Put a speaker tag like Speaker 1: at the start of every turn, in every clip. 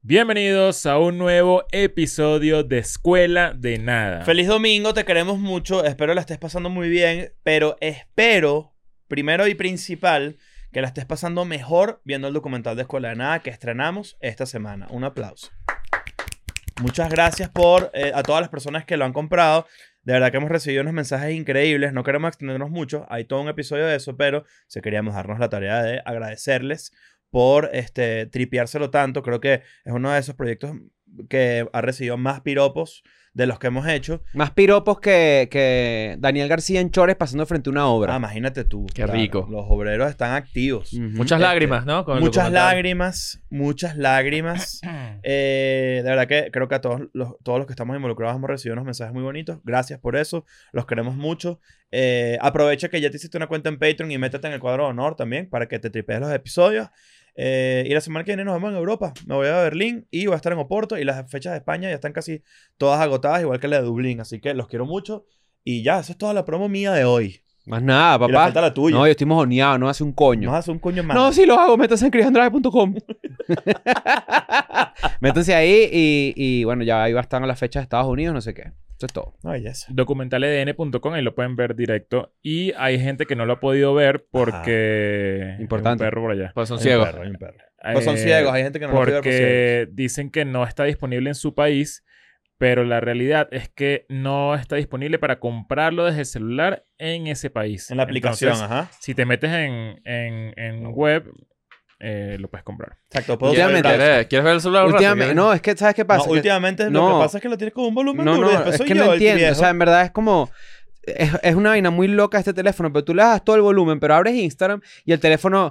Speaker 1: Bienvenidos a un nuevo episodio de Escuela de Nada.
Speaker 2: Feliz domingo, te queremos mucho. Espero la estés pasando muy bien, pero espero, primero y principal, que la estés pasando mejor viendo el documental de Escuela de Nada que estrenamos esta semana. Un aplauso. Muchas gracias a todas las personas que lo han comprado. De verdad que hemos recibido unos mensajes increíbles. No queremos extendernos mucho. Hay todo un episodio de eso, pero sí queríamos darnos la tarea de agradecerles por tripeárselo tanto. Creo que es uno de esos proyectos que ha recibido más piropos de los que hemos hecho.
Speaker 3: Más piropos que Daniel García en Chores pasando frente a una obra.
Speaker 2: Imagínate tú.
Speaker 4: Qué rico.
Speaker 2: Los obreros están activos.
Speaker 4: Muchas lágrimas, ¿no? Con el
Speaker 2: Muchas
Speaker 4: documental.
Speaker 2: lágrimas. De verdad que creo que a todos los que estamos involucrados hemos recibido unos mensajes muy bonitos. Gracias por eso. Los queremos mucho. Aprovecha que ya te hiciste una cuenta en Patreon y métete en el cuadro de honor también para que te tripees los episodios. Y la semana que viene nos vemos en Europa. Me voy a Berlín y voy a estar en Oporto. Y las fechas de España ya están casi todas agotadas, igual que la de Dublín. Así que los quiero mucho. Y ya, eso es toda la promo mía de hoy.
Speaker 3: Más nada, papá.
Speaker 2: Y le falta la tuya.
Speaker 3: No, yo estoy mojoneado, no hace un coño.
Speaker 2: No hace un coño más.
Speaker 3: No, sí lo hago, métanse en crisandrade.com. Métanse ahí y bueno, ya ahí va a estar las fechas de Estados Unidos, no sé qué. Eso es todo.
Speaker 2: Ay, yes.
Speaker 1: Documentaledn.com, ahí lo pueden ver directo. Y hay gente que no lo ha podido ver porque...
Speaker 3: Importante.
Speaker 1: Hay un perro por allá.
Speaker 4: Pues son
Speaker 2: Hay
Speaker 4: ciegos.
Speaker 2: un perro. Pues son ciegos, hay gente que no lo puede ver por ciegos.
Speaker 1: Porque dicen que no está disponible en su país, pero la realidad es que no está disponible para comprarlo desde el celular en ese país.
Speaker 2: En la aplicación,
Speaker 1: Entonces,
Speaker 2: ajá.
Speaker 1: si te metes en web, lo puedes comprar.
Speaker 2: Exacto.
Speaker 3: Últimamente-
Speaker 4: ¿Quieres ver el celular un rato?
Speaker 3: Últimamente, no, es que ¿sabes qué pasa?
Speaker 2: No, últimamente lo
Speaker 3: no.
Speaker 2: que pasa es que lo tienes con un volumen
Speaker 3: No,
Speaker 2: duro y
Speaker 3: no,
Speaker 2: después
Speaker 3: es
Speaker 2: soy
Speaker 3: que
Speaker 2: yo
Speaker 3: no
Speaker 2: el
Speaker 3: entiendo.
Speaker 2: viejo.
Speaker 3: O sea, en verdad es como... Es una vaina muy loca este teléfono, pero tú le das todo el volumen, pero abres Instagram y el teléfono...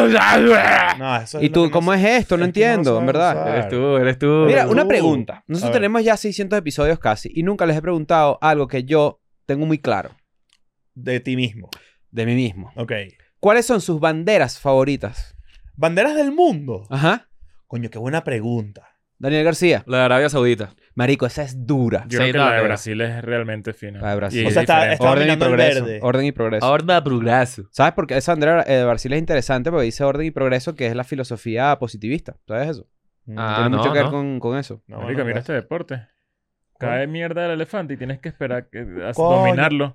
Speaker 2: No, eso es
Speaker 3: ¿Y
Speaker 2: lo
Speaker 3: tú
Speaker 2: que no
Speaker 3: cómo es esto? No
Speaker 2: es que no
Speaker 3: entiendo,
Speaker 2: sabes
Speaker 3: en verdad.
Speaker 2: usar.
Speaker 4: Eres tú.
Speaker 3: Mira,
Speaker 2: Pero
Speaker 3: una
Speaker 2: tú.
Speaker 3: pregunta.
Speaker 2: A
Speaker 3: Nosotros
Speaker 2: ver.
Speaker 3: tenemos ya 600 episodios casi y nunca les he preguntado algo que yo tengo muy claro
Speaker 2: De ti mismo.
Speaker 3: de mí mismo.
Speaker 2: Ok.
Speaker 3: ¿Cuáles son sus banderas favoritas?
Speaker 2: ¿Banderas del mundo?
Speaker 3: Ajá.
Speaker 2: Coño, qué buena pregunta.
Speaker 3: Daniel García.
Speaker 4: La de Arabia Saudita.
Speaker 3: Marico, esa es dura.
Speaker 1: Yo
Speaker 4: Sí,
Speaker 1: creo que
Speaker 4: no,
Speaker 1: la de
Speaker 4: pero-
Speaker 1: Brasil es realmente fina.
Speaker 3: La de Brasil.
Speaker 1: Y
Speaker 2: O
Speaker 1: es
Speaker 2: sea,
Speaker 1: diferente.
Speaker 2: está
Speaker 3: Orden y
Speaker 2: dominando el
Speaker 3: progreso.
Speaker 2: verde.
Speaker 3: Orden y progreso.
Speaker 4: Ahora progreso.
Speaker 3: ¿Sabes por qué esa bandera de Brasil es interesante? Porque dice orden y progreso, que es la filosofía positivista. ¿Sabes eso?
Speaker 4: Ah,
Speaker 3: Tiene
Speaker 4: no,
Speaker 3: mucho que ver
Speaker 4: no.
Speaker 3: con eso.
Speaker 2: No,
Speaker 1: Marico,
Speaker 2: bueno,
Speaker 1: mira
Speaker 2: gracias.
Speaker 1: este deporte. Cae mierda el elefante y tienes que esperar a
Speaker 2: Coño.
Speaker 1: dominarlo.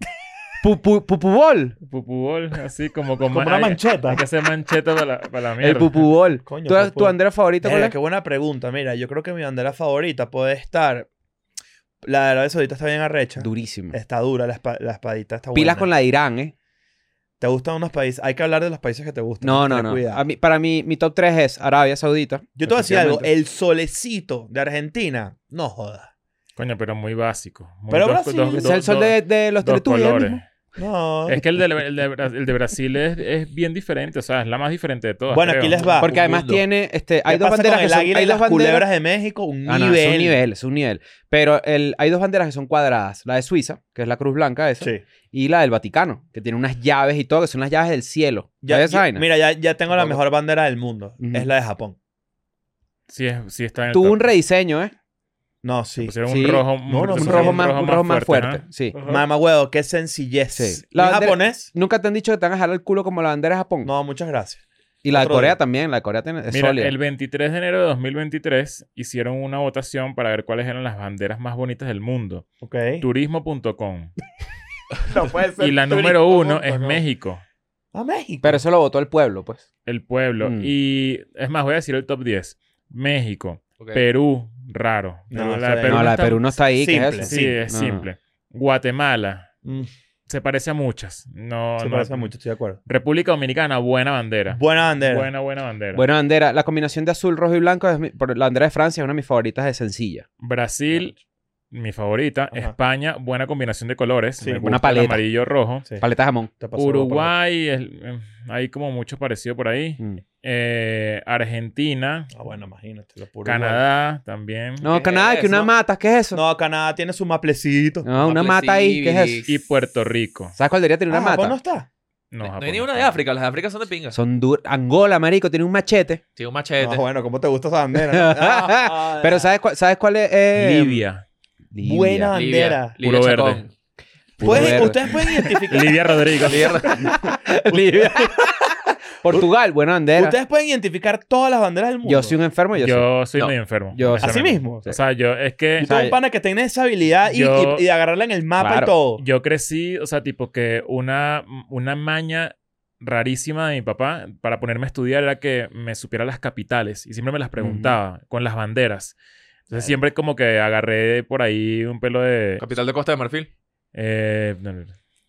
Speaker 3: Pupubol.
Speaker 1: Pupubol, así como
Speaker 2: Como una mancheta.
Speaker 1: Hay que hacer mancheta para la mierda.
Speaker 3: El pupubol.
Speaker 2: Coño,
Speaker 3: ¿Tu
Speaker 2: pupubol.
Speaker 3: bandera favorita cuál
Speaker 2: Verga,
Speaker 3: es?
Speaker 2: qué buena pregunta. Mira, yo creo que mi bandera favorita puede estar... La de Arabia Saudita está bien arrecha.
Speaker 3: Durísimo.
Speaker 2: Está dura, la espadita está buena.
Speaker 3: Pilas con la de Irán, ¿eh?
Speaker 2: ¿Te gustan unos países? Hay que hablar de los países que te gustan.
Speaker 3: No, no,
Speaker 2: Ten
Speaker 3: no.
Speaker 2: cuidado.
Speaker 3: A mí, para mí, mi top 3 es Arabia Saudita.
Speaker 2: Yo te voy a decir algo.
Speaker 3: Efectivamente.
Speaker 2: El solecito de Argentina, no jodas.
Speaker 1: Coño, pero muy básico. Muy
Speaker 2: Pero Brasil-
Speaker 3: Ese es el sol de los
Speaker 1: dos
Speaker 3: Teletubbies.
Speaker 1: colores.
Speaker 3: mismo.
Speaker 2: No.
Speaker 1: Es que el de Brasil es bien diferente. O sea, es la más diferente de todas.
Speaker 2: Bueno,
Speaker 1: creo.
Speaker 2: aquí les va.
Speaker 3: Porque además
Speaker 4: mundo.
Speaker 3: tiene...
Speaker 2: ¿Qué
Speaker 3: hay dos
Speaker 2: pasa
Speaker 3: banderas
Speaker 2: con
Speaker 3: que
Speaker 2: el
Speaker 3: son...
Speaker 2: águila
Speaker 3: Hay
Speaker 2: y
Speaker 3: dos
Speaker 2: las
Speaker 3: banderas...
Speaker 2: culebras de México? Un
Speaker 3: Ah, no,
Speaker 2: nivel.
Speaker 3: es un nivel. Pero hay dos banderas que son cuadradas. La de Suiza, que es la cruz blanca esa.
Speaker 2: Sí.
Speaker 3: Y la del Vaticano, que tiene unas llaves y todo, que son las llaves del cielo. ¿Sabes esa vaina?
Speaker 2: Mira, ya tengo la mejor bandera del mundo.
Speaker 3: Ujú.
Speaker 2: Es la de Japón.
Speaker 1: Sí está en el
Speaker 3: Tuvo
Speaker 1: top.
Speaker 3: un rediseño, ¿eh?
Speaker 2: No, sí.
Speaker 1: Pusieron
Speaker 3: Sí.
Speaker 1: un rojo...
Speaker 2: No, no,
Speaker 3: Un
Speaker 2: sí,
Speaker 3: rojo
Speaker 2: un
Speaker 3: más fuerte.
Speaker 1: ajá.
Speaker 3: Sí.
Speaker 1: Ajá.
Speaker 2: Mamá huevo, qué sencillez.
Speaker 3: Sí.
Speaker 2: ¿Y
Speaker 3: La bandera-
Speaker 2: japonés?
Speaker 3: ¿Nunca te han dicho que te van a jalar el culo como la bandera de Japón?
Speaker 2: No, muchas gracias.
Speaker 3: Y la de
Speaker 2: Otro
Speaker 3: Corea
Speaker 2: día.
Speaker 3: también. La de Corea es
Speaker 1: Mira,
Speaker 3: sólida.
Speaker 1: el 23 de enero de 2023 hicieron una votación para ver cuáles eran las banderas más bonitas del mundo.
Speaker 2: Ok.
Speaker 1: Turismo.com.
Speaker 2: No puede ser.
Speaker 1: Y la número 1 es México,
Speaker 2: A México.
Speaker 3: Pero eso lo votó el pueblo, pues.
Speaker 1: el pueblo.
Speaker 3: Mm.
Speaker 1: Y es más, voy a decir el top 10. México,
Speaker 4: Ok.
Speaker 1: Perú, raro.
Speaker 2: No,
Speaker 1: La de
Speaker 2: está bien.
Speaker 3: No, la de
Speaker 1: está-
Speaker 3: Perú no está ahí. ¿Qué es
Speaker 2: Simple.
Speaker 3: eso?
Speaker 1: Sí, es
Speaker 3: No.
Speaker 1: simple. Guatemala,
Speaker 2: Mm,
Speaker 1: se parece a muchas. No,
Speaker 2: se
Speaker 1: no-
Speaker 2: parece mucho, estoy de acuerdo.
Speaker 1: República Dominicana, buena bandera.
Speaker 2: Buena bandera.
Speaker 1: Buena bandera.
Speaker 3: Buena bandera. La combinación de azul, rojo y blanco, la bandera de Francia es una de mis favoritas de sencilla.
Speaker 1: Brasil, mi favorita.
Speaker 2: Ajá.
Speaker 1: España, buena combinación de colores.
Speaker 2: Sí,
Speaker 1: Me
Speaker 3: buena
Speaker 1: gusta el
Speaker 3: paleta.
Speaker 1: amarillo rojo.
Speaker 2: Sí.
Speaker 3: Paleta de jamón.
Speaker 2: Te pasó por-
Speaker 1: Uruguay, hay como mucho parecido por ahí.
Speaker 3: Mm.
Speaker 1: Argentina,
Speaker 2: Ah, bueno, imagínate. Lo puro
Speaker 1: Canadá también.
Speaker 3: No,
Speaker 4: ¿Qué
Speaker 3: Canadá,
Speaker 4: es
Speaker 3: que una
Speaker 4: eso?
Speaker 3: mata, ¿qué es eso?
Speaker 2: igual. No, Canadá tiene su maplecito.
Speaker 3: No, una mata ahí, ¿qué es eso?
Speaker 1: Y Puerto Rico.
Speaker 3: ¿Sabes cuál debería tener una
Speaker 2: Ah, Japón
Speaker 3: mata?
Speaker 2: no está.
Speaker 1: No,
Speaker 4: No
Speaker 1: Japón
Speaker 4: hay ni
Speaker 1: no
Speaker 4: una de
Speaker 1: está.
Speaker 4: África. Las de África son de pinga.
Speaker 3: Son duras. Angola, marico, tiene un machete.
Speaker 4: Tiene un machete.
Speaker 2: No, bueno, ¿cómo te gusta esa bandera? Ah,
Speaker 3: Pero ¿sabes cuál es?
Speaker 1: Libia.
Speaker 3: Libia.
Speaker 2: Buena bandera.
Speaker 1: Puro verde.
Speaker 4: Chacón.
Speaker 3: Puro verde.
Speaker 2: Ustedes pueden identificar.
Speaker 1: Lidia Rodrigo.
Speaker 3: Libia. Portugal, buena bandera.
Speaker 2: Ustedes pueden identificar todas las banderas del mundo.
Speaker 3: Yo soy un enfermo,
Speaker 1: Yo soy
Speaker 4: No.
Speaker 1: medio enfermo.
Speaker 3: Yo-
Speaker 2: ¿Así
Speaker 1: honestamente.
Speaker 2: mismo?
Speaker 1: O sea, yo es que...
Speaker 2: Yo tengo un pana que tiene esa habilidad
Speaker 1: Yo-
Speaker 2: y de agarrarla en el mapa
Speaker 3: Claro.
Speaker 2: y todo.
Speaker 1: Yo crecí, o sea, tipo que una maña rarísima de mi papá para ponerme a estudiar era que me supiera las capitales y siempre me las preguntaba con las banderas. Entonces siempre como que agarré por ahí un pelo de...
Speaker 4: Capital de Costa de Marfil.
Speaker 1: No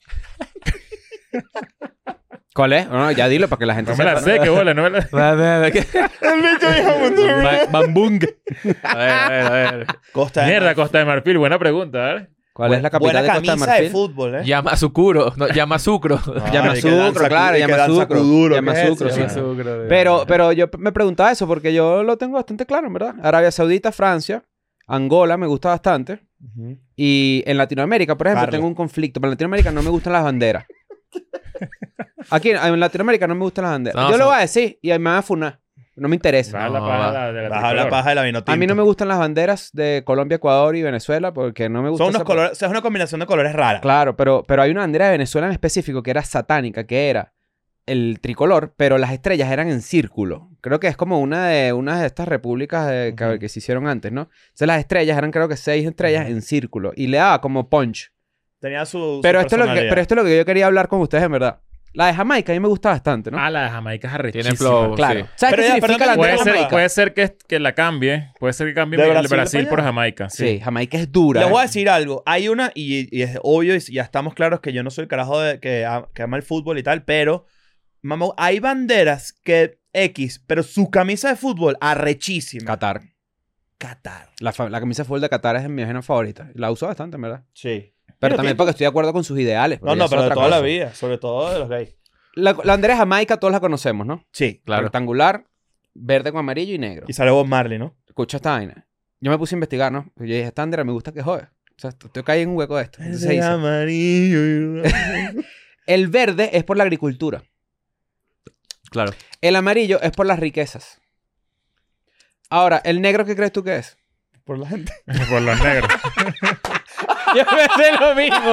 Speaker 3: ¿Cuál es? No, ya dilo para que la gente
Speaker 1: me la
Speaker 3: sepa.
Speaker 1: sé, qué bola, no me la...
Speaker 2: El bicho dijo,
Speaker 3: Bambung.
Speaker 4: A ver.
Speaker 2: Costa de
Speaker 1: Mierda,
Speaker 2: Marfil.
Speaker 1: Costa de Marfil, buena pregunta, ¿eh?
Speaker 3: ¿Cuál es la capital
Speaker 2: Buena
Speaker 3: de Costa de
Speaker 2: camisa de
Speaker 3: Marfil?
Speaker 2: fútbol, ¿eh?
Speaker 4: Yamoussoukro. No, Yamoussoukro.
Speaker 3: Yamoussoukro, claro, Yamoussoukro, sí. Pero yo me preguntaba eso porque yo lo tengo bastante claro, en verdad. Arabia Saudita, Francia, Angola me gusta bastante. Y en Latinoamérica, por ejemplo,
Speaker 2: Carlos.
Speaker 3: tengo un conflicto. Pero en Latinoamérica no me gustan las banderas. Aquí en Latinoamérica no me gustan las banderas.
Speaker 4: No,
Speaker 3: Yo lo
Speaker 4: son-
Speaker 3: voy a decir y me van a funar. No me interesa.
Speaker 1: Baja la
Speaker 4: No,
Speaker 1: paja
Speaker 4: va.
Speaker 1: de la
Speaker 2: Baja la
Speaker 1: tricolor.
Speaker 2: paja de la vino tinto.
Speaker 3: A mí no me gustan las banderas de Colombia, Ecuador y Venezuela porque no me gustan.
Speaker 2: Son unos colores, o sea, es una combinación de colores rara.
Speaker 3: Claro, pero hay una bandera de Venezuela en específico que era satánica, que era el tricolor, pero las estrellas eran en círculo. Creo que es como una de estas repúblicas que se hicieron antes, ¿no? Entonces las estrellas eran creo que 6 estrellas en círculo y le daba como punch.
Speaker 2: Tenía su
Speaker 3: Pero esto,
Speaker 2: personalidad.
Speaker 3: pero esto es lo que yo quería hablar con ustedes en verdad. La de Jamaica a mí me gusta bastante, ¿no?
Speaker 1: Ah, la de Jamaica es arrechísima.
Speaker 4: Tiene flow.
Speaker 3: claro.
Speaker 4: sí.
Speaker 3: ¿Sabes
Speaker 2: Pero
Speaker 3: qué
Speaker 2: ya,
Speaker 3: significa
Speaker 2: perdón,
Speaker 3: la
Speaker 2: que
Speaker 3: bandera
Speaker 1: Puede
Speaker 3: de
Speaker 1: ser,
Speaker 3: Jamaica?
Speaker 1: puede ser que la cambie. Puede ser que cambie
Speaker 2: ¿De
Speaker 1: el
Speaker 2: Brasil
Speaker 1: Brasil
Speaker 2: para
Speaker 1: por
Speaker 2: allá?
Speaker 1: Jamaica.
Speaker 3: Sí,
Speaker 1: Sí.
Speaker 3: Jamaica es dura.
Speaker 2: Les voy a decir algo. Hay una, y es obvio, y ya estamos claros que yo no soy el carajo que ama el fútbol y tal, pero mamá, hay banderas que X, pero su camisa de fútbol arrechísima.
Speaker 3: Qatar.
Speaker 2: Qatar.
Speaker 3: La camisa de fútbol de Qatar es mi género favorita. La uso bastante, en verdad.
Speaker 2: Sí.
Speaker 3: Pero también porque estoy de acuerdo con sus ideales.
Speaker 2: No, pero de toda la vida, sobre todo de los gays.
Speaker 3: La bandera de Jamaica todos la conocemos, ¿no?
Speaker 2: Sí.
Speaker 4: Claro.
Speaker 3: Rectangular, verde con amarillo y negro.
Speaker 2: Y sale Bob Marley, ¿no?
Speaker 3: Escucha esta vaina. Yo me puse a investigar, ¿no? Yo dije, esta bandera me gusta que jode. O sea, te caí en un hueco de esto. Entonces dice,
Speaker 2: amarillo y
Speaker 3: el verde es por la agricultura.
Speaker 4: Claro.
Speaker 3: El amarillo es por las riquezas. Ahora, ¿el negro qué crees tú que es?
Speaker 2: por la gente.
Speaker 1: Por los negros.
Speaker 3: Yo pensé lo mismo.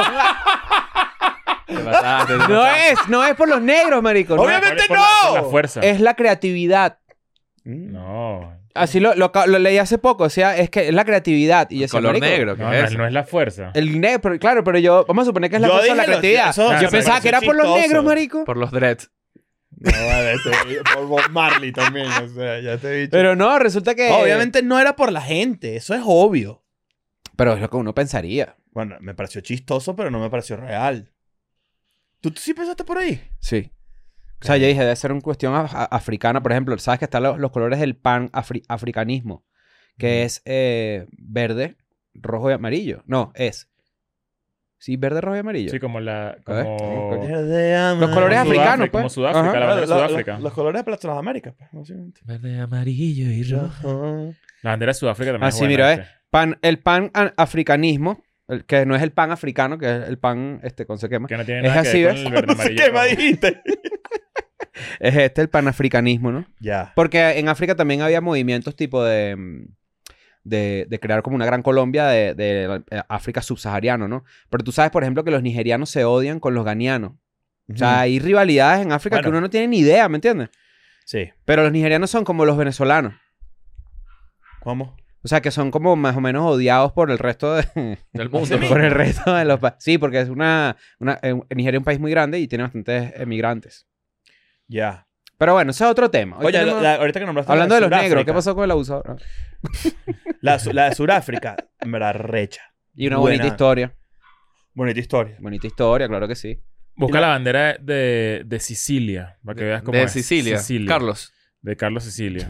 Speaker 3: No es por los negros, marico. no es-
Speaker 2: Obviamente
Speaker 1: Por la
Speaker 2: no.
Speaker 1: fuerza.
Speaker 3: Es la creatividad.
Speaker 1: No.
Speaker 3: Así lo leí hace poco. O sea, es que es la creatividad. Y yo decía,
Speaker 4: Color
Speaker 3: marico,
Speaker 4: negro, ¿qué
Speaker 1: No,
Speaker 4: es
Speaker 1: no,
Speaker 4: eso?
Speaker 1: no es la fuerza.
Speaker 3: El negro, pero, claro, pero yo... Vamos a suponer que es la
Speaker 2: Yo
Speaker 3: fuerza de la
Speaker 2: dije lo-
Speaker 3: creatividad.
Speaker 2: eso-
Speaker 3: yo
Speaker 1: eso
Speaker 3: pensaba
Speaker 2: me
Speaker 3: que era por los
Speaker 2: pareció
Speaker 3: negros,
Speaker 2: chistoso.
Speaker 3: marico.
Speaker 4: Por los dreads.
Speaker 2: No, vale, por Bob Marley también, o sea, ya te he dicho.
Speaker 3: Pero no, resulta que...
Speaker 2: Obviamente no era por la gente, eso es obvio.
Speaker 3: Pero es lo que uno pensaría.
Speaker 2: Bueno, me pareció chistoso, pero no me pareció real. ¿Tú sí pensaste por ahí?
Speaker 3: Sí. O sea, yo dije, debe ser una cuestión africana. Por ejemplo, sabes que están los colores del pan-africanismo. Que es verde, rojo y amarillo. No, es... Sí, verde, rojo y amarillo.
Speaker 1: Sí, como la...
Speaker 3: A ver.
Speaker 1: Como...
Speaker 3: Los colores africanos, pues.
Speaker 1: Como Sudáfrica,
Speaker 3: Ajá.
Speaker 1: la bandera de Sudáfrica.
Speaker 2: Los colores de las Américas, pues, básicamente.
Speaker 4: Verde, amarillo y rojo.
Speaker 1: La bandera de Sudáfrica también
Speaker 3: Ah,
Speaker 1: es
Speaker 3: sí,
Speaker 1: buena,
Speaker 3: mira,
Speaker 1: ¿viste?
Speaker 3: el pan-africanismo, que no es el pan africano, que es el pan con se quema.
Speaker 1: Que no tiene
Speaker 3: Es
Speaker 1: nada
Speaker 3: así,
Speaker 1: que ver
Speaker 3: ¿ves?
Speaker 1: con el verde
Speaker 2: No sé
Speaker 1: amarillo.
Speaker 2: qué me
Speaker 1: rojo.
Speaker 2: dijiste.
Speaker 3: Es el panafricanismo, ¿no?
Speaker 2: Ya.
Speaker 3: Porque en África también había movimientos tipo de crear como una gran Colombia de África subsahariano, ¿no? Pero tú sabes, por ejemplo, que los nigerianos se odian con los ganianos. O sea, hay rivalidades en África que
Speaker 2: Bueno.
Speaker 3: uno no tiene ni idea, ¿me entiendes?
Speaker 2: Sí.
Speaker 3: Pero los nigerianos son como los venezolanos.
Speaker 2: ¿Cómo?
Speaker 3: O sea, que son como más o menos odiados por el resto de...
Speaker 4: Del mundo.
Speaker 3: por el resto de los países. Sí, porque es Nigeria es un país muy grande y tiene bastantes emigrantes.
Speaker 2: Ya.
Speaker 3: Pero bueno, ese es otro tema. Hoy
Speaker 2: Oye,
Speaker 3: tenemos-
Speaker 2: ahorita que nombraste
Speaker 3: hablando
Speaker 2: la
Speaker 3: de los negros,
Speaker 2: Sudáfrica,
Speaker 3: ¿qué pasó con el abusador?
Speaker 2: La de Sudáfrica, en verdad, recha.
Speaker 3: Y una
Speaker 2: Buena.
Speaker 3: bonita historia.
Speaker 2: Bonita historia.
Speaker 3: Bonita historia, claro que sí.
Speaker 1: Busca la bandera de Sicilia, para que veas cómo
Speaker 4: De
Speaker 1: es.
Speaker 4: Sicilia. Carlos.
Speaker 1: De Carlos Sicilia.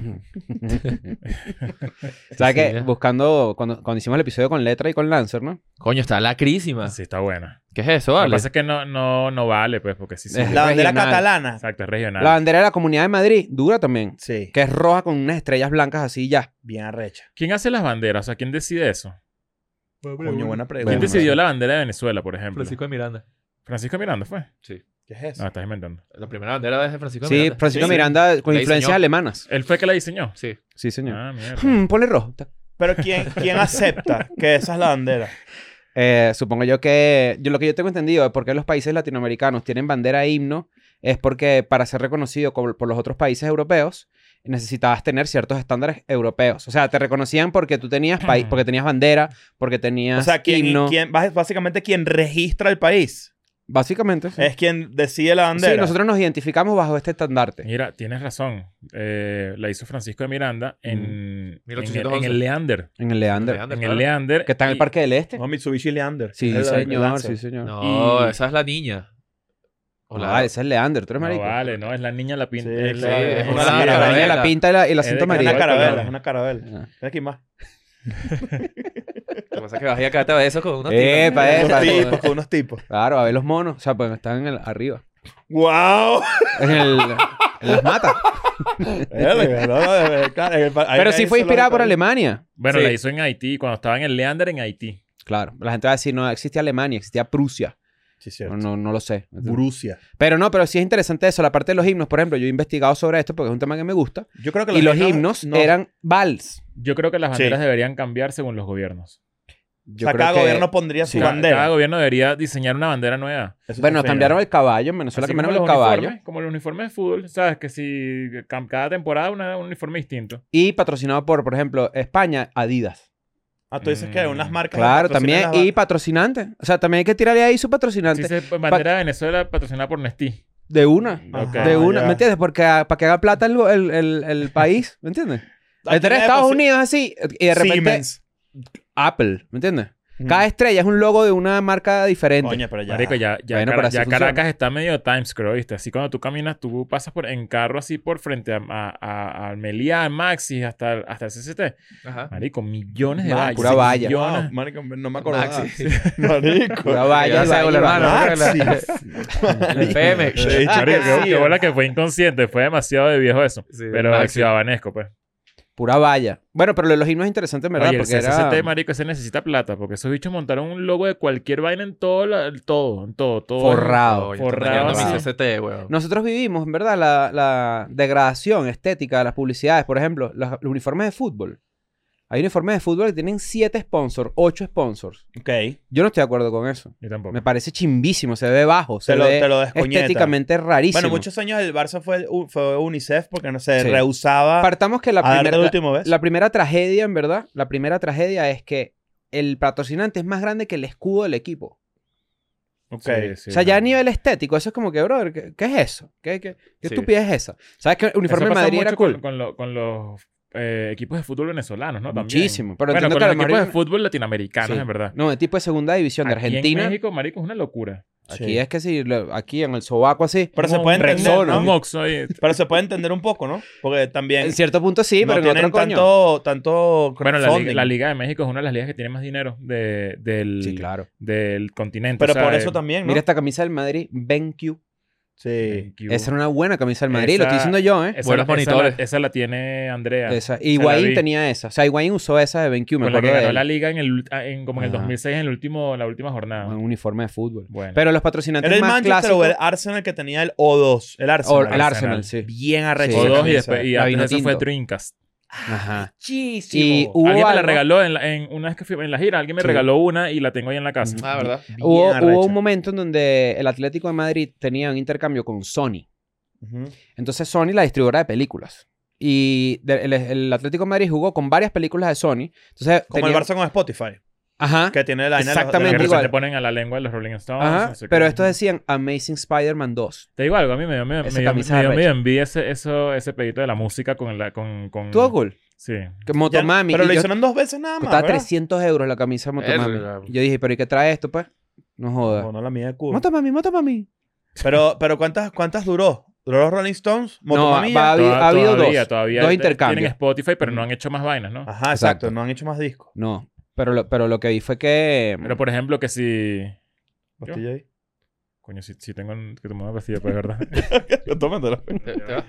Speaker 3: ¿Sabes qué?
Speaker 4: Sicilia.
Speaker 3: Buscando, cuando hicimos el episodio con Letra y con Lancer, ¿no?
Speaker 4: Coño, está lacrísima.
Speaker 1: Sí, está buena.
Speaker 4: ¿Qué es eso,
Speaker 1: Lo que
Speaker 4: vale?
Speaker 1: pasa es que no vale, pues, porque Sicilia...
Speaker 2: La bandera
Speaker 3: regional.
Speaker 2: catalana.
Speaker 1: Exacto, es regional.
Speaker 3: La bandera de la Comunidad de Madrid, dura también.
Speaker 2: Sí.
Speaker 3: Que es roja con unas estrellas blancas así ya.
Speaker 2: Bien arrecha.
Speaker 1: ¿Quién hace las banderas? O sea, ¿quién decide eso?
Speaker 2: Coño, buena pregunta.
Speaker 1: ¿Quién
Speaker 3: Bueno,
Speaker 1: decidió la bandera de Venezuela, por ejemplo?
Speaker 4: Francisco de Miranda.
Speaker 1: Francisco Miranda fue.
Speaker 4: Sí.
Speaker 2: ¿Qué es eso?
Speaker 1: No, estás inventando.
Speaker 4: La primera bandera es de Francisco de
Speaker 3: Sí,
Speaker 4: Miranda.
Speaker 3: Francisco
Speaker 2: Sí.
Speaker 3: Miranda con
Speaker 4: La
Speaker 3: influencias
Speaker 4: diseñó.
Speaker 3: alemanas.
Speaker 1: ¿Él fue el que la diseñó?
Speaker 4: Sí.
Speaker 3: Sí, señor.
Speaker 1: Ah, mierda.
Speaker 3: Ponle rojo.
Speaker 2: Pero ¿quién acepta que esa es la bandera?
Speaker 3: Supongo yo que... lo que yo tengo entendido es porque los países latinoamericanos tienen bandera e himno es porque para ser reconocido por los otros países europeos necesitabas tener ciertos estándares europeos. O sea, te reconocían porque tú tenías porque tenías bandera, porque tenías
Speaker 2: O sea,
Speaker 3: himno.
Speaker 2: básicamente quien registra el país
Speaker 3: Básicamente, sí.
Speaker 2: es quien decide la bandera.
Speaker 3: Sí, nosotros nos identificamos bajo este estandarte.
Speaker 1: Mira, tienes razón. La hizo Francisco de Miranda en
Speaker 4: 1811.
Speaker 1: el Leander.
Speaker 3: En el Leander.
Speaker 1: En el Leander.
Speaker 3: Que está en el Parque del Este.
Speaker 2: No, Mitsubishi Leander.
Speaker 3: Sí,
Speaker 2: Es el
Speaker 3: señor,
Speaker 2: Lancer.
Speaker 3: sí, señor.
Speaker 4: No,
Speaker 1: Y-
Speaker 4: esa es la niña.
Speaker 3: Ah, ese es el Leander, tú eres
Speaker 1: No,
Speaker 3: marico.
Speaker 1: vale, no, es la niña la pinta.
Speaker 2: Sí,
Speaker 1: es
Speaker 2: claro,
Speaker 1: la-
Speaker 2: es
Speaker 1: es
Speaker 2: una
Speaker 1: la-
Speaker 3: La
Speaker 2: carabela.
Speaker 3: niña la pinta y la
Speaker 1: Es
Speaker 3: cinta
Speaker 1: de
Speaker 3: amarilla.
Speaker 2: Una
Speaker 1: Igual que
Speaker 2: carabela,
Speaker 1: la-
Speaker 2: una carabela.
Speaker 3: Ah.
Speaker 2: Mira aquí más.
Speaker 4: Lo que pasa es que vas a cagarte a besos con una
Speaker 3: Epa,
Speaker 2: Unos
Speaker 3: epa.
Speaker 2: tipos, con unos tipos.
Speaker 3: Claro, a ver los monos. O sea, pues están arriba.
Speaker 2: ¡Wow!
Speaker 3: En las matas. Pero sí fue inspirada por Alemania.
Speaker 1: Bueno,
Speaker 3: Sí.
Speaker 1: la hizo en Haití, cuando estaba en el Leander en Haití.
Speaker 3: Claro, la gente va a decir, no existía Alemania, existía Prusia.
Speaker 2: Sí, cierto.
Speaker 3: No lo sé.
Speaker 2: Brucia.
Speaker 3: Pero sí es interesante eso. La parte de los himnos, por ejemplo, yo he investigado sobre esto porque es un tema que me gusta.
Speaker 2: Yo creo que
Speaker 3: Y los himnos eran vals.
Speaker 1: Yo creo que las banderas
Speaker 2: Sí.
Speaker 1: deberían cambiar según los gobiernos.
Speaker 3: Yo
Speaker 2: O sea,
Speaker 3: creo
Speaker 2: cada
Speaker 3: que-
Speaker 2: gobierno pondría su
Speaker 3: sí.
Speaker 1: Cada
Speaker 2: bandera.
Speaker 1: gobierno debería diseñar una bandera nueva.
Speaker 2: Eso
Speaker 3: Bueno,
Speaker 2: está
Speaker 3: cambiaron
Speaker 2: feo.
Speaker 3: el caballo. En Venezuela
Speaker 1: Así
Speaker 3: cambiaron
Speaker 1: como
Speaker 3: el
Speaker 1: los
Speaker 3: caballo.
Speaker 1: uniformes, como los uniformes de fútbol, ¿sabes? Que si cada temporada un uniforme distinto.
Speaker 3: Y patrocinado por ejemplo, España, Adidas.
Speaker 2: Ah, tú dices que unas marcas...
Speaker 3: Claro,
Speaker 2: patrocinan
Speaker 3: también.
Speaker 2: las
Speaker 3: Y patrocinante. O sea, también hay que tirarle ahí su patrocinante.
Speaker 1: Sí, bandera de Venezuela patrocinada por Nestí.
Speaker 3: De una.
Speaker 1: Ok.
Speaker 3: De una.
Speaker 2: ya.
Speaker 3: ¿Me entiendes? Porque para que haga plata el país. ¿Me entiendes?
Speaker 2: Aquí
Speaker 3: Entre
Speaker 2: le
Speaker 3: Estados
Speaker 2: posi-
Speaker 3: Unidos así. Y de repente
Speaker 2: Siemens.
Speaker 3: Apple. ¿Me entiendes?
Speaker 2: Mm.
Speaker 3: Cada estrella es un logo de una marca diferente.
Speaker 2: Coño, pero ya...
Speaker 1: Marico, ya
Speaker 3: Bueno, pero así
Speaker 1: ya
Speaker 3: funciona.
Speaker 1: Caracas está medio Times Square, ¿viste? Así cuando tú caminas, tú pasas en carro así por frente a Meliá, Maxi, hasta el CCT.
Speaker 4: Ajá.
Speaker 1: Marico, millones de
Speaker 2: Maxi.
Speaker 1: vallas.
Speaker 3: Pura valla.
Speaker 1: Millones.
Speaker 2: Wow, marico, no me acordaba.
Speaker 4: Maxi.
Speaker 2: Marico.
Speaker 3: Pura valla
Speaker 4: Ya
Speaker 3: y
Speaker 4: sé,
Speaker 3: vaina,
Speaker 4: hermano.
Speaker 2: Maxi.
Speaker 4: El PM.
Speaker 1: Marico, qué bola que fue inconsciente. Fue demasiado de viejo eso.
Speaker 4: Sí,
Speaker 1: Pero
Speaker 4: Maxi.
Speaker 1: ciudadanesco, pues.
Speaker 3: Pura valla. Bueno, pero lo de los himnos es interesante, en verdad.
Speaker 1: Oye, el
Speaker 3: porque
Speaker 1: CCT,
Speaker 3: era
Speaker 1: marico, ese necesita plata. Porque esos bichos montaron un logo de cualquier vaina en todo.
Speaker 3: forrado.
Speaker 4: Oye,
Speaker 1: Forrado
Speaker 4: está dañando
Speaker 1: así.
Speaker 4: mi CCT, weón.
Speaker 3: Nosotros vivimos, en verdad, la degradación estética de las publicidades. Por ejemplo, los uniformes de fútbol. Hay uniformes de fútbol que tienen 7 sponsors, 8 sponsors.
Speaker 2: Ok.
Speaker 3: Yo no estoy de acuerdo con eso.
Speaker 1: Yo tampoco.
Speaker 3: Me parece chimbísimo, se ve bajo, se
Speaker 2: Te lo
Speaker 3: ve
Speaker 2: descoñeta.
Speaker 3: estéticamente rarísimo.
Speaker 2: Bueno, muchos años el Barça fue UNICEF porque no se
Speaker 3: Sí.
Speaker 2: rehusaba
Speaker 3: Partamos que
Speaker 2: a dar el último vez.
Speaker 3: la primera tragedia, en verdad, la primera tragedia es que el patrocinante es más grande que el escudo del equipo.
Speaker 2: Ok.
Speaker 1: Sí, sí,
Speaker 3: O sea, ya a
Speaker 1: no.
Speaker 3: nivel estético, eso es como que, brother, ¿qué es eso? ¿Qué
Speaker 1: Sí.
Speaker 3: estupidez es esa? ¿Sabes que el uniforme
Speaker 1: Eso
Speaker 3: de
Speaker 1: pasa
Speaker 3: Madrid era
Speaker 1: mucho
Speaker 3: cool?
Speaker 1: con los equipos de fútbol venezolanos, ¿no? También.
Speaker 3: Muchísimo, pero
Speaker 1: bueno,
Speaker 3: entiendo
Speaker 1: con
Speaker 3: que a
Speaker 1: los
Speaker 3: lo
Speaker 1: equipos
Speaker 3: mejor-
Speaker 1: de fútbol latinoamericanos,
Speaker 3: Sí.
Speaker 1: en verdad.
Speaker 3: No, de tipo de segunda división de
Speaker 1: Aquí
Speaker 3: Argentina.
Speaker 1: en México, marico, es una locura.
Speaker 3: Aquí
Speaker 2: Sí.
Speaker 3: es que sí, aquí en el sobaco así.
Speaker 2: Pero se
Speaker 1: Como
Speaker 2: puede
Speaker 1: un
Speaker 2: entender,
Speaker 1: Rexona,
Speaker 2: ¿no?
Speaker 1: un Oxxo ahí.
Speaker 2: Pero se puede entender un poco, ¿no? Porque también
Speaker 3: En cierto punto sí,
Speaker 2: no
Speaker 3: pero en
Speaker 2: tienen
Speaker 3: otro coño.
Speaker 2: tanto
Speaker 1: Bueno,
Speaker 2: crowdfunding.
Speaker 1: la Liga de México es una de las ligas que tiene más dinero del,
Speaker 3: Sí, claro.
Speaker 1: del continente.
Speaker 2: Pero
Speaker 1: o sea,
Speaker 2: por eso también, ¿no?
Speaker 3: Mira esta camisa del Madrid, BenQ.
Speaker 2: Sí.
Speaker 3: Esa era una buena camisa del Madrid, lo estoy
Speaker 1: Esa-
Speaker 3: diciendo yo, ¿eh?
Speaker 4: Buenos monitores.
Speaker 1: Esa la tiene Andrea.
Speaker 3: Esa.
Speaker 1: Se
Speaker 3: Y
Speaker 1: la
Speaker 3: Higuaín
Speaker 1: vi.
Speaker 3: tenía esa. O sea, Higuaín usó esa de BenQ, me
Speaker 1: Con la que
Speaker 3: acuerdo de
Speaker 1: ganó
Speaker 3: él.
Speaker 1: la liga como en el
Speaker 3: Ajá.
Speaker 1: 2006 en la última jornada.
Speaker 3: Un uniforme de fútbol.
Speaker 1: Bueno.
Speaker 3: Pero los patrocinantes
Speaker 2: ¿Era el
Speaker 3: más
Speaker 2: Manchester
Speaker 3: clásicos...
Speaker 2: o el Arsenal que tenía el O2? El Arsenal.
Speaker 3: o el
Speaker 1: Arsenal.
Speaker 3: Arsenal, sí.
Speaker 2: Bien arrecho.
Speaker 3: Sí.
Speaker 1: O
Speaker 2: esa
Speaker 1: dos y
Speaker 2: camisa.
Speaker 1: después y
Speaker 3: La
Speaker 1: antes
Speaker 3: vino
Speaker 1: de eso fue
Speaker 3: tinto.
Speaker 1: Dreamcast.
Speaker 3: Ajá.
Speaker 2: Muchísimo.
Speaker 3: Y hubo
Speaker 1: Alguien me la
Speaker 3: algo-
Speaker 1: regaló una vez que fui en la gira. Alguien me
Speaker 3: Sí.
Speaker 1: regaló una y la tengo ahí en la casa.
Speaker 4: Ah, ¿verdad?
Speaker 2: Bien
Speaker 3: Hubo
Speaker 2: arrecha.
Speaker 3: un momento en donde el Atlético de Madrid tenía un intercambio con Sony.
Speaker 2: Ujú.
Speaker 3: Entonces Sony, la distribuidora de películas. Y el Atlético de Madrid jugó con varias películas de Sony. Entonces,
Speaker 2: Como el Barça con Spotify.
Speaker 3: Ajá.
Speaker 2: Que tiene la vaina de los-
Speaker 3: Exactamente
Speaker 1: Que
Speaker 2: de
Speaker 1: de
Speaker 2: los-
Speaker 3: igual.
Speaker 1: repente ponen a la lengua de los Rolling Stones.
Speaker 3: Ajá.
Speaker 1: no sé
Speaker 3: Pero
Speaker 1: qué.
Speaker 3: estos decían Amazing Spider-Man 2.
Speaker 1: Te digo algo, a mí me
Speaker 3: Esa
Speaker 1: dio
Speaker 3: camisa
Speaker 1: medio
Speaker 3: arrecha.
Speaker 1: envidia ese pedito de la música con
Speaker 3: Todo cool.
Speaker 1: Sí.
Speaker 3: Que
Speaker 2: Ya-
Speaker 3: Motomami.
Speaker 2: Pero
Speaker 3: y
Speaker 2: lo
Speaker 3: yo-
Speaker 2: hicieron 2 veces nada más.
Speaker 3: costaba
Speaker 2: ¿verdad?
Speaker 3: 300 euros la camisa de Motomami.
Speaker 4: Verga.
Speaker 3: Y yo dije, ¿pero y qué trae esto, pues? No jodas.
Speaker 2: No, no la mía de culo.
Speaker 3: Motomami.
Speaker 2: Pero ¿cuántas duró? ¿Duró los Rolling Stones?
Speaker 3: No,
Speaker 2: ¿Motomami
Speaker 3: va a
Speaker 2: ya?
Speaker 3: haber- ha habido
Speaker 1: todavía
Speaker 3: dos
Speaker 1: tienen
Speaker 3: intercambios.
Speaker 1: Spotify, pero no han hecho más vainas, ¿no?
Speaker 2: Ajá, exacto.
Speaker 3: Exacto.
Speaker 2: No han hecho más discos.
Speaker 3: No. Pero lo que vi fue que...
Speaker 1: Pero por ejemplo que si...
Speaker 2: Pastilla ahí.
Speaker 1: Coño, si tengo que tomar una pastilla, pues, ¿verdad?
Speaker 2: Tómatela.
Speaker 4: ¿Te va?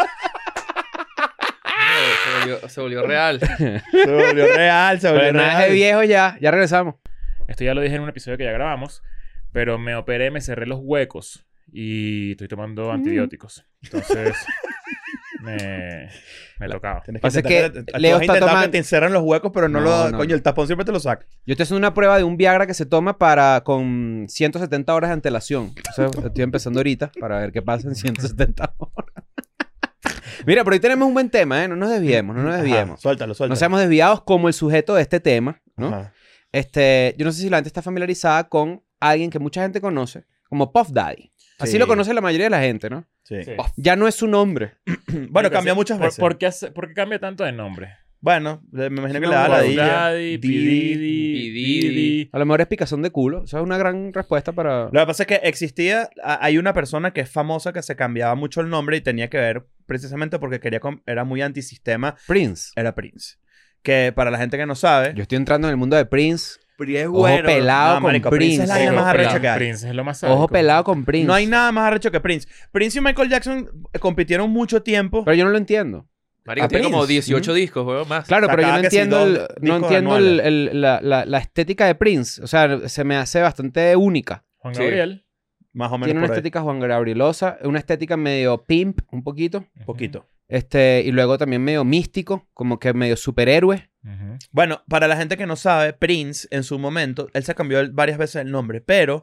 Speaker 4: No, se volvió real.
Speaker 2: Se volvió real, se volvió
Speaker 3: Pero nada
Speaker 2: real.
Speaker 3: de viejo ya. Ya regresamos.
Speaker 1: Esto ya lo dije en un episodio que ya grabamos, pero me operé, me cerré los huecos y estoy tomando antibióticos. Entonces, me tocaba.
Speaker 2: Tienes
Speaker 3: Pasa
Speaker 2: intentar
Speaker 3: que
Speaker 2: tú
Speaker 3: Leo
Speaker 2: vas a
Speaker 3: está
Speaker 2: intentar
Speaker 3: tomando-
Speaker 2: que te encierran los huecos, pero no,
Speaker 3: No,
Speaker 2: Coño, el tapón siempre te lo saca.
Speaker 3: Yo estoy haciendo una prueba de un Viagra que se toma con 170 horas de antelación. O sea, estoy empezando ahorita para ver qué pasa en 170 horas. Mira, pero hoy tenemos un buen tema, ¿eh? No nos desviemos, no nos
Speaker 2: Ajá,
Speaker 3: desviemos.
Speaker 2: suéltalo.
Speaker 3: No seamos desviados como el sujeto de este tema, ¿no?
Speaker 2: Ajá.
Speaker 3: Yo no sé si la gente está familiarizada con alguien que mucha gente conoce como Puff Daddy. Así
Speaker 2: Sí.
Speaker 3: lo conoce la mayoría de la gente, ¿no?
Speaker 2: Sí.
Speaker 1: Sí.
Speaker 3: Ya no es su nombre.
Speaker 2: Bueno, cambia muchas veces.
Speaker 1: ¿Por qué cambia tanto de nombre?
Speaker 2: Bueno, me imagino que
Speaker 3: No,
Speaker 2: le da la
Speaker 1: Puff
Speaker 2: dilla.
Speaker 1: Daddy, P. Diddy.
Speaker 3: A lo mejor es picazón de culo. Esa es una gran respuesta para...
Speaker 2: Lo que pasa es que hay una persona que es famosa que se cambiaba mucho el nombre y tenía que ver precisamente porque era muy antisistema,
Speaker 3: Prince.
Speaker 2: era Prince. Que para la gente que no sabe,
Speaker 3: Yo estoy entrando en el mundo de Prince.
Speaker 2: es
Speaker 3: Ojo pelado
Speaker 2: No,
Speaker 3: con
Speaker 2: marico,
Speaker 3: Prince.
Speaker 2: es la vaina más arrecha que hay.
Speaker 1: Prince es lo más sádico.
Speaker 3: Ojo pelado con Prince.
Speaker 2: No hay nada más arrecho que Prince. Prince y Michael Jackson compitieron mucho tiempo.
Speaker 3: Pero yo no lo entiendo.
Speaker 4: Marico,
Speaker 3: A
Speaker 4: tiene como
Speaker 3: Prince.
Speaker 4: 18 discos, weón, más.
Speaker 3: Claro, pero yo no
Speaker 2: Sacaba que si
Speaker 3: entiendo,
Speaker 2: dos
Speaker 3: no
Speaker 2: discos
Speaker 3: entiendo
Speaker 2: anuales.
Speaker 3: la estética de Prince. O sea, se me hace bastante única.
Speaker 1: Juan
Speaker 4: Sí.
Speaker 1: Gabriel.
Speaker 2: Más o menos
Speaker 3: Tiene una
Speaker 2: por ahí.
Speaker 3: estética Juan Gabrielosa, una estética medio pimp, un poquito.
Speaker 2: Poquito.
Speaker 3: Y luego también medio místico, como que medio superhéroe.
Speaker 1: Ujú.
Speaker 2: Bueno, para la gente que no sabe, Prince en su momento, él se cambió varias veces el nombre, pero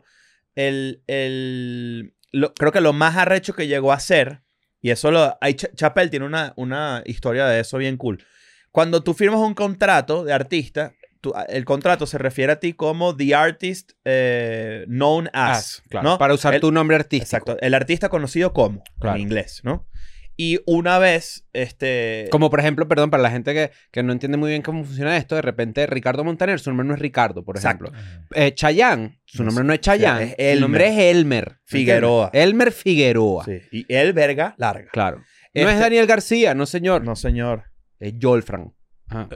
Speaker 2: creo que lo más arrecho que llegó a ser, y eso Chappelle tiene una historia de eso bien cool. Cuando tú firmas un contrato de artista, el contrato se refiere a ti como the artist known as,
Speaker 3: Claro,
Speaker 2: ¿no?
Speaker 3: para usar tu nombre artístico.
Speaker 2: Exacto, el artista conocido como,
Speaker 3: Claro.
Speaker 2: en inglés, ¿no? Y una vez,
Speaker 3: Como por ejemplo, perdón, para la gente que no entiende muy bien cómo funciona esto, de repente Ricardo Montaner, su nombre no es Ricardo, por
Speaker 2: Exacto.
Speaker 3: ejemplo. Chayanne, su nombre no es Chayanne,
Speaker 2: es
Speaker 3: su nombre es Elmer.
Speaker 2: Figueroa.
Speaker 3: ¿Entiendes? Elmer Figueroa.
Speaker 2: Sí. Y el verga larga.
Speaker 3: Claro. No es Daniel García, no señor.
Speaker 2: No, señor.
Speaker 3: Es Jolfran. Ajá.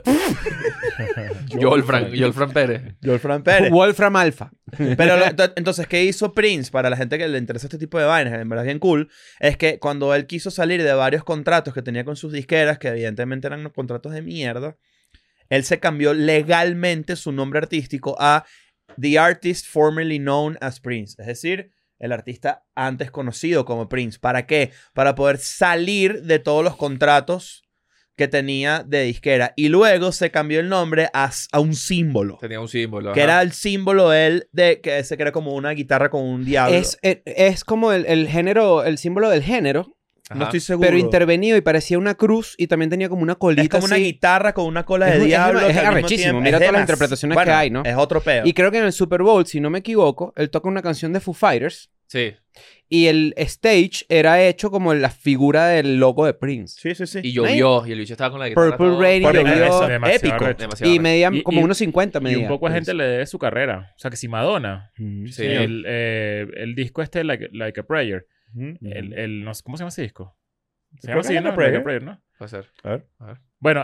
Speaker 4: Jolfran Pérez.
Speaker 2: Jolfran Pérez.
Speaker 3: Wolfram Alpha.
Speaker 2: Pero entonces, ¿qué hizo Prince? Para la gente que le interesa este tipo de vainas, en verdad es bien cool, es que cuando él quiso salir de varios contratos que tenía con sus disqueras, que evidentemente eran unos contratos de mierda, él se cambió legalmente su nombre artístico a The Artist Formerly Known as Prince. Es decir, el artista antes conocido como Prince. ¿Para qué? Para poder salir de todos los contratos que tenía de disquera. Y luego se cambió el nombre a un símbolo.
Speaker 4: Tenía un símbolo.
Speaker 2: Que
Speaker 4: ajá.
Speaker 2: era el símbolo de él, que ese que era como una guitarra con un diablo.
Speaker 3: Es como el género, el símbolo del género,
Speaker 4: Ajá.
Speaker 2: No estoy seguro.
Speaker 3: pero intervenido y parecía una cruz y también tenía como una colita
Speaker 2: es como una
Speaker 3: así.
Speaker 2: guitarra con una cola de
Speaker 3: Es
Speaker 2: diablo. que al mismo
Speaker 3: arrechísimo.
Speaker 2: tiempo-
Speaker 3: Mira
Speaker 2: es
Speaker 3: todas las
Speaker 2: demás.
Speaker 3: interpretaciones
Speaker 2: Bueno,
Speaker 3: que hay, ¿no?
Speaker 2: Es otro peo.
Speaker 3: Y creo que en el Super Bowl, si no me equivoco, él toca una canción de Foo Fighters
Speaker 4: Sí.
Speaker 3: y el stage era hecho como la figura del logo de Prince.
Speaker 2: Sí, sí, sí.
Speaker 4: Y llovió. Y el bicho estaba con la guitarra.
Speaker 3: Purple
Speaker 4: todo-
Speaker 3: Rain y
Speaker 2: Porque
Speaker 3: llovió.
Speaker 2: eso es
Speaker 1: Demasiado
Speaker 2: épico.
Speaker 1: arrecho.
Speaker 4: Demasiado.
Speaker 3: Y medía
Speaker 1: Y-
Speaker 3: como
Speaker 1: y-
Speaker 3: 1.50
Speaker 1: Y
Speaker 3: medía.
Speaker 1: un poco de
Speaker 3: Prince.
Speaker 1: gente le debe su carrera. O sea, que si Madonna.
Speaker 3: Ujú.
Speaker 4: Sí.
Speaker 1: El disco Like a Prayer.
Speaker 2: Ujú.
Speaker 1: No sé, ¿cómo se llama ese disco? Se
Speaker 2: Creo
Speaker 1: llama
Speaker 2: que
Speaker 1: así,
Speaker 2: Like a
Speaker 1: ¿no?
Speaker 2: Prayer.
Speaker 1: Like a Prayer, ¿no?
Speaker 4: Puede ser.
Speaker 2: A ver.
Speaker 1: Bueno,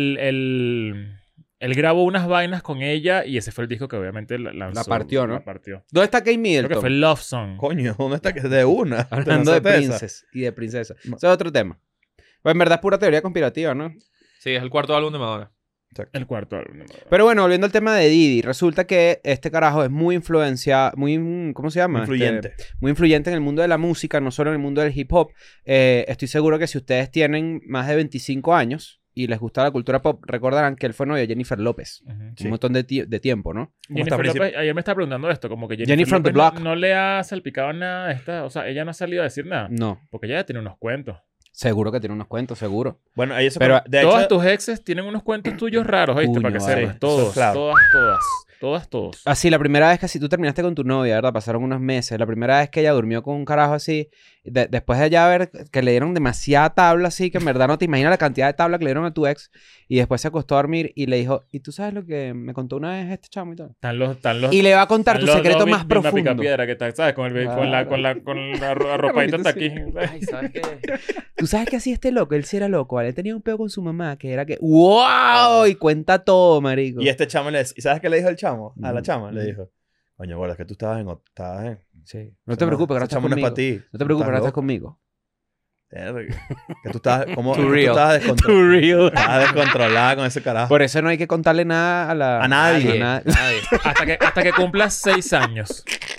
Speaker 1: él grabó unas vainas con ella y ese fue el disco que obviamente lanzó.
Speaker 3: La partió, ¿no?
Speaker 1: La partió.
Speaker 3: ¿Dónde está Kate
Speaker 1: Creo que
Speaker 3: Middleton?
Speaker 1: fue Love Song.
Speaker 2: Coño, ¿dónde está que de una?
Speaker 3: Hablando de
Speaker 2: Ten certeza.
Speaker 3: princes y de princesas.
Speaker 2: No.
Speaker 3: Eso es otro tema. Pues en verdad es pura teoría conspirativa, ¿no?
Speaker 4: Sí, es el cuarto álbum de Madonna.
Speaker 1: El cuarto álbum.
Speaker 3: Pero bueno, volviendo al tema de Diddy, resulta que este carajo es muy ¿cómo se llama?
Speaker 2: Influyente.
Speaker 3: Muy influyente en el mundo de la música, no solo en el mundo del hip hop. Estoy seguro que si ustedes tienen más de 25 años y les gusta la cultura pop, recordarán que él fue novio de Jennifer López.
Speaker 1: Ujú.
Speaker 2: Sí.
Speaker 3: Un montón de tiempo, ¿no?
Speaker 1: Jennifer
Speaker 2: está,
Speaker 1: López, ayer me estaba preguntando esto, como que
Speaker 3: Jenny from the
Speaker 1: López
Speaker 3: Block.
Speaker 1: no le ha salpicado nada a esta, o sea, ella no ha salido a decir nada,
Speaker 3: No,
Speaker 1: porque ella ya tiene unos cuentos.
Speaker 3: seguro que tiene unos cuentos, seguro.
Speaker 2: Bueno, ahí eso
Speaker 3: Pero
Speaker 2: de
Speaker 1: Todas
Speaker 2: hecho,
Speaker 1: tus exes tienen unos cuentos tuyos raros, ¿oíste?
Speaker 3: Coño,
Speaker 1: Para que
Speaker 3: vale.
Speaker 1: sepas.
Speaker 2: Sí,
Speaker 1: Todos,
Speaker 2: eso es claro.
Speaker 1: todos.
Speaker 3: Así, la primera vez que si tú terminaste con tu novia, ¿verdad? Pasaron unos meses. La primera vez que ella durmió con un carajo así, después de ya ver que le dieron demasiada tabla así, que en verdad no te imaginas la cantidad de tabla que le dieron a tu ex, y después se acostó a dormir y le dijo, ¿y tú sabes lo que me contó una vez este chamo y todo?
Speaker 1: Están los
Speaker 3: Y le va a contar tu
Speaker 1: están los
Speaker 3: secreto
Speaker 1: dos
Speaker 3: más
Speaker 1: Vilma
Speaker 3: profundo.
Speaker 1: Picapiedra que está, ¿sabes? Con la arropadita hasta aquí.
Speaker 4: Ay, ¿sabes qué?
Speaker 3: ¿Tú sabes que así este loco? Él sí era loco, ¿vale? Él tenía un peo con su mamá que era que ¡wow! Y cuenta todo, marico.
Speaker 2: y este chamo ¿y sabes qué le dijo el chamo? A la
Speaker 3: Mm.
Speaker 2: chama le dijo, coño, bueno, es que tú estabas en...
Speaker 3: Sí. No te preocupes, que ahora
Speaker 2: ese
Speaker 3: estás
Speaker 2: chamo no es
Speaker 3: conmigo.
Speaker 2: para ti.
Speaker 3: No te preocupes, ahora estás
Speaker 2: loco.
Speaker 3: conmigo.
Speaker 2: Verga. Que tú estabas... ¿Cómo?
Speaker 4: Too
Speaker 2: Tú
Speaker 4: real.
Speaker 2: estabas
Speaker 3: real.
Speaker 2: Estabas descontrolada con ese carajo.
Speaker 3: Por eso no hay que contarle nada
Speaker 2: A nadie.
Speaker 3: a nadie.
Speaker 4: Nadie.
Speaker 1: Hasta que cumplas 6 años.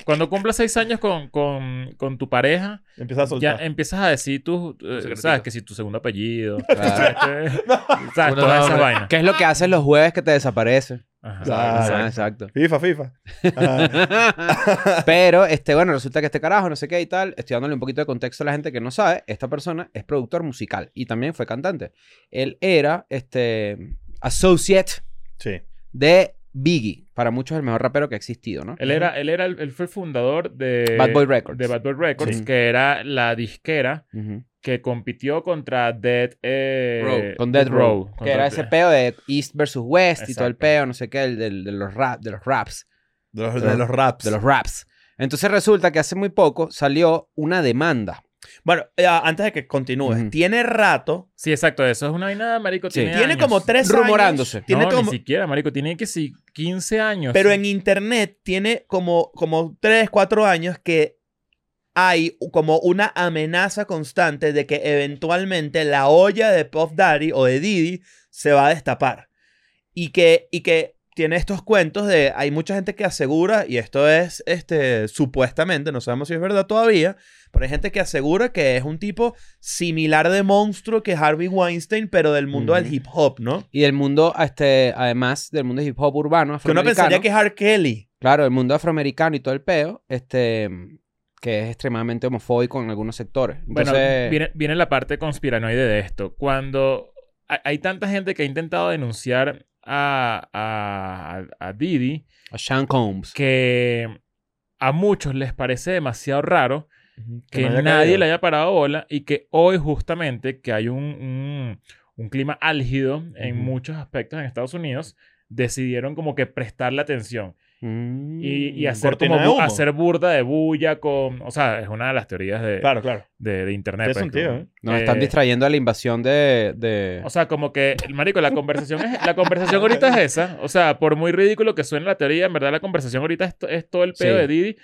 Speaker 1: Cuando cumplas 6 años con tu pareja,
Speaker 2: Empieza a
Speaker 1: ya
Speaker 2: soltar.
Speaker 1: empiezas a decir tus...
Speaker 4: secretico.
Speaker 1: ¿sabes? Que si tu segundo apellido.
Speaker 3: Claro.
Speaker 1: ¿Sabes?
Speaker 4: Uno
Speaker 1: Todas esas
Speaker 4: nombre.
Speaker 1: vainas.
Speaker 3: ¿Qué es lo que haces los jueves que te desaparece?
Speaker 1: Ajá.
Speaker 2: Claro.
Speaker 3: Ah, exacto.
Speaker 2: FIFA. Ah,
Speaker 3: Pero, bueno, resulta que este carajo, no sé qué y tal, estoy dándole un poquito de contexto a la gente que no sabe, esta persona es productor musical y también fue cantante. Él era, associate
Speaker 2: sí.
Speaker 3: de Biggie, para muchos el mejor rapero que ha existido, ¿no?
Speaker 1: Él fue el fundador de...
Speaker 3: Bad Boy Records.
Speaker 1: De Bad Boy Records,
Speaker 2: Sí.
Speaker 1: que era la disquera
Speaker 3: Ujú.
Speaker 1: que compitió contra Dead
Speaker 4: Row.
Speaker 3: Con Death Row, que
Speaker 1: contra
Speaker 3: era ese peo de East versus West y todo el
Speaker 1: Exacto.
Speaker 3: peo, no sé qué, de los raps.
Speaker 2: De los raps.
Speaker 3: De los raps. Entonces resulta que hace muy poco salió una demanda.
Speaker 2: Bueno, antes de que continúes.
Speaker 3: Ujú.
Speaker 2: Tiene rato.
Speaker 1: Sí, exacto. Eso es una vaina, marico.
Speaker 3: Sí.
Speaker 2: Tiene
Speaker 1: años.
Speaker 2: como 3
Speaker 3: Rumorándose.
Speaker 2: años. Tiene
Speaker 1: No,
Speaker 2: como...
Speaker 1: ni siquiera, marico. Tiene que sí 15 años.
Speaker 2: Pero en internet tiene como 3, 4 años que hay como una amenaza constante de que eventualmente la olla de Puff Daddy o de Diddy se va a destapar. Y que tiene estos cuentos de... Hay mucha gente que asegura, y esto es supuestamente, no sabemos si es verdad todavía, pero hay gente que asegura que es un tipo similar de monstruo que Harvey Weinstein, pero del mundo del
Speaker 3: Ujú.
Speaker 2: hip hop, ¿no?
Speaker 3: Y del mundo, además del mundo hip hop urbano,
Speaker 2: Que uno
Speaker 3: afroamericano.
Speaker 2: pensaría que es R. Kelly.
Speaker 3: Claro, el mundo afroamericano y todo el peo, que es extremadamente homofóbico en algunos sectores.
Speaker 1: Bueno,
Speaker 3: Entonces,
Speaker 1: viene la parte conspiranoide de esto. Cuando hay tanta gente que ha intentado denunciar a Diddy,
Speaker 3: a Sean Combs.
Speaker 1: que a muchos les parece demasiado raro que
Speaker 2: no haya
Speaker 1: nadie
Speaker 2: caído.
Speaker 1: le haya parado bola y que hoy justamente que hay un clima álgido en
Speaker 3: Ujú.
Speaker 1: muchos aspectos en Estados Unidos, decidieron como que prestarle atención y hacer
Speaker 2: cortina
Speaker 1: como
Speaker 2: de humo.
Speaker 1: hacer burda de bulla con... O sea, es una de las teorías de,
Speaker 2: Claro, claro.
Speaker 1: de internet.
Speaker 2: Tiene
Speaker 1: pues,
Speaker 2: sentido,
Speaker 1: como-
Speaker 2: ¿eh?
Speaker 3: Nos están distrayendo de la invasión de...
Speaker 1: O sea, como que, marico, la conversación ahorita es esa. O sea, por muy ridículo que suene la teoría, en verdad la conversación ahorita es todo el pedo
Speaker 3: Sí.
Speaker 1: de Diddy.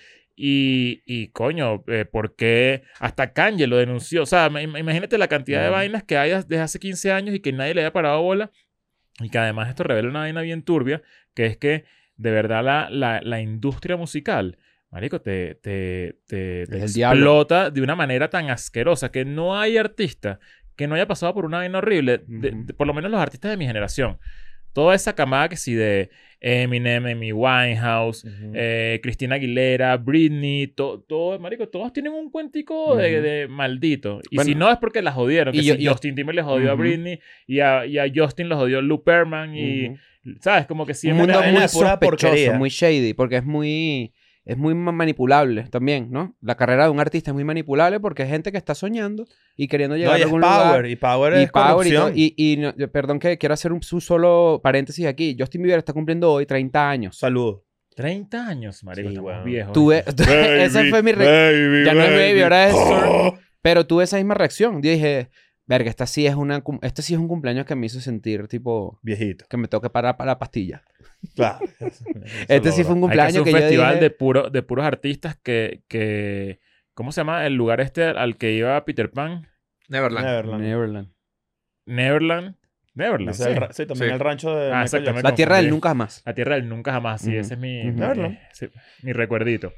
Speaker 1: Y coño, ¿por qué? Hasta Kanye lo denunció. O sea, imagínate la cantidad de vainas que hay desde hace 15 años y que nadie le haya parado bola. Y que además esto revela una vaina bien turbia, que es que de verdad la industria musical, marico, te
Speaker 3: el diablo.
Speaker 1: explota de una manera tan asquerosa que no hay artista que no haya pasado por una vaina horrible,
Speaker 3: Ujú.
Speaker 1: por lo menos los artistas de mi generación. Toda esa camada que sí de Eminem, Amy Winehouse, Christina Aguilera, Britney, todo, marico, todos tienen un cuentico de maldito. Y
Speaker 3: Bueno,
Speaker 1: si no es porque las jodieron, que
Speaker 3: y
Speaker 1: si
Speaker 3: yo-
Speaker 1: Justin Timberlake le jodió a
Speaker 3: Ujú.
Speaker 1: Britney y a Justin lo jodió Lou Pearlman y...
Speaker 3: Ujú.
Speaker 1: ¿Sabes? Como que
Speaker 3: Un
Speaker 1: siempre...
Speaker 3: mundo
Speaker 2: vaina
Speaker 3: muy
Speaker 2: de pura
Speaker 3: sospechoso,
Speaker 2: porquería.
Speaker 3: muy shady, porque es muy manipulable también, ¿no? La carrera de un artista es muy manipulable porque hay gente que está soñando y queriendo llegar
Speaker 2: No, y
Speaker 3: a
Speaker 2: es
Speaker 3: algún
Speaker 2: power.
Speaker 3: lugar.
Speaker 2: Y power
Speaker 3: Y
Speaker 2: es
Speaker 3: power y
Speaker 2: corrupción.
Speaker 3: todo. Perdón que quiero hacer un solo paréntesis aquí. Justin Bieber está cumpliendo hoy 30 años.
Speaker 2: Salud.
Speaker 1: 30 años, marico,
Speaker 2: Sí,
Speaker 1: estamos
Speaker 2: weón.
Speaker 1: viejos.
Speaker 3: Tuve, esa fue mi reacción. Ya no es baby, ahora es Sir. Pero tuve esa misma reacción. Yo dije, verga, este sí es un cumpleaños que me hizo sentir tipo
Speaker 2: Viejito.
Speaker 3: que me tengo que parar para la pastilla.
Speaker 2: Claro.
Speaker 3: Este sí fue un
Speaker 1: Hay que
Speaker 3: cumpleaños
Speaker 1: hacer un
Speaker 3: que yo
Speaker 1: festival
Speaker 3: dije...
Speaker 1: de puros artistas que... ¿Cómo se llama el lugar al que iba Peter Pan?
Speaker 4: Neverland.
Speaker 2: Neverland.
Speaker 3: Neverland.
Speaker 1: Neverland,
Speaker 2: Ese
Speaker 1: sí.
Speaker 2: es sí, también
Speaker 4: Sí.
Speaker 2: el rancho de Michael
Speaker 1: exactamente.
Speaker 2: Jackson.
Speaker 3: La tierra del
Speaker 1: confundí.
Speaker 3: nunca jamás.
Speaker 1: La tierra del nunca jamás, sí,
Speaker 3: Ujú.
Speaker 1: ese es mi,
Speaker 3: Ujú.
Speaker 2: Neverland.
Speaker 1: sí, mi recuerdito.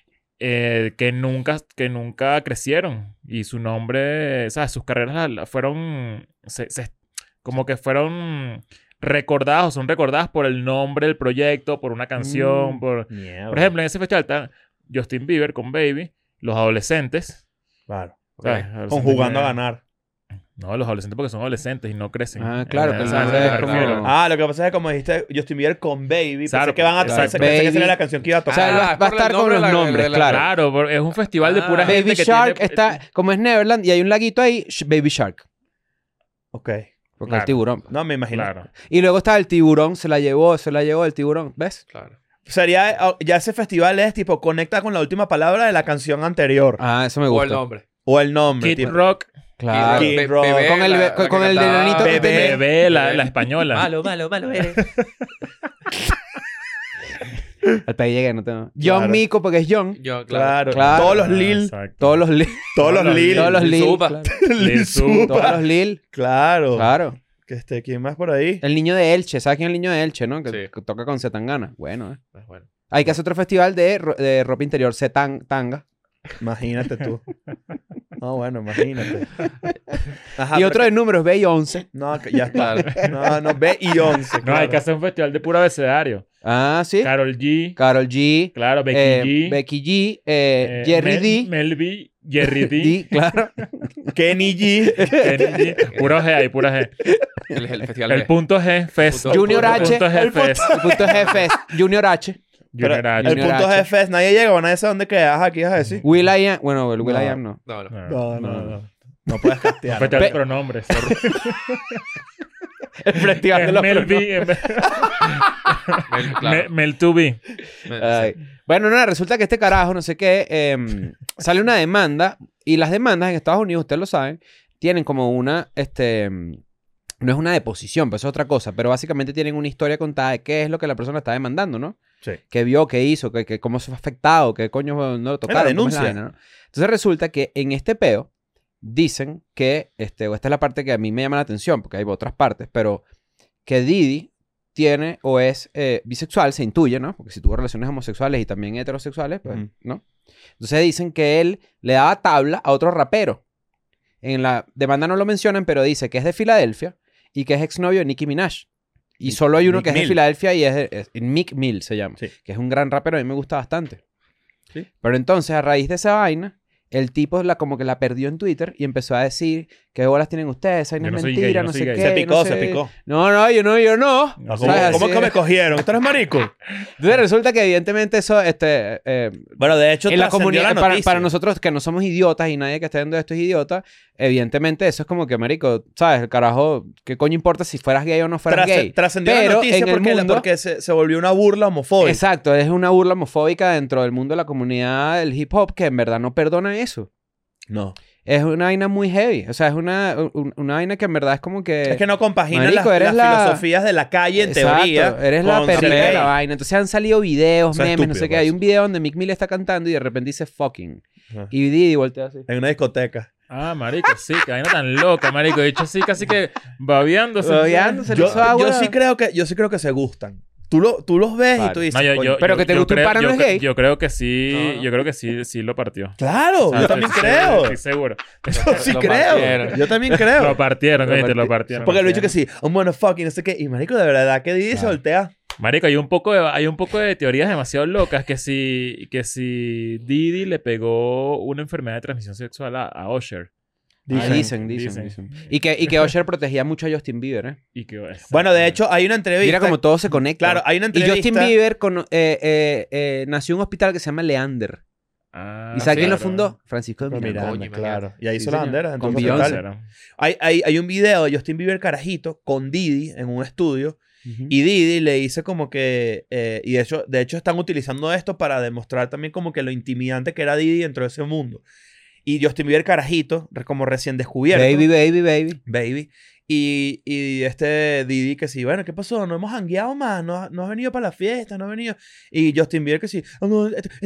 Speaker 1: Que nunca crecieron y su nombre, ¿sabes? Sus carreras fueron, como que fueron recordadas o son recordadas por el nombre del proyecto, por una canción,
Speaker 2: Mierda.
Speaker 1: por ejemplo, en ese festival está Justin Bieber con Baby, los adolescentes,
Speaker 2: Claro.
Speaker 1: ¿sabes?
Speaker 2: Con
Speaker 1: Adolescentes
Speaker 2: jugando a
Speaker 1: que-
Speaker 2: ganar.
Speaker 1: No, los adolescentes porque son adolescentes y no crecen.
Speaker 3: Ah, claro, que el
Speaker 1: ¿sabes?
Speaker 3: nombre
Speaker 1: ¿A
Speaker 3: es
Speaker 1: qué me
Speaker 3: como-
Speaker 1: refiero?
Speaker 2: Ah, lo que pasa es que como dijiste Justin Bieber con Baby,
Speaker 1: Claro,
Speaker 2: pensé que van a
Speaker 1: exacto.
Speaker 2: pensé que esa
Speaker 3: Baby.
Speaker 2: era la canción que iba a
Speaker 3: O
Speaker 2: tocar.
Speaker 3: sea, va a
Speaker 4: por el
Speaker 3: estar con
Speaker 4: nombre
Speaker 3: los
Speaker 4: de la-
Speaker 3: nombres,
Speaker 4: de la-
Speaker 3: claro.
Speaker 1: Claro, porque es un festival de pura gente
Speaker 3: Baby
Speaker 1: que
Speaker 3: Shark
Speaker 1: tiene...
Speaker 3: está... Como es Neverland y hay un laguito ahí, Baby Shark.
Speaker 2: Ok.
Speaker 3: Porque
Speaker 1: Claro.
Speaker 3: el tiburón.
Speaker 2: No, me imagino.
Speaker 1: Claro.
Speaker 3: Y luego está el tiburón, se la llevó el tiburón. ¿Ves?
Speaker 4: Claro.
Speaker 2: Sería, ya ese festival es tipo, conecta con la última palabra de la canción anterior.
Speaker 3: Ah, eso me
Speaker 4: O
Speaker 3: gusta.
Speaker 4: el nombre.
Speaker 2: O el nombre.
Speaker 1: Kid
Speaker 2: tipo,
Speaker 1: Rock,
Speaker 3: Claro.
Speaker 2: Kid
Speaker 4: Be-
Speaker 2: Rock.
Speaker 4: Bebé,
Speaker 3: Con el-
Speaker 4: la
Speaker 3: con
Speaker 4: que
Speaker 3: el
Speaker 4: cantaba-
Speaker 3: enanito que
Speaker 2: Bebé.
Speaker 1: Bebé, la española.
Speaker 4: malo eres.
Speaker 3: Hasta ahí llegué, no tengo.
Speaker 2: Claro.
Speaker 3: John Mico, porque es John.
Speaker 4: Yo,
Speaker 2: Claro.
Speaker 3: Claro.
Speaker 2: Todos los
Speaker 1: Ah,
Speaker 2: Lil.
Speaker 1: exacto.
Speaker 3: Todos los Lil.
Speaker 2: Todos los Lil.
Speaker 3: Todos los
Speaker 4: Lil
Speaker 3: Lil.
Speaker 4: Supa.
Speaker 3: Claro.
Speaker 2: Lil
Speaker 1: Supa.
Speaker 3: Todos los Lil.
Speaker 2: Claro.
Speaker 3: Claro.
Speaker 2: ¿Quién más por ahí?
Speaker 3: El niño de Elche. ¿Sabes quién es el niño de Elche, no? Que
Speaker 4: Sí.
Speaker 3: toca con Zetangana. Bueno,
Speaker 4: Pues bueno.
Speaker 3: Hay que hacer otro festival de ropa interior tanga.
Speaker 2: Imagínate tú. No, bueno, imagínate. Ajá,
Speaker 3: Y otro de números, B y 11.
Speaker 2: No, que ya está. No, B y 11.
Speaker 1: No, hay que hacer un festival de puro abecedario.
Speaker 3: Ah, sí.
Speaker 1: Karol G.
Speaker 3: Karol G.
Speaker 1: Claro, Becky G.
Speaker 3: Becky G. Jerry D.
Speaker 1: Mel B. Jerry D.
Speaker 3: D, claro.
Speaker 2: Kenny G.
Speaker 1: Kenny G. Puro G ahí, pura G.
Speaker 4: El festival
Speaker 1: El
Speaker 4: G.
Speaker 1: punto G, Fest.
Speaker 3: Junior
Speaker 1: El
Speaker 3: H.
Speaker 1: punto G,
Speaker 2: El punto-
Speaker 1: Fest.
Speaker 3: El punto G Fest. Junior H.
Speaker 2: Pero
Speaker 1: Junior H.
Speaker 2: el punto
Speaker 3: H.
Speaker 2: G Fest, nadie llega, o nadie sabe dónde queda. Ajá, ¿qué ibas a decir?
Speaker 3: Will I Am. Bueno, el Will
Speaker 2: No.
Speaker 3: I Am no.
Speaker 4: No, no.
Speaker 2: No puedes castear.
Speaker 1: Festival de
Speaker 3: Pe-
Speaker 1: pronombres.
Speaker 3: El festival de los
Speaker 1: Mel
Speaker 3: pronombres.
Speaker 1: B.
Speaker 4: Claro.
Speaker 1: Mel 2B.
Speaker 3: Ay. Bueno, nada, resulta que este carajo, no sé qué, sale una demanda y las demandas en Estados Unidos, ustedes lo saben, tienen como una, no es una deposición, pues es otra cosa, pero básicamente tienen una historia contada de qué es lo que la persona está demandando, ¿no?
Speaker 2: Sí.
Speaker 3: Qué vio, qué hizo, cómo se fue afectado, qué coño no lo tocaron. cómo es la
Speaker 2: denuncia.
Speaker 3: vaina, ¿no? Entonces resulta que en este peo dicen que, o esta es la parte que a mí me llama la atención, porque hay otras partes, pero que Diddy tiene o es bisexual, se intuye, ¿no? Porque si tuvo relaciones homosexuales y también heterosexuales, pues,
Speaker 2: Ujú.
Speaker 3: ¿no? Entonces dicen que él le daba tabla a otro rapero. En la demanda no lo mencionan, pero dice que es de Filadelfia y que es exnovio de Nicki Minaj. Y solo hay uno
Speaker 2: Meek
Speaker 3: que es de
Speaker 2: Mill.
Speaker 3: Filadelfia y es Meek Mill se llama.
Speaker 2: Sí.
Speaker 3: Que es un gran rapero, a mí me gusta bastante.
Speaker 2: Sí.
Speaker 3: Pero entonces, a raíz de esa vaina, el tipo como que la perdió en Twitter y empezó a decir qué bolas tienen ustedes, esa vaina
Speaker 1: Yo no
Speaker 3: es
Speaker 1: soy
Speaker 3: mentira,
Speaker 1: gay, yo
Speaker 3: no
Speaker 1: no
Speaker 3: sé
Speaker 1: soy
Speaker 3: qué.
Speaker 1: gay.
Speaker 2: Se picó,
Speaker 3: no
Speaker 2: se
Speaker 3: sé-
Speaker 2: picó.
Speaker 3: No, yo no.
Speaker 2: Ah, ¿Cómo,
Speaker 3: ¿Sabes?
Speaker 2: cómo
Speaker 3: Así-
Speaker 2: que me cogieron? ¿Tú eres marico?
Speaker 3: Entonces resulta que evidentemente eso,
Speaker 2: Bueno, de hecho,
Speaker 3: en la
Speaker 2: trascendió
Speaker 3: comunidad,
Speaker 2: la
Speaker 3: para
Speaker 2: noticia.
Speaker 3: nosotros que no somos idiotas y nadie que esté viendo esto es idiota, evidentemente eso es como que, marico, ¿sabes? El carajo, ¿qué coño importa si fueras gay o no fueras gay?
Speaker 2: Trascendió la
Speaker 3: Pero
Speaker 2: noticia
Speaker 3: en el
Speaker 2: porque,
Speaker 3: mundo-
Speaker 2: porque se volvió una burla homofóbica.
Speaker 3: Exacto, es una burla homofóbica dentro del mundo de la comunidad del hip hop que en verdad no perdona eso.
Speaker 2: No.
Speaker 3: Es una vaina muy heavy. O sea, es una vaina que en verdad es como que...
Speaker 2: Es que no compagina
Speaker 3: Marico,
Speaker 2: las,
Speaker 3: eres
Speaker 2: las
Speaker 3: la-
Speaker 2: filosofías de la calle, en
Speaker 3: Exacto,
Speaker 2: teoría.
Speaker 3: eres la
Speaker 2: con ser
Speaker 3: perdida de
Speaker 2: gay.
Speaker 3: la vaina. Entonces han salido videos,
Speaker 2: Eso es
Speaker 3: memes, no sé
Speaker 2: estúpido,
Speaker 3: qué. Hay
Speaker 2: pues.
Speaker 3: un video donde Meek Mill está cantando y de repente dice fucking.
Speaker 2: Ajá.
Speaker 3: Y Diddy voltea así.
Speaker 2: En una discoteca.
Speaker 1: Ah, marico, sí, que vaina tan loca, marico. De hecho, sí, casi que babeándose.
Speaker 3: Babeándose. Se le
Speaker 2: Yo,
Speaker 3: hizo agua.
Speaker 2: yo sí creo que se gustan. Tú los ves y
Speaker 3: Vale.
Speaker 2: tú dices...
Speaker 1: No,
Speaker 2: "Coño".
Speaker 3: Pero que te guste un
Speaker 1: creo-
Speaker 3: pana no
Speaker 1: yo
Speaker 3: es
Speaker 1: cre-
Speaker 3: gay.
Speaker 1: Yo creo que sí,
Speaker 4: No, no.
Speaker 1: yo creo que sí lo partió.
Speaker 2: Claro,
Speaker 1: O sea,
Speaker 2: yo también
Speaker 1: estoy
Speaker 2: creo.
Speaker 1: seguro, Estoy seguro.
Speaker 2: Yo sí
Speaker 4: Lo
Speaker 2: creo.
Speaker 4: partieron.
Speaker 2: Yo también creo.
Speaker 1: Lo partieron, ¿viste? Lo partieron.
Speaker 2: Porque lo he dicho que sí, I'm gonna fucking, no sé qué. Y marico, de verdad que Diddy se voltea.
Speaker 1: Marico, hay un poco de teorías demasiado locas que si Diddy le pegó una enfermedad de transmisión sexual a Usher.
Speaker 3: Dicen. Y que Usher protegía mucho a Justin Bieber, ¿eh?
Speaker 1: Y que,
Speaker 2: Bueno, de hecho, hay una entrevista.
Speaker 3: Mira cómo todo se conecta.
Speaker 2: Claro, hay una
Speaker 3: Y
Speaker 2: entrevista.
Speaker 3: Justin Bieber nació en un hospital que se llama Leander.
Speaker 1: Ah,
Speaker 3: ¿Y sabes quién lo
Speaker 1: claro.
Speaker 3: fundó? Francisco de
Speaker 2: Pero
Speaker 3: Miranda.
Speaker 2: Miranda,
Speaker 4: Coño,
Speaker 2: claro. Y ahí
Speaker 3: Sí,
Speaker 2: hizo las
Speaker 3: señor.
Speaker 2: banderas.
Speaker 3: Con
Speaker 2: entonces,
Speaker 3: Beyoncé.
Speaker 2: tal.
Speaker 1: Claro.
Speaker 2: Hay un video de Justin Bieber carajito con Diddy en un estudio.
Speaker 3: Ujú.
Speaker 2: Y Diddy le dice como que... y de hecho están utilizando esto para demostrar también como que lo intimidante que era Diddy dentro de ese mundo. Y Justin Bieber carajito, como recién descubierto.
Speaker 3: Baby.
Speaker 2: Y este Diddy que sí, bueno, ¿qué pasó? No hemos hangueado más, no has venido para la fiesta, no has venido. Y Justin Bieber que sí, "Oh, no,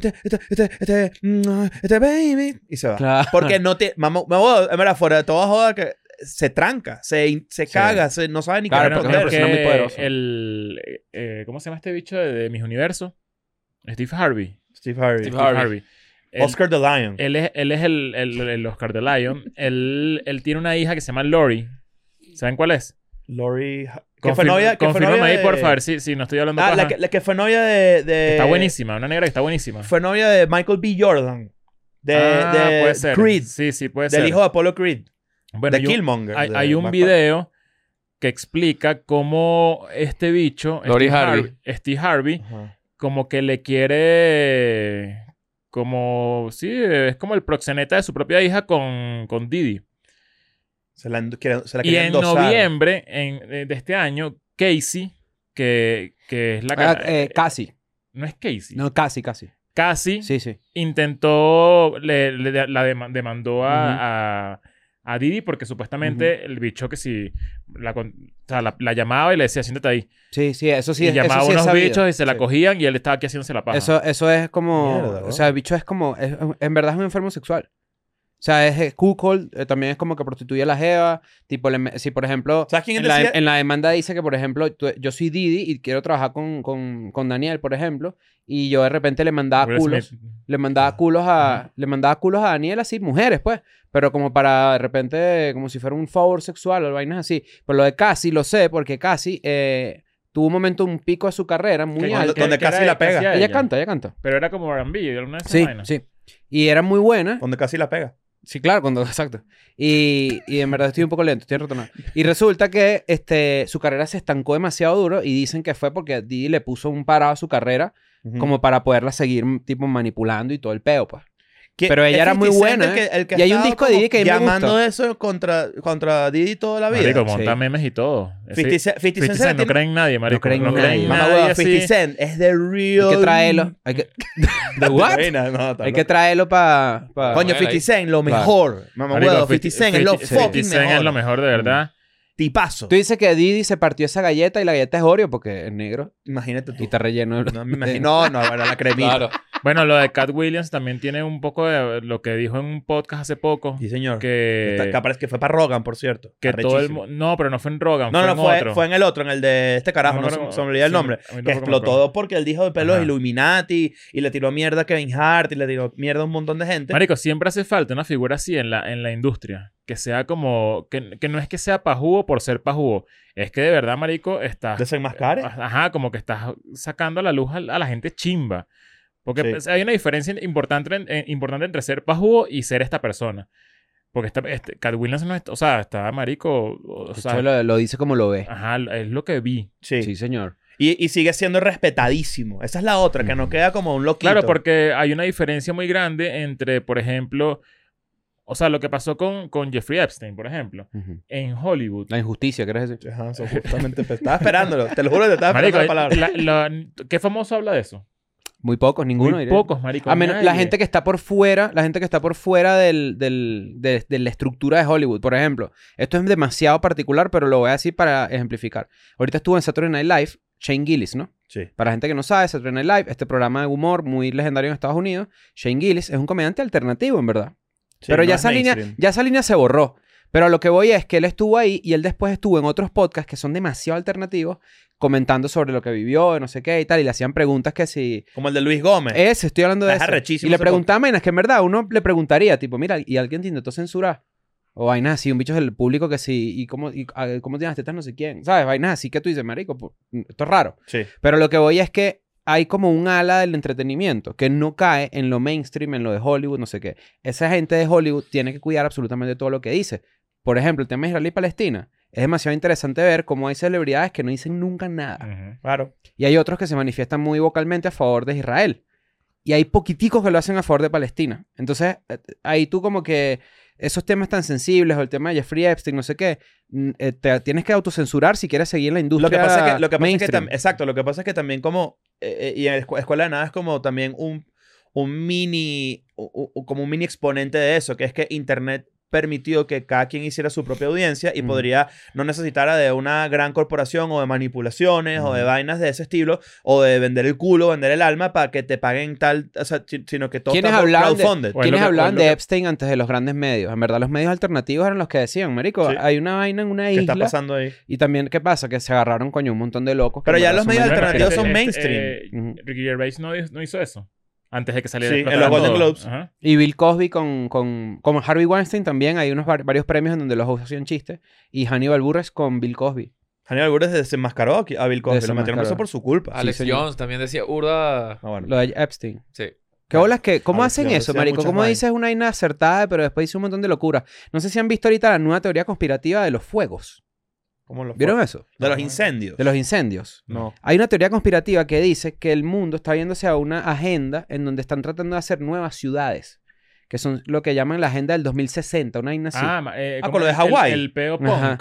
Speaker 2: este baby. Y se va.
Speaker 3: Claro.
Speaker 2: Porque no te... en verdad, fuera de toda joda que se tranca, se caga, no sabe ni
Speaker 3: Claro,
Speaker 2: qué
Speaker 3: porque es una
Speaker 2: responder.
Speaker 3: persona muy poderosa.
Speaker 1: ¿Cómo se llama este bicho de Mis Universos? Steve Harvey.
Speaker 2: Steve Harvey.
Speaker 4: Steve Harvey.
Speaker 2: Oscar the Lion.
Speaker 1: Él es el Oscar the Lion. Él tiene una hija que se llama Lori. ¿Saben cuál es?
Speaker 2: Lori... Que fue novia... que fue
Speaker 1: Confírmame
Speaker 2: novia
Speaker 1: ahí,
Speaker 2: de-
Speaker 1: por favor. Sí, no estoy hablando
Speaker 2: Ah,
Speaker 1: paja.
Speaker 2: la que fue novia de...
Speaker 1: Está buenísima. Una negra que está buenísima.
Speaker 2: Fue novia de Michael B. Jordan. De
Speaker 1: puede ser.
Speaker 2: Creed.
Speaker 1: Sí, puede
Speaker 2: Del
Speaker 1: ser.
Speaker 2: hijo de Apollo Creed.
Speaker 1: Bueno,
Speaker 2: de Killmonger.
Speaker 1: Hay un video que explica cómo este bicho,
Speaker 4: Lori Harvey.
Speaker 1: Steve Harvey,
Speaker 2: Ajá.
Speaker 1: como que le quiere... Como... Sí, es como el proxeneta de su propia hija con Diddy.
Speaker 2: Se la
Speaker 1: Y
Speaker 2: querían
Speaker 1: en
Speaker 2: endosar.
Speaker 1: noviembre de este año, Casey, que es la...
Speaker 3: Casi.
Speaker 1: No es Casey.
Speaker 3: No, casi.
Speaker 1: Casi
Speaker 3: Sí.
Speaker 1: intentó... demandó a Diddy porque supuestamente el bicho que si... La llamaba y le decía, siéntate ahí.
Speaker 3: Sí, eso sí.
Speaker 1: Y llamaba a
Speaker 3: eso sí es
Speaker 1: unos
Speaker 3: sabido.
Speaker 1: bichos y se la
Speaker 3: Sí.
Speaker 1: cogían y él estaba aquí haciéndose la paja.
Speaker 3: Eso es como...
Speaker 2: Mierda, ¿no?
Speaker 3: o sea, el bicho es como... en verdad es un enfermo sexual. O sea, es cuckold, también es como que prostituye a la jeva. Tipo, si por ejemplo,
Speaker 2: ¿Sabes quién
Speaker 3: en la,
Speaker 2: decía?
Speaker 3: en la demanda dice que, por ejemplo, yo soy Didi y quiero trabajar con Daniel, por ejemplo, y yo de repente le mandaba
Speaker 1: Will
Speaker 3: culos.
Speaker 1: Smith.
Speaker 3: Le mandaba culos a Daniel, así, mujeres, pues. Pero como para, de repente, como si fuera un favor sexual o vainas así. Pero lo de Cassie lo sé porque Cassie tuvo un momento, un pico de su carrera muy
Speaker 2: Que
Speaker 3: alto.
Speaker 2: donde
Speaker 1: que era
Speaker 2: casi la pega.
Speaker 1: hacía
Speaker 3: Ella canta.
Speaker 1: Pero era como R&B, alguna de esas
Speaker 3: Sí,
Speaker 1: vainas.
Speaker 3: sí. Y era muy buena.
Speaker 2: Donde casi la pega.
Speaker 3: Sí, claro, exacto. Y en verdad estoy un poco lento, estoy retornado. Y resulta que su carrera se estancó demasiado duro y dicen que fue porque Didi le puso un parado a su carrera
Speaker 2: Ujú.
Speaker 3: como para poderla seguir tipo manipulando y todo el peo, pues.
Speaker 2: Que
Speaker 3: Pero ella
Speaker 2: es
Speaker 3: era muy
Speaker 2: 50 Cent
Speaker 3: buena,
Speaker 2: el que
Speaker 3: y hay un
Speaker 2: estaba
Speaker 3: disco de
Speaker 2: como
Speaker 3: Didi que a mí me
Speaker 2: llamando
Speaker 3: gusta.
Speaker 2: eso contra Didi toda la vida.
Speaker 1: Marico, monta
Speaker 3: Sí.
Speaker 1: memes y todo.
Speaker 2: 50 Cent
Speaker 1: 50 Cent no cree en nadie, marico.
Speaker 3: cree en nadie.
Speaker 2: Mamá,
Speaker 1: nadie
Speaker 2: huevo,
Speaker 1: así.
Speaker 2: 50 Cent es the real...
Speaker 3: Hay que traerlo. ¿De what? Hay que traerlo para...
Speaker 2: Coño, 50 Cent, lo
Speaker 3: Claro.
Speaker 2: mejor. Mamá,
Speaker 1: Marico,
Speaker 2: huevo, 50 Cent es lo
Speaker 1: 50
Speaker 2: fucking
Speaker 1: Cent
Speaker 2: mejor.
Speaker 1: es lo mejor, de verdad.
Speaker 2: Tipazo.
Speaker 3: Tú dices que Didi se partió esa galleta y la galleta es Oreo porque es negro
Speaker 2: Imagínate tú.
Speaker 3: y está relleno de...
Speaker 2: No, me imagino. No, era la cremita.
Speaker 4: Claro.
Speaker 1: Bueno, lo de Cat Williams también tiene un poco de lo que dijo en un podcast hace poco.
Speaker 2: Sí, señor.
Speaker 1: Que
Speaker 2: Parece que fue para Rogan, por cierto.
Speaker 1: todo el
Speaker 2: Arrechísimo.
Speaker 1: No, pero no fue en Rogan,
Speaker 2: No,
Speaker 1: fue
Speaker 2: no,
Speaker 1: en otro.
Speaker 2: fue en el otro, en el de este carajo,
Speaker 1: No,
Speaker 2: no,
Speaker 1: no,
Speaker 2: se me olvidó el
Speaker 1: sí,
Speaker 2: nombre.
Speaker 1: a mí
Speaker 2: Que
Speaker 1: tampoco me
Speaker 2: explotó
Speaker 1: acuerdo.
Speaker 2: porque él dijo de pelos
Speaker 1: Ajá.
Speaker 2: Illuminati y le tiró mierda a Kevin Hart y le tiró mierda a un montón de gente.
Speaker 1: Marico, siempre hace falta una figura así en la industria. Que sea como... Que no es que sea pajugo por ser pajugo. Es que de verdad, marico, estás...
Speaker 2: Desenmascare.
Speaker 1: Ajá, como que estás sacando a la luz a la gente chimba. Porque
Speaker 2: Sí.
Speaker 1: pues, hay una diferencia importante entre ser pajugo y ser esta persona. Porque Cat Williams no está... O sea, está marico... O
Speaker 3: Esto
Speaker 1: sea,
Speaker 3: lo dice como lo ve.
Speaker 1: ajá, es lo que vi.
Speaker 2: Sí.
Speaker 3: Sí, señor.
Speaker 2: Y sigue siendo respetadísimo. Esa es la otra, que no queda como un loquito.
Speaker 1: Claro, porque hay una diferencia muy grande entre, por ejemplo... O sea, lo que pasó con Jeffrey Epstein, por ejemplo.
Speaker 3: Ujú.
Speaker 1: En Hollywood.
Speaker 3: La injusticia, ¿quieres decir?
Speaker 2: Ajá, eso justamente estaba esperándolo. Te lo juro que te estaba esperando
Speaker 1: Marico,
Speaker 2: la palabra.
Speaker 1: ¿qué famoso habla de eso?
Speaker 3: Muy pocos, ninguno.
Speaker 1: Muy
Speaker 3: diría.
Speaker 1: pocos, marico.
Speaker 3: A menos la
Speaker 1: nadie.
Speaker 3: gente que está por fuera, de la estructura de Hollywood. Por ejemplo, esto es demasiado particular, pero lo voy a decir para ejemplificar. Ahorita estuvo en Saturday Night Live Shane Gillis, ¿no?
Speaker 2: Sí.
Speaker 3: Para gente que no sabe, Saturday Night Live, este programa de humor muy legendario en Estados Unidos, Shane Gillis es un comediante alternativo, en verdad.
Speaker 2: Sí,
Speaker 3: Pero
Speaker 2: no
Speaker 3: ya
Speaker 2: es
Speaker 3: esa línea se borró. Pero a lo que voy es que él estuvo ahí y él después estuvo en otros podcasts que son demasiado alternativos comentando sobre lo que vivió, no sé qué y tal, y le hacían preguntas que si...
Speaker 2: Como el de Luis Gómez.
Speaker 3: Estoy hablando de
Speaker 2: Es
Speaker 3: eso.
Speaker 2: arrechísimo
Speaker 3: Y le
Speaker 2: ese
Speaker 3: preguntaba vainas que en verdad uno le preguntaría, tipo, mira, ¿y alguien te intentó censurar? O vainas así, un bicho del público que sí, ¿y cómo tienes las tetas no sé quién? ¿Sabes? Vainas así que tú dices, marico, pues, esto es raro.
Speaker 2: Sí.
Speaker 3: Pero lo que voy es que hay como un ala del entretenimiento que no cae en lo mainstream, en lo de Hollywood, no sé qué. Esa gente de Hollywood tiene que cuidar absolutamente todo lo que dice. Por ejemplo, el tema de Israel y Palestina. Es demasiado interesante ver cómo hay celebridades que no dicen nunca nada.
Speaker 1: Ujú.
Speaker 2: Claro.
Speaker 3: Y hay otros que se manifiestan muy vocalmente a favor de Israel. Y hay poquiticos que lo hacen a favor de Palestina. Entonces, ahí tú como que esos temas tan sensibles o el tema de Jeffrey Epstein, no sé qué, te tienes que autocensurar si quieres seguir en la industria
Speaker 2: Lo que pasa es que
Speaker 3: mainstream.
Speaker 2: exacto, lo que pasa es que también como y en Escuela de Nada es como también un mini como un mini exponente de eso, que es que internet permitió que cada quien hiciera su propia audiencia y podría no necesitara de una gran corporación o de manipulaciones o de vainas de ese estilo o de vender el culo, vender el alma para que te paguen tal, o sea, sino que todo
Speaker 3: ¿Quiénes
Speaker 2: está
Speaker 3: hablaban
Speaker 2: crowdfunded.
Speaker 1: Bueno,
Speaker 3: ¿Quiénes
Speaker 1: lo que-
Speaker 3: hablaban
Speaker 1: lo
Speaker 3: de
Speaker 1: que-
Speaker 3: Epstein antes de los grandes medios? En verdad, los medios alternativos eran los que decían, marico,
Speaker 2: Sí.
Speaker 3: hay una vaina en una
Speaker 2: ¿Qué está
Speaker 3: isla.
Speaker 2: pasando ahí?
Speaker 3: Y también, ¿qué pasa? Que se agarraron, coño, un montón de locos. que
Speaker 2: Pero
Speaker 3: en
Speaker 2: ya
Speaker 3: verdad
Speaker 2: los
Speaker 3: son
Speaker 2: medios
Speaker 3: medio
Speaker 2: alternativos
Speaker 3: raros.
Speaker 2: son mainstream.
Speaker 3: Ujú.
Speaker 1: Ricky Gervais no hizo eso. Antes de que saliera
Speaker 2: Sí,
Speaker 1: a
Speaker 2: en los
Speaker 1: explotar
Speaker 2: Golden
Speaker 1: todo.
Speaker 2: Globes.
Speaker 1: Ajá.
Speaker 3: Y Bill Cosby como Harvey Weinstein también hay unos varios premios en donde los hosts hacían chistes. Y Hannibal Buress con Bill Cosby.
Speaker 2: Hannibal Buress desenmascaró a Bill Cosby. Lo metieron
Speaker 3: Desenmascaró.
Speaker 2: preso por su culpa.
Speaker 4: Alex
Speaker 3: señor.
Speaker 4: Jones también decía urda.
Speaker 2: Ah, bueno.
Speaker 3: Lo de Epstein.
Speaker 4: Sí.
Speaker 3: ¿Qué bolas que? ¿Cómo
Speaker 2: Alex
Speaker 3: hacen
Speaker 2: Jones
Speaker 3: eso,
Speaker 2: decía
Speaker 3: marico?
Speaker 2: muchas
Speaker 3: ¿Cómo
Speaker 2: vainas.
Speaker 3: dices una vaina acertada, pero después dice un montón de locura? No sé si han visto ahorita la nueva teoría conspirativa de los fuegos.
Speaker 2: ¿Cómo lo
Speaker 3: ¿Vieron
Speaker 2: fue?
Speaker 3: eso?
Speaker 2: De los incendios.
Speaker 3: De los incendios.
Speaker 2: No.
Speaker 3: Hay una teoría conspirativa que dice que el mundo está yéndose a una agenda en donde están tratando de hacer nuevas ciudades. Que son lo que llaman la agenda del 2060, una vaina así.
Speaker 2: con
Speaker 1: como
Speaker 2: lo de
Speaker 1: el-
Speaker 2: Hawái.
Speaker 1: El peo punk.
Speaker 3: Ajá.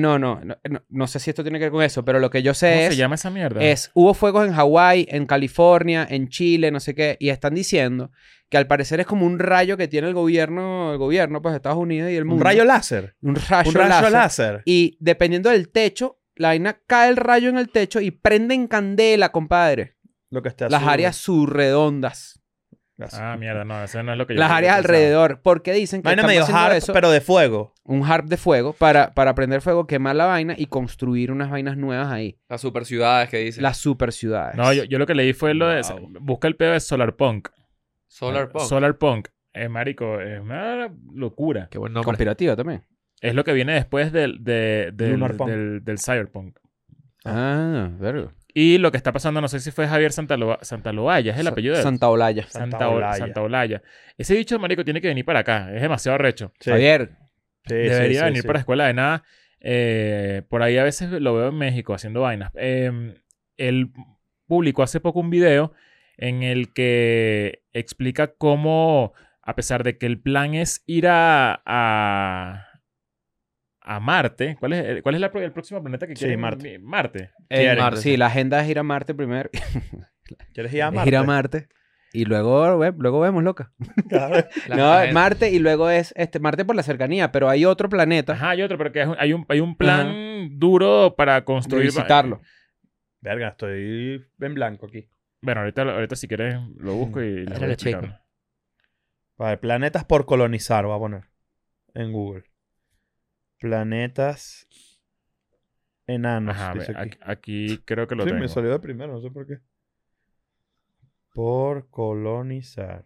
Speaker 3: No sé si esto tiene que ver con eso, pero lo que yo
Speaker 1: ¿Cómo
Speaker 3: sé
Speaker 1: se llama esa mierda?
Speaker 3: hubo fuegos en Hawái, en California, en Chile, no sé qué, y están diciendo que al parecer es como un rayo que tiene el gobierno pues de Estados Unidos y el mundo.
Speaker 2: Un rayo láser.
Speaker 3: Un rayo
Speaker 2: Un rayo
Speaker 3: láser.
Speaker 2: láser.
Speaker 3: Y dependiendo del techo, la vaina cae el rayo en el techo y prende en candela, compadre.
Speaker 2: Lo que está
Speaker 3: Las
Speaker 2: azul.
Speaker 3: áreas subredondas.
Speaker 2: Gracias.
Speaker 1: Ah, mierda, no, eso no es lo que yo
Speaker 3: Las áreas
Speaker 1: pensaba.
Speaker 3: alrededor. Porque dicen que
Speaker 2: Vaina
Speaker 3: estamos
Speaker 2: medio
Speaker 3: haciendo
Speaker 2: hard,
Speaker 3: eso,
Speaker 2: pero de fuego.
Speaker 3: un harp de fuego para prender fuego, quemar la vaina y construir unas vainas nuevas ahí.
Speaker 4: Las super ciudades que dicen.
Speaker 3: Las super ciudades.
Speaker 1: No, yo lo que leí fue lo de...
Speaker 4: Wow.
Speaker 1: Busca el pedo de Solarpunk.
Speaker 4: Solarpunk.
Speaker 1: Solarpunk. Marico, es una locura.
Speaker 4: Qué buen nombre.
Speaker 3: Conspirativa también.
Speaker 1: Es lo que viene después
Speaker 2: Lunarpunk.
Speaker 1: del Cyberpunk.
Speaker 3: Ah, verga.
Speaker 1: Y lo que está pasando, no sé si fue Javier Santaloaya, es el apellido de él.
Speaker 3: Santa Olaya.
Speaker 1: Santa Olaya. Ese bicho, marico, tiene que venir para acá. Es demasiado recho.
Speaker 2: Sí.
Speaker 3: Javier.
Speaker 2: Sí,
Speaker 1: Debería
Speaker 2: sí,
Speaker 1: venir
Speaker 2: sí.
Speaker 1: para la escuela de nada. Por ahí a veces lo veo en México haciendo vainas. Él publicó hace poco un video en el que explica cómo, a pesar de que el plan es ir a Marte, ¿cuál es el próximo planeta que
Speaker 2: Sí,
Speaker 1: quiere?
Speaker 2: Marte.
Speaker 1: Marte.
Speaker 2: Quieren.
Speaker 4: Marte,
Speaker 3: Sí, la agenda es ir a Marte primero.
Speaker 2: ¿Quieres ir a
Speaker 3: Es
Speaker 2: Marte?
Speaker 3: ir a Marte. Y luego vemos, loca.
Speaker 2: Claro.
Speaker 3: No,
Speaker 4: gente-
Speaker 3: Marte y luego es Marte por la cercanía, pero hay otro planeta
Speaker 1: Ajá, hay otro, pero que hay un plan duro para
Speaker 3: de
Speaker 1: construir.
Speaker 3: visitarlo.
Speaker 2: Verga, estoy en blanco aquí.
Speaker 1: Bueno, ahorita si quieres lo busco y les voy a
Speaker 4: Dale,
Speaker 1: explicar.
Speaker 4: chico.
Speaker 2: Vale, planetas por colonizar, voy a poner en Google. Planetas enanos.
Speaker 1: Ajá,
Speaker 2: dice
Speaker 1: ve,
Speaker 2: aquí.
Speaker 1: aquí creo que lo
Speaker 2: Sí,
Speaker 1: tengo.
Speaker 2: me salió de primero, no sé por qué. Por colonizar.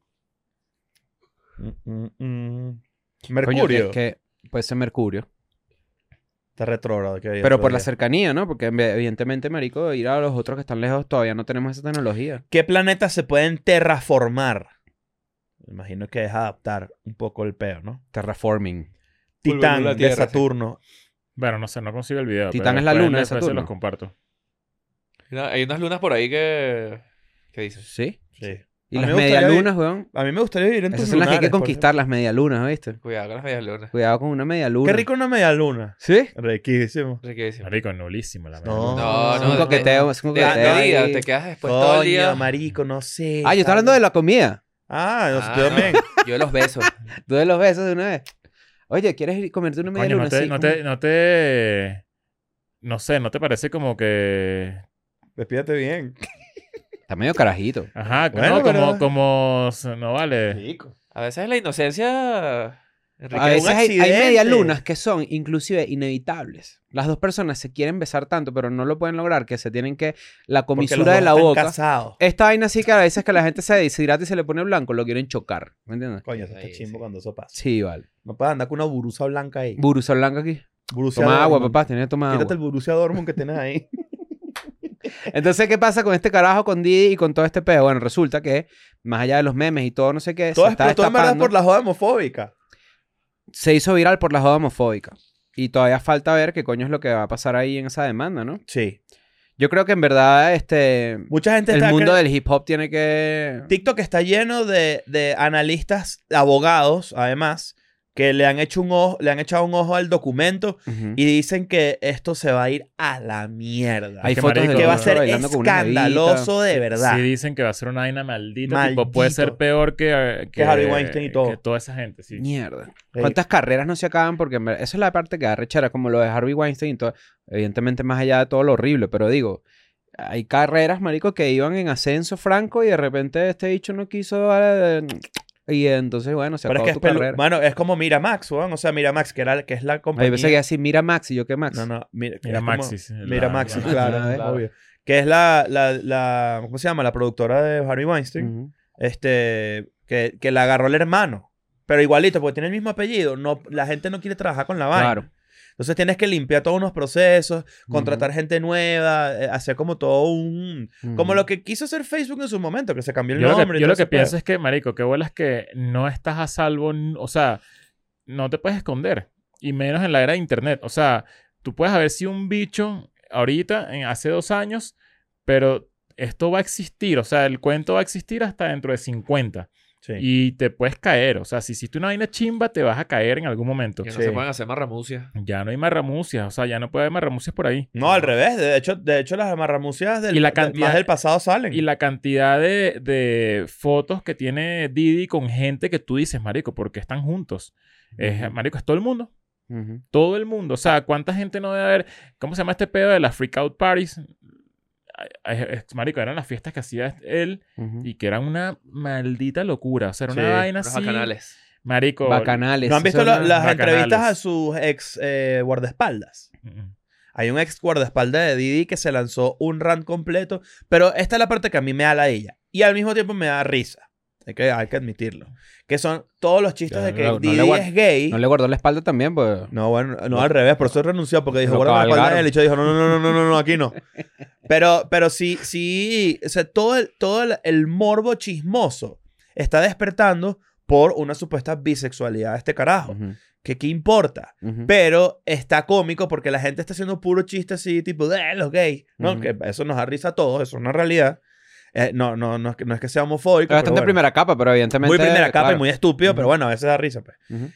Speaker 2: Mercurio.
Speaker 3: Coño, que puede ser Mercurio.
Speaker 2: Está retrógrado. que hay
Speaker 3: Pero
Speaker 2: otro
Speaker 3: por la
Speaker 2: día.
Speaker 3: cercanía, ¿no? Porque evidentemente, marico, ir a los otros que están lejos todavía no tenemos esa tecnología.
Speaker 2: ¿Qué planetas se pueden terraformar? Me imagino que es adaptar un poco el peo, ¿no?
Speaker 3: Terraforming.
Speaker 2: Titán
Speaker 4: a la
Speaker 2: de
Speaker 4: Tierra, sí.
Speaker 2: Saturno.
Speaker 1: Bueno, no sé, no consigo el video.
Speaker 3: Titán
Speaker 1: pero
Speaker 3: es la
Speaker 1: después
Speaker 3: luna de
Speaker 1: después se
Speaker 3: Saturno.
Speaker 1: los comparto.
Speaker 4: Hay unas lunas por ahí que... ¿Qué dices?
Speaker 3: ¿Sí?
Speaker 2: Sí.
Speaker 3: Y
Speaker 2: A
Speaker 3: las
Speaker 2: mí me gustaría
Speaker 3: medialunas, weón.
Speaker 2: A mí me gustaría vivir en
Speaker 3: Esas
Speaker 2: tus
Speaker 3: son las que hay que
Speaker 2: lunares, por
Speaker 3: conquistar, las medialunas, ¿viste?
Speaker 4: Cuidado con las medias lunas.
Speaker 3: Cuidado con una medialuna.
Speaker 2: Qué rico una media luna.
Speaker 3: ¿Sí?
Speaker 2: Riquísimo.
Speaker 4: Riquísimo.
Speaker 1: Marico, nulísimo la verdad.
Speaker 2: No.
Speaker 4: No,
Speaker 3: Es
Speaker 4: no,
Speaker 3: un coqueteo, es un
Speaker 4: De
Speaker 3: coqueteo.
Speaker 4: día,
Speaker 3: ahí.
Speaker 4: te quedas después todo el día.
Speaker 2: Coño, marico, no sé.
Speaker 3: Ah, yo estaba hablando de la comida.
Speaker 2: Ah, no sé,
Speaker 4: Ah,
Speaker 2: yo también.
Speaker 4: no. Yo de los besos.
Speaker 3: Tú de los besos de una vez. Oye, ¿quieres ir a comerte una
Speaker 1: Coño,
Speaker 3: medialuna? Sí,
Speaker 1: no sé, ¿no te parece como que...
Speaker 2: Despídate bien.
Speaker 3: Está medio carajito.
Speaker 1: Ajá,
Speaker 2: Bueno,
Speaker 1: no,
Speaker 2: pero-
Speaker 1: no vale.
Speaker 2: Rico.
Speaker 4: A veces la inocencia...
Speaker 3: A
Speaker 4: enriquece.
Speaker 3: veces hay
Speaker 2: accidente.
Speaker 3: medialunas que son inclusive inevitables. Las dos personas se quieren besar tanto, pero no lo pueden lograr, que se tienen que... La
Speaker 2: Porque los
Speaker 3: comisura de
Speaker 2: dos
Speaker 3: la
Speaker 2: están
Speaker 3: boca...
Speaker 2: casados.
Speaker 3: Esta vaina sí que a veces que la gente se deshidrata y se le pone blanco, lo quieren chocar. ¿Me entiendes?
Speaker 2: Coño, eso está
Speaker 4: Sí,
Speaker 2: chimbo
Speaker 4: sí.
Speaker 2: cuando eso pasa.
Speaker 3: Sí, vale.
Speaker 2: No puedes andar con una burusa blanca ahí.
Speaker 3: Burusa blanca aquí.
Speaker 2: Burusia
Speaker 3: Toma agua,
Speaker 2: Dortmund.
Speaker 3: papá. Tienes que tomar
Speaker 2: Quítate
Speaker 3: agua.
Speaker 2: el Borussia Dortmund que tienes ahí.
Speaker 3: Entonces, ¿qué pasa con este carajo, con Didi y con todo este pedo? Bueno, resulta que, más allá de los memes y todo no sé qué,
Speaker 2: Todo
Speaker 3: se está
Speaker 2: explotó en verdad
Speaker 3: destapando.
Speaker 2: por la joda homofóbica.
Speaker 3: Se hizo viral por la joda homofóbica. Y todavía falta ver qué coño es lo que va a pasar ahí en esa demanda, ¿no?
Speaker 2: Sí.
Speaker 3: Yo creo que en verdad,
Speaker 2: Mucha gente
Speaker 3: el
Speaker 2: está...
Speaker 3: mundo del hip hop tiene que...
Speaker 2: TikTok está lleno de analistas, abogados, además, que le han echado un ojo al documento
Speaker 3: Ujú.
Speaker 2: y dicen que esto se va a ir a la mierda.
Speaker 3: Hay
Speaker 1: que
Speaker 3: fotos
Speaker 1: marico,
Speaker 3: de
Speaker 2: que va a
Speaker 3: los
Speaker 2: ser
Speaker 3: bailando con una
Speaker 2: escandaloso de verdad.
Speaker 1: Sí dicen que va a ser una vaina maldita.
Speaker 2: Maldito.
Speaker 1: Tipo, puede ser peor que
Speaker 2: Harvey Weinstein y todo.
Speaker 1: Que toda esa gente, sí.
Speaker 3: Mierda.
Speaker 2: Ey.
Speaker 3: ¿Cuántas carreras no se acaban? Porque en verdad, eso es la parte que da rechera, como lo de Harvey Weinstein y todo. Evidentemente, más allá de todo lo horrible, pero digo, hay carreras, marico, que iban en ascenso franco y de repente este bicho no quiso... y entonces, bueno, se
Speaker 2: Pero es
Speaker 3: acabó
Speaker 2: que
Speaker 3: tu
Speaker 2: es
Speaker 3: carrera.
Speaker 2: Bueno, es como Miramax, weón. O sea, Miramax, que es la
Speaker 3: Hay
Speaker 2: compañía...
Speaker 3: veces que así, mira Max y yo qué Max.
Speaker 2: No,
Speaker 1: Mira
Speaker 2: es como-
Speaker 1: Maxis.
Speaker 2: Miramax,
Speaker 1: la-
Speaker 2: claro,
Speaker 3: Ah,
Speaker 2: obvio. Que es la... ¿Cómo se llama? La productora de Harvey Weinstein.
Speaker 3: Ujú.
Speaker 2: Que la agarró el hermano. Pero igualito, porque tiene el mismo apellido. No, la gente no quiere trabajar con la vaina.
Speaker 3: Claro.
Speaker 2: Entonces tienes que limpiar todos unos procesos, contratar gente nueva, hacer como todo un... Como
Speaker 3: Ujú.
Speaker 2: lo que quiso hacer Facebook en su momento, que se cambió el
Speaker 1: Yo
Speaker 2: nombre. y
Speaker 1: lo
Speaker 2: todo
Speaker 1: que
Speaker 2: ese
Speaker 1: pienso
Speaker 2: pedo.
Speaker 1: es que, marico, qué bolas que no estás a salvo, o sea, no te puedes esconder. Y menos en la era de internet. O sea, tú puedes haber sido un bicho ahorita, hace 2 años, pero esto va a existir. O sea, el cuento va a existir hasta dentro de 50.
Speaker 2: Sí.
Speaker 1: Y te puedes caer. O sea, si hiciste una vaina chimba, te vas a caer en algún momento.
Speaker 4: Que no
Speaker 2: Sí.
Speaker 4: se pueden hacer marramucias.
Speaker 1: Ya no hay marramucias. O sea, ya no puede haber marramucias por ahí.
Speaker 2: No, al revés. De hecho las marramucias
Speaker 1: Y la cantidad-
Speaker 2: más del pasado salen.
Speaker 1: Y la cantidad de fotos que tiene Didi con gente que tú dices, marico, ¿por qué están juntos? Marico, es todo el mundo.
Speaker 3: Ujú.
Speaker 1: Todo el mundo. O sea, ¿cuánta gente no debe haber? ¿Cómo se llama este pedo de las freak out parties? marico, eran las fiestas que hacía él
Speaker 3: Ujú.
Speaker 1: y que eran una maldita locura. O sea, era una
Speaker 2: Sí,
Speaker 1: vaina
Speaker 4: Los
Speaker 1: así.
Speaker 4: bacanales.
Speaker 1: Marico.
Speaker 3: Bacanales.
Speaker 2: ¿No han visto
Speaker 3: eso es una-
Speaker 2: las
Speaker 1: bacanales.
Speaker 2: entrevistas a sus ex guardaespaldas?
Speaker 1: Mm.
Speaker 2: Hay un ex guardaespaldas de Didi que se lanzó un rant completo, pero esta es la parte que a mí me da ladilla y al mismo tiempo me da risa. Hay que admitirlo. Que son todos los chistes
Speaker 3: Ya,
Speaker 2: de que
Speaker 3: no
Speaker 2: Didi
Speaker 3: le guard-
Speaker 2: es gay.
Speaker 3: No le guardó la espalda también, pues.
Speaker 2: No, bueno, no, al revés, por eso renunció, porque dijo,
Speaker 3: Lo
Speaker 2: guarda la espalda de
Speaker 3: cabalgaron.
Speaker 2: él. Y yo dijo, no, aquí no. Pero sí, o sea, todo el morbo chismoso está despertando por una supuesta bisexualidad de este carajo.
Speaker 3: Ujú,
Speaker 2: Que qué importa.
Speaker 3: ujú.
Speaker 2: Pero está cómico porque la gente está haciendo puro chiste así, tipo, de los gays. ¿no?
Speaker 3: Ujú.
Speaker 2: Que eso nos da risa a todos, eso es una realidad. No es que sea homofóbico.
Speaker 3: Es bastante
Speaker 2: pero bueno.
Speaker 3: primera capa, pero evidentemente.
Speaker 2: Muy primera capa
Speaker 3: claro.
Speaker 2: y muy estúpido,
Speaker 3: Ujú.
Speaker 2: pero bueno, a veces da risa, pues.
Speaker 3: Ujú.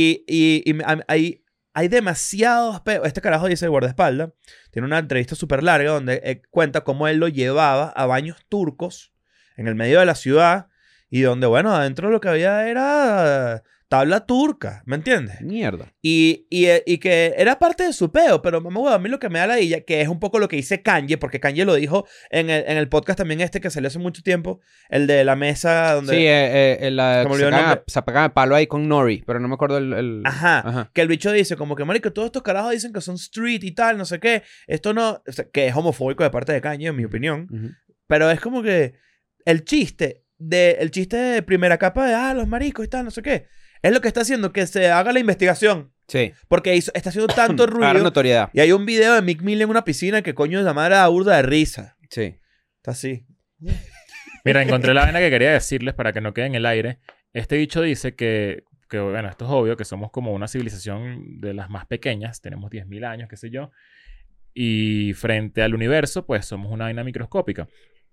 Speaker 2: Hay demasiados Este carajo dice el guardaespaldas. Tiene una entrevista súper larga donde cuenta cómo él lo llevaba a baños turcos en el medio de la ciudad y donde, bueno, adentro lo que había era tabla turca, ¿me entiendes?
Speaker 3: Mierda.
Speaker 2: Y que era parte de su peo, pero mamá, a mí lo que me da la idea, que es un poco lo que dice Kanye, porque Kanye lo dijo en el podcast también que salió hace mucho tiempo, el de la mesa donde...
Speaker 3: Sí,
Speaker 2: Se me olvidó el nombre.
Speaker 3: se pegan a palo ahí con Nori, pero no me acuerdo el...
Speaker 2: Ajá. Que el bicho dice como que, marico, todos estos carajos dicen que son street y tal, no sé qué. Esto no... O sea, que es homofóbico de parte de Kanye, en mi opinión.
Speaker 3: Ujú.
Speaker 2: Pero es como que el chiste de primera capa de, los maricos y tal, no sé qué. Es lo que está haciendo que se haga la investigación.
Speaker 3: Sí.
Speaker 2: Porque está haciendo tanto
Speaker 3: Agarra
Speaker 2: ruido.
Speaker 3: notoriedad.
Speaker 2: Y hay un video de Mick Mill en una piscina que coño la madre da burda de risa.
Speaker 3: Sí.
Speaker 2: Está así.
Speaker 1: Mira, encontré la vaina que quería decirles para que no quede en el aire. Este bicho dice que, bueno, esto es obvio, que somos como una civilización de las más pequeñas. Tenemos 10.000 años, qué sé yo. Y frente al universo, pues somos una vaina microscópica.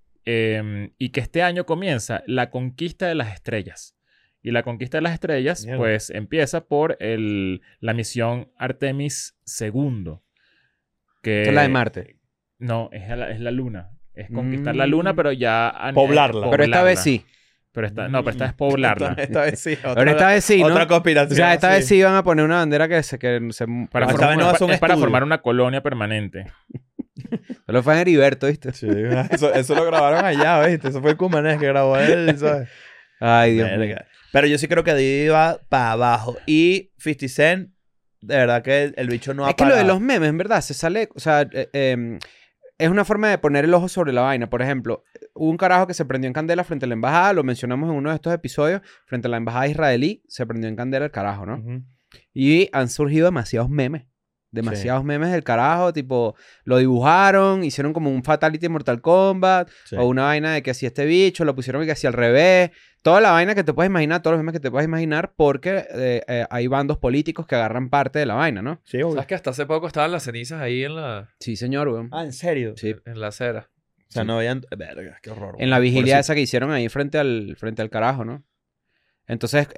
Speaker 1: Y que este año comienza la conquista de las estrellas. Y la conquista de las estrellas,
Speaker 2: Mierda.
Speaker 1: pues, empieza por la misión Artemis II. Que...
Speaker 3: Esta es la de Marte.
Speaker 1: No, es la luna. Es conquistar la luna, pero ya...
Speaker 2: Poblarla.
Speaker 3: Pero esta vez sí.
Speaker 1: Pero pero esta es poblarla.
Speaker 2: Esta vez sí.
Speaker 3: Pero esta vez sí, ¿no?
Speaker 2: Otra
Speaker 3: O
Speaker 2: conspiración.
Speaker 3: sea, esta vez sí iban a poner una bandera que se...
Speaker 1: Para,
Speaker 2: Ah, esta vez no va a ser un
Speaker 1: es para
Speaker 2: estudio.
Speaker 1: formar una colonia permanente.
Speaker 3: Solo fue en Heriberto, ¿viste?
Speaker 2: Sí, eso lo grabaron allá, ¿viste? Eso fue el Cumanés que grabó él, ¿sabes?
Speaker 3: Ay, Dios mío.
Speaker 2: Verga. Pero yo sí creo que Didi va para abajo. Y 50 Cent, de verdad que el bicho no ha
Speaker 3: Es que lo de
Speaker 2: parado.
Speaker 3: los memes, en verdad, se sale... O sea, es una forma de poner el ojo sobre la vaina. Por ejemplo, hubo un carajo que se prendió en candela frente a la embajada. Lo mencionamos en uno de estos episodios. Frente a la embajada israelí, se prendió en candela el carajo, ¿no?
Speaker 2: Ujú.
Speaker 3: Y han surgido demasiados memes. Demasiados memes del carajo. Tipo, lo dibujaron, hicieron como un Fatality en Mortal Kombat.
Speaker 2: Sí.
Speaker 3: O una vaina de que hacía este bicho, lo pusieron que hacía al revés. Toda la vaina que te puedes imaginar, todos los memes que te puedes imaginar, porque hay bandos políticos que agarran parte de la vaina, ¿no?
Speaker 2: Sí, obvio.
Speaker 4: ¿Sabes que hasta hace poco estaban las cenizas ahí en la
Speaker 3: Sí, señor, weón.
Speaker 2: Ah, ¿en serio?
Speaker 3: Sí.
Speaker 4: en la acera?
Speaker 2: O sea, no veían... Verga, qué horror.
Speaker 3: En la vigilia
Speaker 2: Pobrecito.
Speaker 3: esa que hicieron ahí frente al carajo, ¿no? Entonces,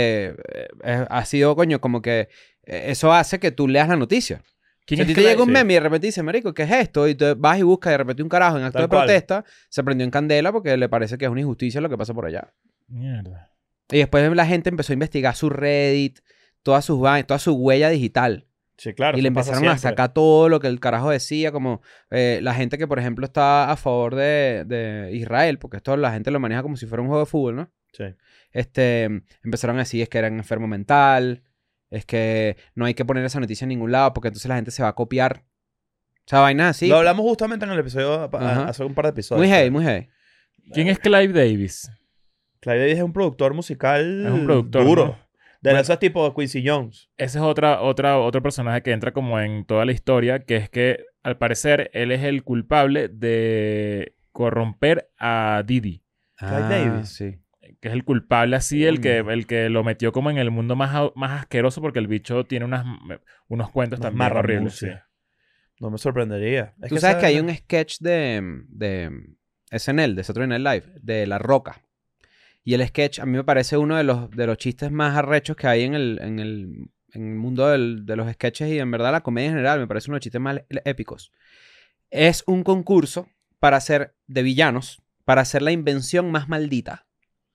Speaker 3: ha sido, coño, como que eso hace que tú leas la noticia.
Speaker 1: ¿Quién
Speaker 3: Si a
Speaker 1: es
Speaker 3: ti te
Speaker 1: Clive?
Speaker 3: llega un
Speaker 2: Sí.
Speaker 3: meme y de repente dice, marico, ¿qué es esto? Y tú vas y buscas y de repente un carajo en acto
Speaker 2: Tal
Speaker 3: de
Speaker 2: cual.
Speaker 3: protesta se prendió en candela porque le parece que es una injusticia lo que pasa por allá.
Speaker 1: Mierda.
Speaker 3: Y después la gente empezó a investigar su Reddit, todas sus vainas, toda su huella digital.
Speaker 2: Sí, claro.
Speaker 3: Y le
Speaker 2: eso pasa
Speaker 3: empezaron a
Speaker 2: siempre.
Speaker 3: sacar todo lo que el carajo decía, como la gente que, por ejemplo, está a favor de Israel, porque esto la gente lo maneja como si fuera un juego de fútbol, ¿no?
Speaker 2: Sí.
Speaker 3: Empezaron a decir es que eran enfermo mental, es que no hay que poner esa noticia en ningún lado porque entonces la gente se va a copiar. O sea, vainas así.
Speaker 2: Lo hablamos justamente en el episodio,
Speaker 3: Ajá.
Speaker 2: hace un par de episodios.
Speaker 3: Muy heavy, muy heavy.
Speaker 1: ¿Quién es Clive Davis?
Speaker 2: Clive Davis es un productor musical
Speaker 1: Es un productor,
Speaker 2: duro.
Speaker 1: ¿no?
Speaker 2: De
Speaker 1: Bueno.
Speaker 2: esos tipos de Quincy Jones.
Speaker 1: Ese es otro personaje que entra como en toda la historia, que es que, al parecer, él es el culpable de corromper a Didi.
Speaker 2: Clive Davis.
Speaker 3: Sí.
Speaker 1: Que es el culpable así, el
Speaker 2: Coño.
Speaker 1: que lo metió como en el mundo más asqueroso porque el bicho tiene unos cuentos
Speaker 2: Unas
Speaker 1: también horribles. Sí.
Speaker 2: marramucias. No me sorprendería. Es
Speaker 3: Tú sabes
Speaker 2: esa-
Speaker 3: que hay un sketch de SNL, de Saturday Night Live, de La Roca. Y el sketch a mí me parece uno de los chistes más arrechos que hay en el mundo de los sketches y en verdad la comedia en general. Me parece uno de los chistes más épicos. Es un concurso para hacer de villanos, para hacer la invención más maldita.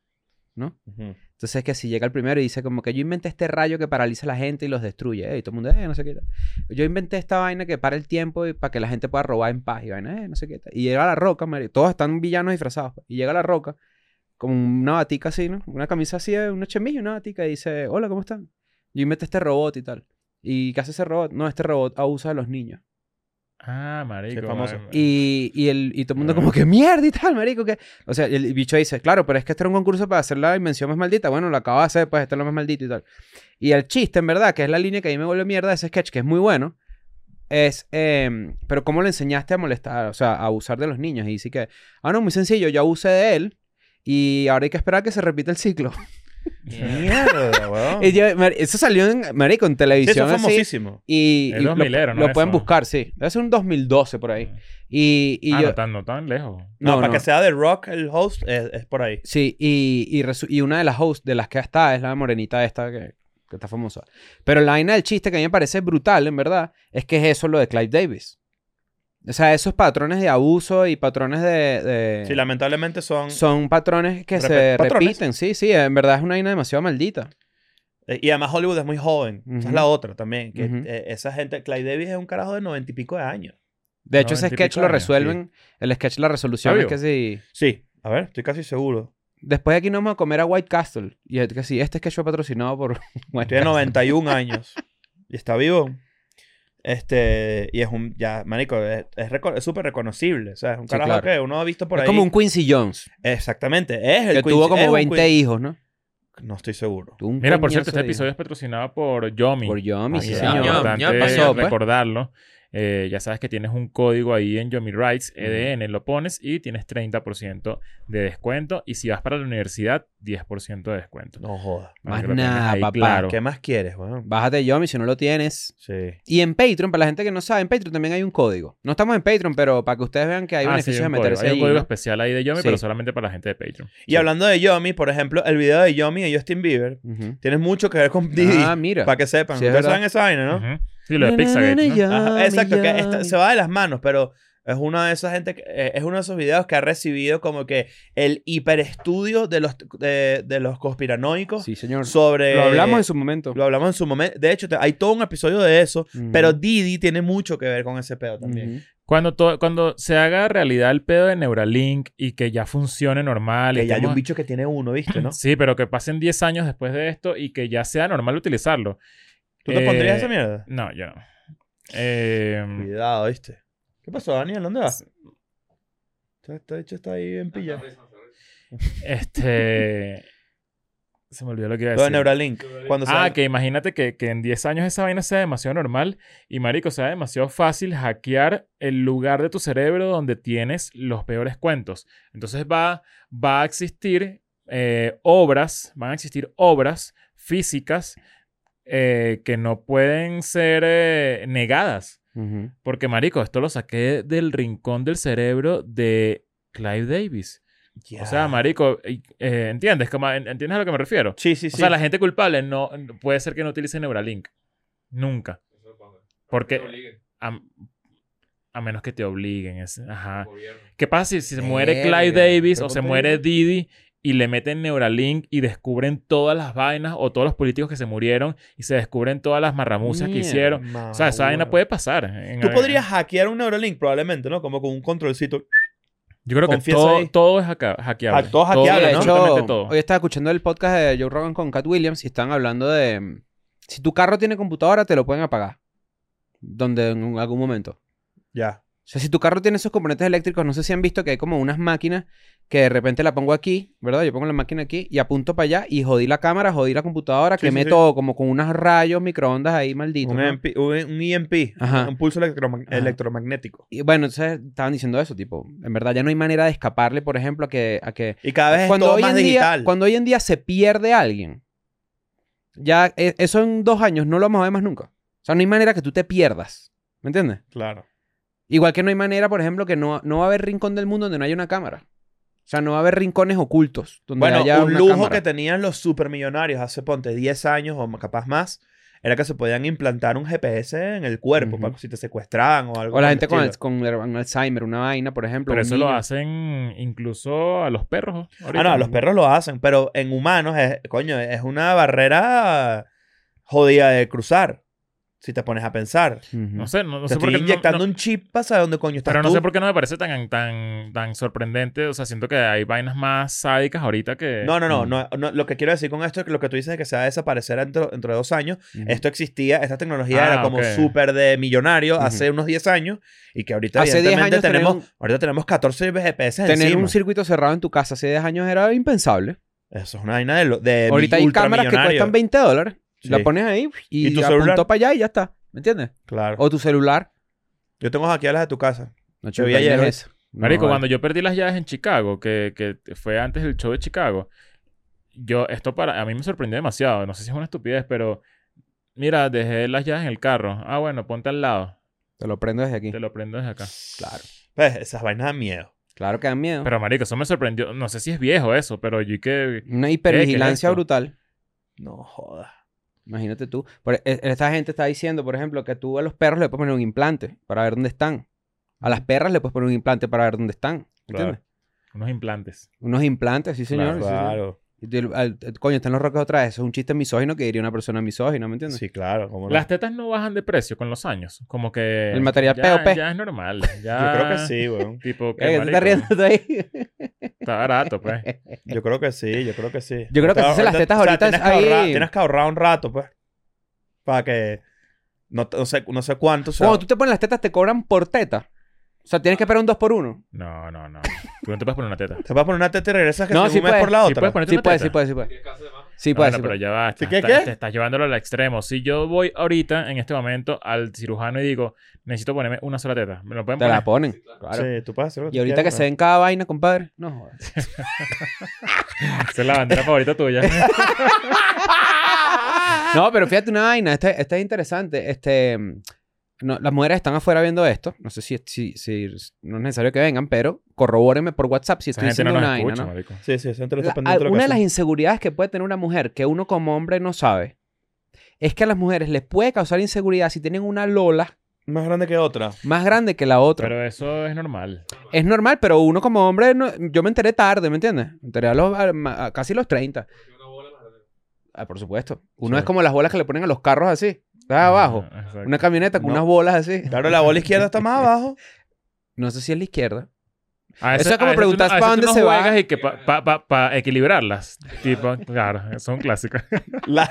Speaker 3: ¿no?
Speaker 2: Ujú.
Speaker 3: Entonces que si llega el primero y dice como que yo inventé este rayo que paraliza a la gente y los destruye. Y todo el mundo, no sé qué tal. Yo inventé esta vaina que para el tiempo y para que la gente pueda robar en paz. Y vaina, no sé qué tal. Y llega La Roca, marico. Todos están villanos disfrazados. Y llega La Roca con una batica así, ¿no? Una camisa así, una chemilla, una batica. Y dice, hola, ¿cómo están? Yo inventé este robot y tal. ¿Y qué hace ese robot? No, este robot abusa de los niños.
Speaker 1: Ah, marico.
Speaker 2: Qué famoso.
Speaker 3: Y todo el mundo como que mierda y tal, marico. Que... O sea, el bicho dice, claro, pero es que este era un concurso para hacer la invención más maldita. Bueno, lo acabo de hacer, pues este es lo más maldito y tal. Y el chiste, en verdad, que es la línea que a mí me vuelve mierda de ese sketch, que es muy bueno, es, pero ¿cómo le enseñaste a molestar, o sea, a abusar de los niños? Y dice que, no, muy sencillo, yo abusé de él y ahora hay que esperar a que se repita el ciclo.
Speaker 2: Mierda, weón.
Speaker 3: Y eso salió en, marico, en
Speaker 2: Sí,
Speaker 3: televisión
Speaker 2: eso es
Speaker 3: así.
Speaker 2: famosísimo.
Speaker 3: Y
Speaker 1: Es 2000ero, ¿no?
Speaker 3: lo pueden
Speaker 1: Eso.
Speaker 3: buscar, sí. Debe ser un 2012 por ahí. Y yo...
Speaker 1: no tan lejos.
Speaker 2: No, para
Speaker 3: no.
Speaker 2: que sea The Rock el host, es por ahí.
Speaker 3: Sí, y una de las hosts de las que está es la morenita esta que está famosa. Pero la vaina del chiste que a mí me parece brutal, en verdad, es que es eso lo de Clive Davis. O sea, esos patrones de abuso y patrones de...
Speaker 2: Sí, lamentablemente
Speaker 3: son patrones que
Speaker 2: patrones.
Speaker 3: repiten. Sí, sí, en verdad es una vaina demasiado maldita.
Speaker 2: Y además Hollywood es muy joven. Esa es
Speaker 3: Ujú.
Speaker 2: la otra también. Que
Speaker 3: Ujú.
Speaker 2: Esa gente... Clive Davis es un carajo de 90 y pico de años.
Speaker 3: De hecho, ese
Speaker 1: 90 y
Speaker 3: sketch
Speaker 1: pico
Speaker 3: lo
Speaker 1: años,
Speaker 3: resuelven. El sketch, la resolución
Speaker 1: ¿Está
Speaker 3: es que sí...
Speaker 2: Sí. A ver, estoy casi seguro.
Speaker 3: Después de aquí nos vamos a comer a White Castle. Y es que sí, este sketch fue patrocinado por White
Speaker 2: Tiene
Speaker 3: Castle.
Speaker 2: 91 años. Y está vivo. Y es un... Ya, marico, es súper reconocible. O sea, es un
Speaker 3: Sí,
Speaker 2: carajo
Speaker 3: claro.
Speaker 2: que uno ha visto por
Speaker 3: Es
Speaker 2: ahí.
Speaker 3: como un Quincy Jones.
Speaker 2: Exactamente. Es el
Speaker 3: Que tuvo
Speaker 2: es
Speaker 3: como
Speaker 2: un
Speaker 3: 20 hijos, ¿no?
Speaker 2: No estoy seguro.
Speaker 3: Tuvo un
Speaker 1: Mira, por cierto,
Speaker 3: coñazo
Speaker 1: este
Speaker 3: de
Speaker 1: episodio es patrocinado por Yomi.
Speaker 3: Por Yomi,
Speaker 1: Ah,
Speaker 3: sí,
Speaker 1: es
Speaker 3: señor.
Speaker 1: importante
Speaker 4: Ya
Speaker 3: pasó, pues.
Speaker 1: recordarlo. Ya sabes que tienes un código ahí en Yomi Rights, EDN, lo pones y tienes 30% de descuento. Y si vas para la universidad, 10% de descuento.
Speaker 2: No jodas.
Speaker 1: Para
Speaker 3: Más
Speaker 1: que lo tengas
Speaker 3: nada,
Speaker 1: ahí
Speaker 3: papá.
Speaker 1: claro.
Speaker 2: ¿Qué más quieres, weón?
Speaker 3: Bájate Yomi si no lo tienes.
Speaker 2: Sí.
Speaker 3: Y en Patreon, para la gente que no sabe, en Patreon también hay un código. No estamos en Patreon, pero para que ustedes vean que hay
Speaker 1: Sí,
Speaker 3: beneficios de
Speaker 1: hay un código.
Speaker 3: meterse
Speaker 1: Hay un
Speaker 3: ahí,
Speaker 1: código
Speaker 3: ¿no?
Speaker 1: especial ahí de Yomi,
Speaker 3: Sí.
Speaker 1: pero solamente para la gente de Patreon.
Speaker 2: Y hablando de Yomi, por ejemplo, el video de Yomi y Justin Bieber
Speaker 3: Ujú.
Speaker 2: tiene mucho que ver con Diddy.
Speaker 3: Ah, mira.
Speaker 2: Para que sepan.
Speaker 3: Sí, es
Speaker 2: Ustedes
Speaker 3: verdad.
Speaker 2: saben esa vaina, ¿no?
Speaker 1: Ujú. Sí, lo de Pizzagate, ¿no?
Speaker 2: Ajá, exacto, que
Speaker 3: Yomi.
Speaker 2: se va de las manos, pero es una de esas gente es uno de esos videos que ha recibido como que el hiperestudio de los conspiranoicos
Speaker 3: Sí, señor.
Speaker 2: sobre...
Speaker 3: Lo hablamos en su momento.
Speaker 2: Lo hablamos en su momento. De hecho, hay todo un episodio de eso,
Speaker 3: Ujú.
Speaker 2: pero Diddy tiene mucho que ver con ese pedo también.
Speaker 3: Ujú.
Speaker 1: Cuando se haga realidad el pedo de Neuralink y que ya funcione normal.
Speaker 2: Que
Speaker 1: y
Speaker 2: ya hay un
Speaker 1: estemos-
Speaker 2: bicho que tiene uno, ¿viste? ¿No?
Speaker 1: Sí, pero que pasen 10 años después de esto y que ya sea normal utilizarlo.
Speaker 2: ¿Tú te pondrías esa mierda?
Speaker 1: No, yo no.
Speaker 2: Cuidado, ¿viste? ¿Qué pasó, Daniel? ¿Dónde vas? Este bicho está ahí en pilla.
Speaker 1: Se me olvidó lo que iba a
Speaker 2: Lo de
Speaker 1: decir.
Speaker 2: Neuralink. Cuando sale-
Speaker 1: Que imagínate que en 10 años esa vaina sea demasiado normal y, marico, sea demasiado fácil hackear el lugar de tu cerebro donde tienes los peores cuentos. Entonces va a existir van a existir obras físicas que no pueden ser negadas.
Speaker 3: Ujú.
Speaker 1: Porque, marico, esto lo saqué del rincón del cerebro de Clive Davis.
Speaker 2: Ya.
Speaker 1: O sea, marico, ¿entiendes? ¿Entiendes a lo que me refiero?
Speaker 2: Sí, sí,
Speaker 1: O
Speaker 2: sí.
Speaker 1: sea, la gente culpable no puede ser que no utilice Neuralink. Nunca. Porque a menos que te obliguen. Ajá. ¿Qué pasa si se muere Clive
Speaker 3: Verga.
Speaker 1: Davis
Speaker 2: Pero
Speaker 1: o se
Speaker 2: ponte
Speaker 1: muere
Speaker 2: bien.
Speaker 1: Diddy y le meten Neuralink y descubren todas las vainas o todos los políticos que se murieron y se descubren todas las marramucias que
Speaker 3: Mierda.
Speaker 1: hicieron? O sea, esa vaina puede pasar.
Speaker 2: Tú podrías hackear un Neuralink probablemente, ¿no? Como con un controlcito.
Speaker 1: Yo creo que
Speaker 2: Confiesa ahí.
Speaker 1: todo es hackeable.
Speaker 2: Todo es hackeable,
Speaker 3: De
Speaker 2: ¿no?
Speaker 3: hecho,
Speaker 1: absolutamente todo.
Speaker 3: hoy estaba escuchando el podcast de Joe Rogan con Cat Williams y estaban hablando de... Si tu carro tiene computadora, te lo pueden apagar. En algún momento.
Speaker 2: Ya.
Speaker 3: O sea, si tu carro tiene esos componentes eléctricos, no sé si han visto que hay como unas máquinas que de repente la pongo aquí, ¿verdad? Yo pongo la máquina aquí y apunto para allá y jodí la cámara, jodí la computadora,
Speaker 2: Sí,
Speaker 3: quemé
Speaker 2: sí.
Speaker 3: todo como con unos rayos microondas ahí malditos.
Speaker 2: Un
Speaker 3: ¿no?
Speaker 2: EMP.
Speaker 3: Ajá.
Speaker 2: Un pulso
Speaker 3: Ajá.
Speaker 2: electromagnético.
Speaker 3: Y bueno, entonces estaban diciendo eso, tipo, en verdad ya no hay manera de escaparle, por ejemplo, a que
Speaker 2: Y cada vez es todo más digital.
Speaker 3: cuando hoy en día se pierde alguien, ya eso en 2 años no lo vamos a ver más nunca. O sea, no hay manera que tú te pierdas. ¿Me entiendes?
Speaker 2: Claro.
Speaker 3: Igual que no hay manera, por ejemplo, que no va a haber rincón del mundo donde no haya una cámara. O sea, no va a haber rincones ocultos donde
Speaker 2: Bueno,
Speaker 3: haya
Speaker 2: un
Speaker 3: una
Speaker 2: lujo
Speaker 3: cámara.
Speaker 2: que tenían los supermillonarios hace, ponte, 10 años o capaz más, era que se podían implantar un GPS en el cuerpo
Speaker 3: Ujú.
Speaker 2: para si te secuestraban o algo.
Speaker 3: O la
Speaker 2: por
Speaker 3: gente con,
Speaker 2: estilo.
Speaker 3: con Alzheimer, una vaina, por ejemplo.
Speaker 1: Pero
Speaker 3: un
Speaker 1: eso lo
Speaker 3: niño.
Speaker 1: hacen incluso a los perros.
Speaker 2: Ah,
Speaker 1: ahorita.
Speaker 2: no, los perros lo hacen, pero en humanos es una barrera jodida de cruzar. Si te pones a pensar.
Speaker 3: Ujú.
Speaker 1: No sé, no
Speaker 2: Te
Speaker 1: sé por
Speaker 2: estoy
Speaker 1: qué.
Speaker 2: inyectando un chip para saber dónde coño estás
Speaker 1: Pero no
Speaker 2: tú.
Speaker 1: sé por qué no me parece tan sorprendente. O sea, siento que hay vainas más sádicas ahorita que...
Speaker 2: No,
Speaker 3: Mm.
Speaker 2: Lo que quiero decir con esto es que lo que tú dices de que se va a desaparecer dentro de 2 años.
Speaker 3: Ujú.
Speaker 2: Esto existía, esta tecnología era como
Speaker 1: ok.
Speaker 2: súper de millonario
Speaker 3: Ujú.
Speaker 2: hace unos 10 años y que ahorita
Speaker 3: Hace 10
Speaker 2: evidentemente
Speaker 3: años
Speaker 2: ahorita tenemos 14 GPS
Speaker 3: tener
Speaker 2: encima.
Speaker 3: un circuito cerrado en tu casa hace 10 años era impensable.
Speaker 2: Eso es una vaina de
Speaker 3: Ahorita hay cámaras que
Speaker 2: ultramillonario.
Speaker 3: cuestan $20.
Speaker 2: Sí.
Speaker 3: La pones ahí y,
Speaker 2: ¿Y tu
Speaker 3: apuntó
Speaker 2: celular?
Speaker 3: para allá y ya está. ¿Me entiendes?
Speaker 2: Claro.
Speaker 3: O tu celular.
Speaker 2: Yo tengo hackeadas las de tu casa.
Speaker 3: No,
Speaker 2: Yo vi
Speaker 3: chico,
Speaker 2: ayer,
Speaker 3: no es
Speaker 2: ¿ves?
Speaker 3: eso. No,
Speaker 1: Marico,
Speaker 3: vale.
Speaker 1: cuando yo perdí las llaves en Chicago, que fue antes del show de Chicago, a mí me sorprendió demasiado. No sé si es una estupidez, pero mira, dejé las llaves en el carro. Ah, bueno, ponte al lado.
Speaker 3: Te lo prendo desde aquí.
Speaker 1: Te lo prendo desde acá.
Speaker 3: Claro.
Speaker 2: Pues, esas vainas dan miedo.
Speaker 3: Claro que dan miedo.
Speaker 1: Pero, marico, eso me sorprendió. No sé si es viejo eso, pero yo que...
Speaker 3: Una
Speaker 1: ¿Qué es
Speaker 3: hipervigilancia
Speaker 1: esto?
Speaker 3: brutal.
Speaker 2: No jodas.
Speaker 3: Imagínate tú. Esta gente está diciendo, por ejemplo, que tú a los perros le puedes poner un implante para ver dónde están. A las perras le puedes poner un implante para ver dónde están. ¿Entiendes?
Speaker 1: Unos implantes.
Speaker 3: Unos implantes, sí, señor. sí, señor.
Speaker 2: Claro.
Speaker 3: Y coño, están los roques otra vez. Eso es un chiste misógino que diría una persona misógina, ¿me entiendes?
Speaker 2: Sí, claro. ¿Cómo no?
Speaker 1: Las tetas no bajan de precio con los años. Como que...
Speaker 3: El material
Speaker 1: ya,
Speaker 3: POP.
Speaker 1: ya es normal.
Speaker 2: Yo
Speaker 1: Ya,
Speaker 2: creo que sí, weón.
Speaker 1: Tipo,
Speaker 3: ¿Qué te
Speaker 1: marico,
Speaker 3: estás riendo tú ahí?
Speaker 1: está barato, pues.
Speaker 2: Yo creo que sí, yo creo que sí.
Speaker 3: Yo creo que hacerse las tetas ahorita
Speaker 2: tienes
Speaker 3: es
Speaker 2: que ahorrar,
Speaker 3: ahí-
Speaker 2: tienes que ahorrar un rato, pues. Para que... No sé cuánto sea.
Speaker 3: Cuando tú te pones las tetas, te cobran por teta. O sea, tienes que esperar un 2x1.
Speaker 1: No. Tú no te puedes poner una teta.
Speaker 2: Te vas a poner una teta y regresas que
Speaker 3: No,
Speaker 2: si
Speaker 3: sí
Speaker 2: un mes
Speaker 3: puedes.
Speaker 2: por la
Speaker 1: Sí
Speaker 2: otra.
Speaker 1: puedes ponerte
Speaker 3: Sí
Speaker 1: una
Speaker 3: puede,
Speaker 1: teta.
Speaker 3: sí puede, sí puede. Sí
Speaker 1: No,
Speaker 3: puede,
Speaker 1: no,
Speaker 3: sí
Speaker 1: pero
Speaker 3: puede.
Speaker 1: ya va.
Speaker 2: ¿Sí
Speaker 1: Te
Speaker 2: qué?
Speaker 1: estás llevándolo al extremo. Si yo voy ahorita, en este momento, al cirujano y digo, necesito ponerme una sola teta. ¿Me lo pueden
Speaker 3: Te
Speaker 1: poner?
Speaker 3: la ponen. Claro.
Speaker 2: Sí, tú puedes hacer lo
Speaker 3: Y ahorita que se ven cada vaina, compadre. No jodas.
Speaker 1: Esa es la bandera favorita tuya.
Speaker 3: No, pero fíjate una vaina. Este es interesante. No, las mujeres están afuera viendo esto. No sé si no es necesario que vengan, pero corrobórenme por WhatsApp si
Speaker 1: Esa
Speaker 3: estoy
Speaker 1: gente
Speaker 3: diciendo
Speaker 1: no nos
Speaker 3: una vaina,
Speaker 1: escucha,
Speaker 3: ¿no?
Speaker 1: marico.
Speaker 2: Sí, esa gente lo está pendiente de lo que
Speaker 3: Una de las
Speaker 2: hacen.
Speaker 3: inseguridades que puede tener una mujer que uno como hombre no sabe es que a las mujeres les puede causar inseguridad si tienen una lola
Speaker 2: Más grande que otra.
Speaker 3: más grande que la otra.
Speaker 1: Pero eso es normal.
Speaker 3: Es normal, pero uno como hombre, yo me enteré tarde, ¿me entiendes? Me enteré a casi los 30. Ah, por supuesto. Uno
Speaker 2: Sí.
Speaker 3: es como las bolas que le ponen a los carros así, ¿estás abajo?
Speaker 1: Ah, exacto.
Speaker 3: Una camioneta con
Speaker 2: No.
Speaker 3: unas bolas así.
Speaker 2: Claro, la bola izquierda está más abajo.
Speaker 3: No sé si es la izquierda.
Speaker 1: A
Speaker 3: Eso es como
Speaker 1: a
Speaker 3: preguntar
Speaker 1: tú no- a
Speaker 3: pa'
Speaker 1: veces tú
Speaker 3: dónde
Speaker 1: no
Speaker 3: se va.
Speaker 1: juegas y que para equilibrarlas. Tipo, claro, son clásicas.
Speaker 2: La...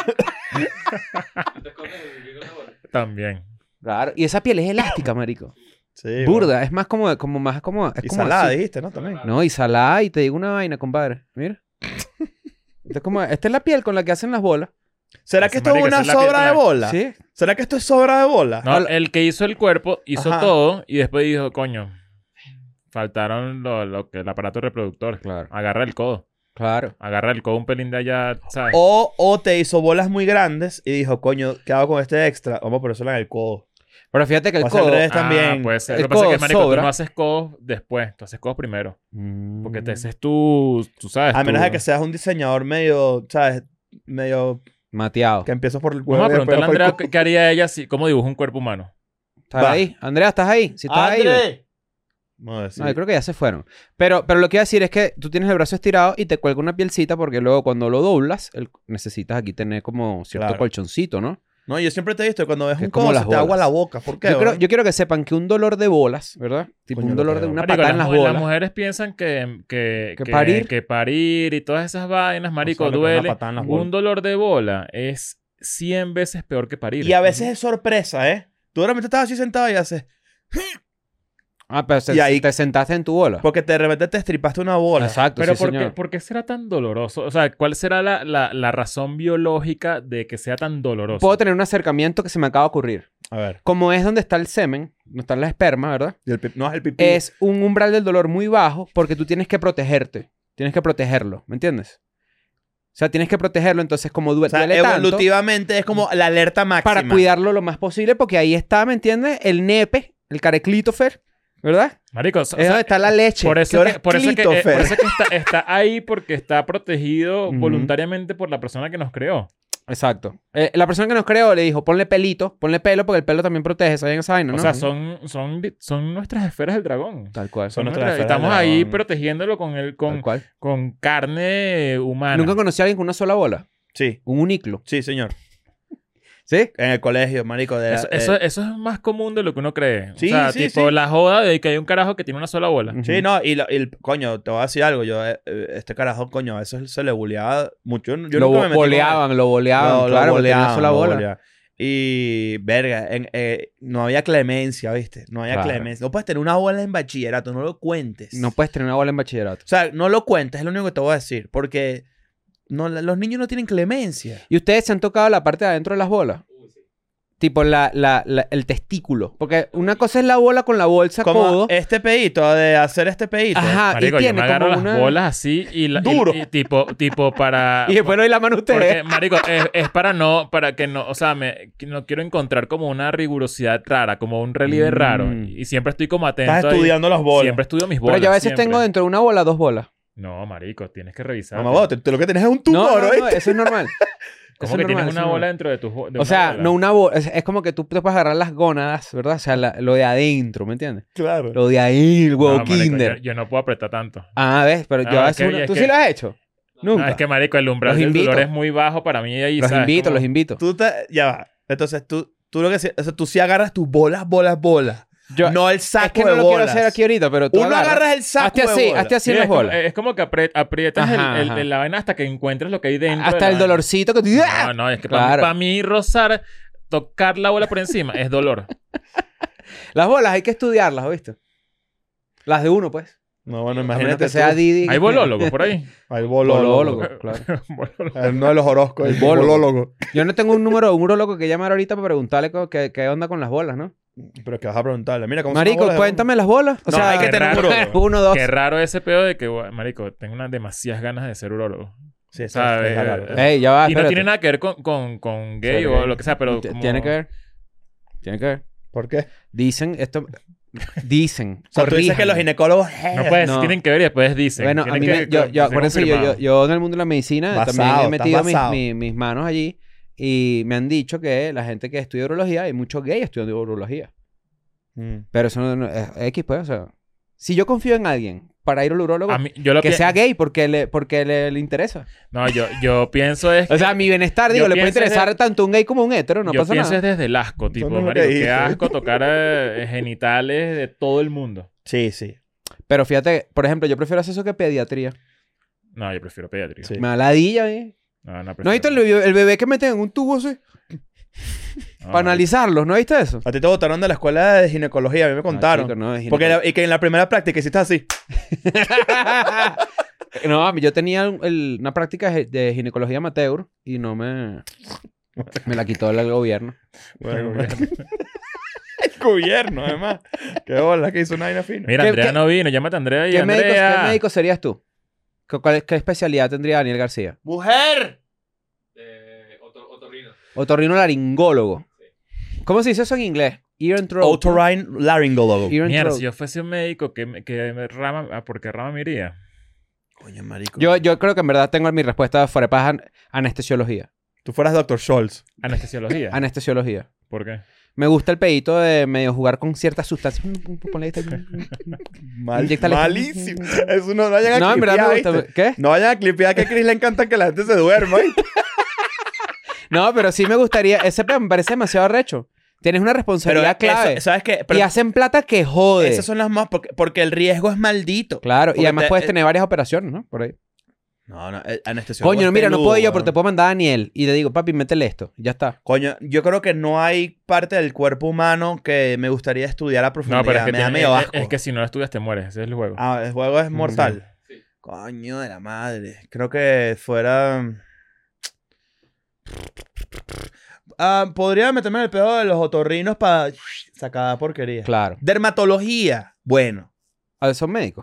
Speaker 1: También.
Speaker 3: Claro. Y esa piel es elástica, marico.
Speaker 2: Sí,
Speaker 3: Burda. Es más como más como... Es
Speaker 2: Y
Speaker 3: como
Speaker 2: salada,
Speaker 3: así.
Speaker 2: dijiste, ¿no? También.
Speaker 3: No, y salada. Y te digo una vaina, compadre. Mira. Esta es la piel con la que hacen las bolas.
Speaker 2: ¿Será
Speaker 1: Ese
Speaker 2: que esto es
Speaker 1: marico,
Speaker 2: una
Speaker 1: esa es la piel
Speaker 2: sobra
Speaker 1: con
Speaker 2: de
Speaker 1: la-
Speaker 2: bola?
Speaker 3: Sí.
Speaker 2: ¿Será que esto es sobra de bola?
Speaker 1: No, el que hizo el cuerpo hizo
Speaker 2: Ajá.
Speaker 1: todo y después dijo, coño, faltaron lo que el aparato reproductor.
Speaker 3: Claro.
Speaker 1: Agarra el codo.
Speaker 3: Claro.
Speaker 1: Agarra el codo un pelín de allá, ¿sabes?
Speaker 2: O te hizo bolas muy grandes y dijo, coño, ¿qué hago con este extra? Vamos a ponérselo en el codo.
Speaker 3: Pero fíjate que el
Speaker 2: O sea, al
Speaker 3: codo...
Speaker 2: revés. también.
Speaker 1: Puede ser.
Speaker 3: el
Speaker 1: Lo que pasa es
Speaker 3: codo
Speaker 1: que, marico,
Speaker 3: sobra.
Speaker 1: tú no haces codos después. Tú haces codos primero. Porque
Speaker 3: Mm.
Speaker 1: ese es tú sabes.
Speaker 2: A menos
Speaker 1: tu-
Speaker 2: de que seas un diseñador medio, ¿sabes? Medio...
Speaker 3: Mateado.
Speaker 2: Que empiezas por el
Speaker 1: Vamos a
Speaker 2: y después
Speaker 1: preguntarle a
Speaker 2: por el
Speaker 1: Andrea
Speaker 2: culo.
Speaker 1: qué haría ella si, cómo dibuja un cuerpo humano.
Speaker 3: ¿Estás
Speaker 2: Va.
Speaker 3: ahí? Andrea, ¿estás ahí? Si estás ahí... ve.
Speaker 2: ¡André! Vamos a decir.
Speaker 3: No, yo creo que ya se fueron. Pero lo que iba a decir es que tú tienes el brazo estirado y te cuelga una pielcita porque luego cuando lo doblas, necesitas aquí tener como cierto
Speaker 2: Claro.
Speaker 3: colchoncito, ¿no?
Speaker 2: No, yo siempre te he visto que cuando ves
Speaker 3: Que
Speaker 2: un
Speaker 3: es como
Speaker 2: codo
Speaker 3: las
Speaker 2: se te agua
Speaker 3: bolas.
Speaker 2: la boca. ¿Por qué?
Speaker 3: Yo quiero que sepan que un dolor de bolas, ¿verdad? Tipo
Speaker 2: Coño,
Speaker 3: un
Speaker 2: lo
Speaker 3: dolor de
Speaker 2: creo.
Speaker 3: una
Speaker 1: Marico,
Speaker 3: patada en las bolas.
Speaker 1: las mujeres piensan que
Speaker 3: parir.
Speaker 1: que parir y todas esas vainas, marico,
Speaker 2: sabe lo que es una
Speaker 1: duele.
Speaker 2: patada en las bolas.
Speaker 1: Un dolor de bola es 100 veces peor que parir.
Speaker 2: Y a veces es sorpresa, ¿eh? Tú de repente estás así sentado y haces...
Speaker 3: Ah, pero
Speaker 2: Y ahí-
Speaker 3: te sentaste en tu bola.
Speaker 2: Porque de repente te estripaste una bola.
Speaker 3: Exacto,
Speaker 1: Pero
Speaker 3: sí, señor.
Speaker 1: ¿por qué será tan doloroso? O sea, ¿cuál será la razón biológica de que sea tan doloroso?
Speaker 3: Puedo tener un acercamiento que se me acaba de ocurrir.
Speaker 2: A ver.
Speaker 3: Como es donde está el semen, donde está la esperma, ¿verdad?
Speaker 2: Y no es el pipí.
Speaker 3: Es un umbral del dolor muy bajo porque tú tienes que protegerte. Tienes que protegerlo, ¿me entiendes? O sea, tienes que protegerlo, entonces como
Speaker 2: O sea,
Speaker 3: duele tanto,
Speaker 2: evolutivamente es como la alerta máxima.
Speaker 3: para cuidarlo lo más posible porque ahí está, ¿me entiendes? El nepe, el careclítofer, ¿verdad?
Speaker 1: Marico, o
Speaker 3: Es
Speaker 1: sea,
Speaker 3: donde está la leche.
Speaker 1: por eso
Speaker 2: ¿Qué
Speaker 1: que, por eso que,
Speaker 2: Clítofer?
Speaker 1: por eso que está ahí porque está protegido
Speaker 3: Ujú.
Speaker 1: voluntariamente por la persona que nos creó.
Speaker 3: Exacto. La persona que nos creó le dijo, ponle pelito, ponle pelo, porque el pelo también protege, ¿saben esa vaina, no?
Speaker 1: O sea, son nuestras esferas del dragón.
Speaker 3: Tal cual.
Speaker 2: Son nuestras
Speaker 1: nuestras-
Speaker 2: esferas del
Speaker 1: estamos ahí
Speaker 2: dragón.
Speaker 1: protegiéndolo
Speaker 3: Tal
Speaker 1: con,
Speaker 3: cual.
Speaker 1: con carne humana.
Speaker 3: ¿Nunca conocí a alguien con una sola bola?
Speaker 2: Sí,
Speaker 3: Un uniclo.
Speaker 2: sí, señor.
Speaker 3: ¿Sí?
Speaker 2: En el colegio, marico.
Speaker 1: Eso es más común de lo que uno cree.
Speaker 2: Sí,
Speaker 1: o sea,
Speaker 2: sí,
Speaker 1: tipo
Speaker 2: sí.
Speaker 1: la joda de que hay un carajo que tiene una sola bola.
Speaker 2: Sí, no, coño, te voy a decir algo. Yo, este carajo, coño, a veces se le buleaba mucho. Yo
Speaker 3: Lo
Speaker 2: nunca me metí con él.
Speaker 3: lo boleaban, claro, porque tenía una sola
Speaker 2: lo
Speaker 3: bola.
Speaker 2: boleaban. Y, verga, no había clemencia, ¿viste? No había
Speaker 3: Claro.
Speaker 2: clemencia. No puedes tener una bola en bachillerato, no lo cuentes.
Speaker 3: No puedes tener una bola en bachillerato.
Speaker 2: O sea, no lo cuentes, es lo único que te voy a decir. Porque los niños no tienen clemencia.
Speaker 3: ¿Y ustedes se han tocado la parte de adentro de las bolas? Tipo el testículo. Porque una cosa es la bola con la bolsa
Speaker 2: Como
Speaker 3: codo.
Speaker 2: este pedito, de hacer este pedito.
Speaker 3: Ajá,
Speaker 1: Marico,
Speaker 3: y
Speaker 1: yo
Speaker 3: tiene
Speaker 1: me agarro
Speaker 3: como
Speaker 1: las
Speaker 3: una...
Speaker 1: bolas así y,
Speaker 2: Duro.
Speaker 1: y tipo para...
Speaker 3: Y después le doy la mano a ustedes.
Speaker 1: Porque, marico, es para que no, o sea, que no quiero encontrar como una rigurosidad rara, como un relieve raro. Y siempre estoy como atento.
Speaker 2: Estás
Speaker 1: ahí.
Speaker 2: estudiando las bolas.
Speaker 1: Siempre estudio mis
Speaker 3: Pero
Speaker 1: bolas.
Speaker 3: yo a veces
Speaker 1: siempre.
Speaker 3: tengo dentro de una bola 2 bolas.
Speaker 1: No, marico, tienes que revisar.
Speaker 2: Mamá, vos, tú lo que tienes es un
Speaker 3: No,
Speaker 2: tumor,
Speaker 3: no, no,
Speaker 2: ¿oíste?
Speaker 3: eso es normal.
Speaker 1: ¿Cómo
Speaker 3: Eso
Speaker 1: que
Speaker 3: es normal,
Speaker 1: tienes
Speaker 3: eso
Speaker 1: una
Speaker 3: es
Speaker 1: bola
Speaker 3: normal.
Speaker 1: dentro de tu de
Speaker 3: O
Speaker 1: una
Speaker 3: sea,
Speaker 1: bola?
Speaker 3: no una bola. Es como que tú te puedes agarrar las gónadas, ¿verdad? O sea, lo de adentro, ¿me entiendes?
Speaker 2: Claro.
Speaker 3: Lo de ahí, el
Speaker 1: No,
Speaker 3: huevo
Speaker 1: marico,
Speaker 3: kinder.
Speaker 1: yo no puedo apretar tanto.
Speaker 3: Ah, ¿ves? Pero
Speaker 1: No,
Speaker 3: yo a
Speaker 1: es
Speaker 3: veces...
Speaker 1: que- es
Speaker 3: ¿Tú
Speaker 1: que-
Speaker 3: sí lo has hecho? Nunca.
Speaker 1: No, es que, marico, el umbral
Speaker 3: Los
Speaker 1: del
Speaker 3: invito.
Speaker 1: dolor es muy bajo para mí ahí,
Speaker 3: Los
Speaker 1: ¿sabes?
Speaker 3: invito,
Speaker 1: Como-
Speaker 3: los invito.
Speaker 2: Ya va. Entonces, tú lo que o sea, tú sí agarras tus bolas. No el saco
Speaker 3: Es que
Speaker 2: de
Speaker 3: no lo
Speaker 2: bolas.
Speaker 3: quiero hacer aquí ahorita, pero tú
Speaker 2: Uno agarras el saco
Speaker 3: hazte
Speaker 2: de
Speaker 3: así,
Speaker 2: bolas.
Speaker 3: hazte así
Speaker 1: Sí,
Speaker 3: en las
Speaker 1: es como-
Speaker 3: bolas.
Speaker 1: es como que aprietas
Speaker 3: Ajá, ajá.
Speaker 1: la vaina hasta que encuentres lo que hay dentro.
Speaker 3: Hasta
Speaker 1: de la
Speaker 3: el
Speaker 1: vaina.
Speaker 3: dolorcito que tú...
Speaker 1: No, no, es que
Speaker 3: Claro.
Speaker 1: para mí rozar, tocar la bola por encima es dolor.
Speaker 3: Las bolas hay que estudiarlas, ¿viste? Las de uno, pues.
Speaker 2: No, bueno,
Speaker 3: A menos
Speaker 2: imagínate
Speaker 3: que sea
Speaker 2: tú.
Speaker 3: Didi.
Speaker 1: Hay bolólogos por ahí.
Speaker 2: Hay
Speaker 3: Bolólogo, claro.
Speaker 1: Bolólogos.
Speaker 2: Uno de los horóscopos.
Speaker 3: El
Speaker 2: El
Speaker 3: bólogo.
Speaker 2: bolólogo.
Speaker 3: Yo no tengo un urologo que llamar ahorita para preguntarle qué onda con las bolas, ¿no?
Speaker 2: Pero que vas a preguntarle. Mira, ¿cómo son las
Speaker 3: Marico,
Speaker 2: bolas de
Speaker 3: cuéntame las bolas. O
Speaker 2: No,
Speaker 3: sea,
Speaker 2: hay que tener
Speaker 1: raro.
Speaker 2: urólogo.
Speaker 3: uno, dos.
Speaker 1: Qué raro ese pedo de que, marico, tengo demasiadas ganas de ser urólogo.
Speaker 2: uno? Sí, eso
Speaker 1: ¿Sabes?
Speaker 2: es raro.
Speaker 3: Ey, ya va,
Speaker 1: Y no
Speaker 3: espérate.
Speaker 1: tiene nada que ver con gay
Speaker 3: Ser
Speaker 1: o
Speaker 3: gay.
Speaker 1: lo que sea, pero como...
Speaker 3: Tiene que ver. Tiene que ver.
Speaker 2: ¿Por qué?
Speaker 3: Dicen esto... Dicen.
Speaker 2: O sea, tú dices que los
Speaker 3: corríjanme.
Speaker 2: ginecólogos...
Speaker 1: No puedes,
Speaker 3: No.
Speaker 1: tienen que ver y después dicen.
Speaker 3: Bueno, a
Speaker 1: Tienen
Speaker 3: mí
Speaker 1: que-
Speaker 3: me, yo,
Speaker 1: dicen
Speaker 3: acuérdense,
Speaker 1: confirmado.
Speaker 3: yo en el mundo de la medicina
Speaker 2: Basado,
Speaker 3: también he
Speaker 2: estás
Speaker 3: metido
Speaker 2: basado.
Speaker 3: mis manos allí y me han dicho que la gente que estudia urología, hay muchos gays estudiando urología.
Speaker 2: Mm.
Speaker 3: Pero eso no es X, pues, o sea, si yo confío en alguien para ir al urólogo,
Speaker 1: A mí- yo lo
Speaker 3: que
Speaker 1: pi-
Speaker 3: sea gay porque le interesa.
Speaker 1: No, yo pienso es...
Speaker 3: O sea, mi bienestar, digo,
Speaker 1: Yo
Speaker 3: le puede
Speaker 1: pienso es
Speaker 3: interesar tanto un gay como un hetero, no
Speaker 1: yo
Speaker 3: pasa
Speaker 1: pienso
Speaker 3: nada.
Speaker 1: es desde el asco, tipo,
Speaker 2: no es lo
Speaker 1: marico,
Speaker 2: que
Speaker 1: qué
Speaker 2: dice.
Speaker 1: asco tocar genitales de todo el mundo.
Speaker 2: Sí, sí.
Speaker 3: Pero fíjate, por ejemplo, yo prefiero hacer eso que pediatría.
Speaker 1: No, yo prefiero pediatría.
Speaker 2: Sí.
Speaker 3: Me da ladilla, ¿eh?
Speaker 1: No,
Speaker 3: ¿No has visto el bebé que meten en un tubo así? Para analizarlos, ¿no viste eso?
Speaker 2: A ti te botaron de la escuela de ginecología, a mí me contaron.
Speaker 3: chico, no, es
Speaker 2: Porque y que en la primera práctica hiciste así.
Speaker 3: No, yo tenía una práctica de ginecología amateur y no me la quitó el gobierno.
Speaker 2: Bueno, el gobierno, además. Qué bola que hizo una vaina fina.
Speaker 1: Mira,
Speaker 3: ¿Qué-
Speaker 1: Andrea
Speaker 3: qué-
Speaker 1: no vino, llámate a Andrea y
Speaker 3: ¿Qué
Speaker 1: Andrea.
Speaker 3: médico serías tú? ¿Qué especialidad tendría Daniel García?
Speaker 2: ¡Mujer!
Speaker 4: Otorrino.
Speaker 3: Otorrinolaringólogo. ¿Cómo se dice eso en inglés? Ear and throat.
Speaker 2: Otorrine laryngologo.
Speaker 3: Ear and
Speaker 1: Mierda,
Speaker 3: throat.
Speaker 1: si yo fuese un médico ¿por qué rama me iría?
Speaker 2: Coño, marico.
Speaker 3: Yo creo que en verdad tengo mi respuesta fuera de paja, anestesiología.
Speaker 2: Tú fueras Dr. Scholz.
Speaker 1: Anestesiología.
Speaker 3: Anestesiología.
Speaker 1: ¿Por qué?
Speaker 3: Me gusta el pedito de medio jugar con ciertas sustancias. Ponle este- Inyéctale.
Speaker 2: Malísimo. Eso no vayan a
Speaker 3: No, en verdad me
Speaker 2: clipear,
Speaker 3: gusta.
Speaker 2: ¿viste?
Speaker 3: ¿Qué?
Speaker 2: No vayan a clipear que a Chris le encanta que la gente se duerma. ¿viste?
Speaker 3: No, pero sí me gustaría. Ese pedo me parece demasiado arrecho. Tienes una responsabilidad clave.
Speaker 2: ¿sabes qué?
Speaker 3: y hacen plata que jode.
Speaker 2: Esas son las más... Porque el riesgo es maldito.
Speaker 3: Claro, y
Speaker 2: Porque
Speaker 3: además puedes tener varias operaciones, ¿no? Por ahí.
Speaker 2: No, anestesiólogo.
Speaker 3: Coño,
Speaker 2: es
Speaker 3: mira, no
Speaker 2: peludo,
Speaker 3: puedo yo, pero
Speaker 2: weón.
Speaker 3: te puedo mandar a Daniel. Y le digo, papi, métele esto. Y ya está.
Speaker 2: Coño, yo creo que no hay parte del cuerpo humano que me gustaría estudiar a profundidad.
Speaker 1: No, pero es que,
Speaker 2: me da medio asco.
Speaker 1: es que si no lo estudias te mueres. Ese es el juego.
Speaker 2: Ah, el juego es mortal.
Speaker 4: Sí.
Speaker 2: Coño de la madre. Creo que fuera... podría meterme en el pedo de los otorrinos para sacar porquería.
Speaker 3: Claro.
Speaker 2: Dermatología. Bueno.
Speaker 3: A ver, son médicos.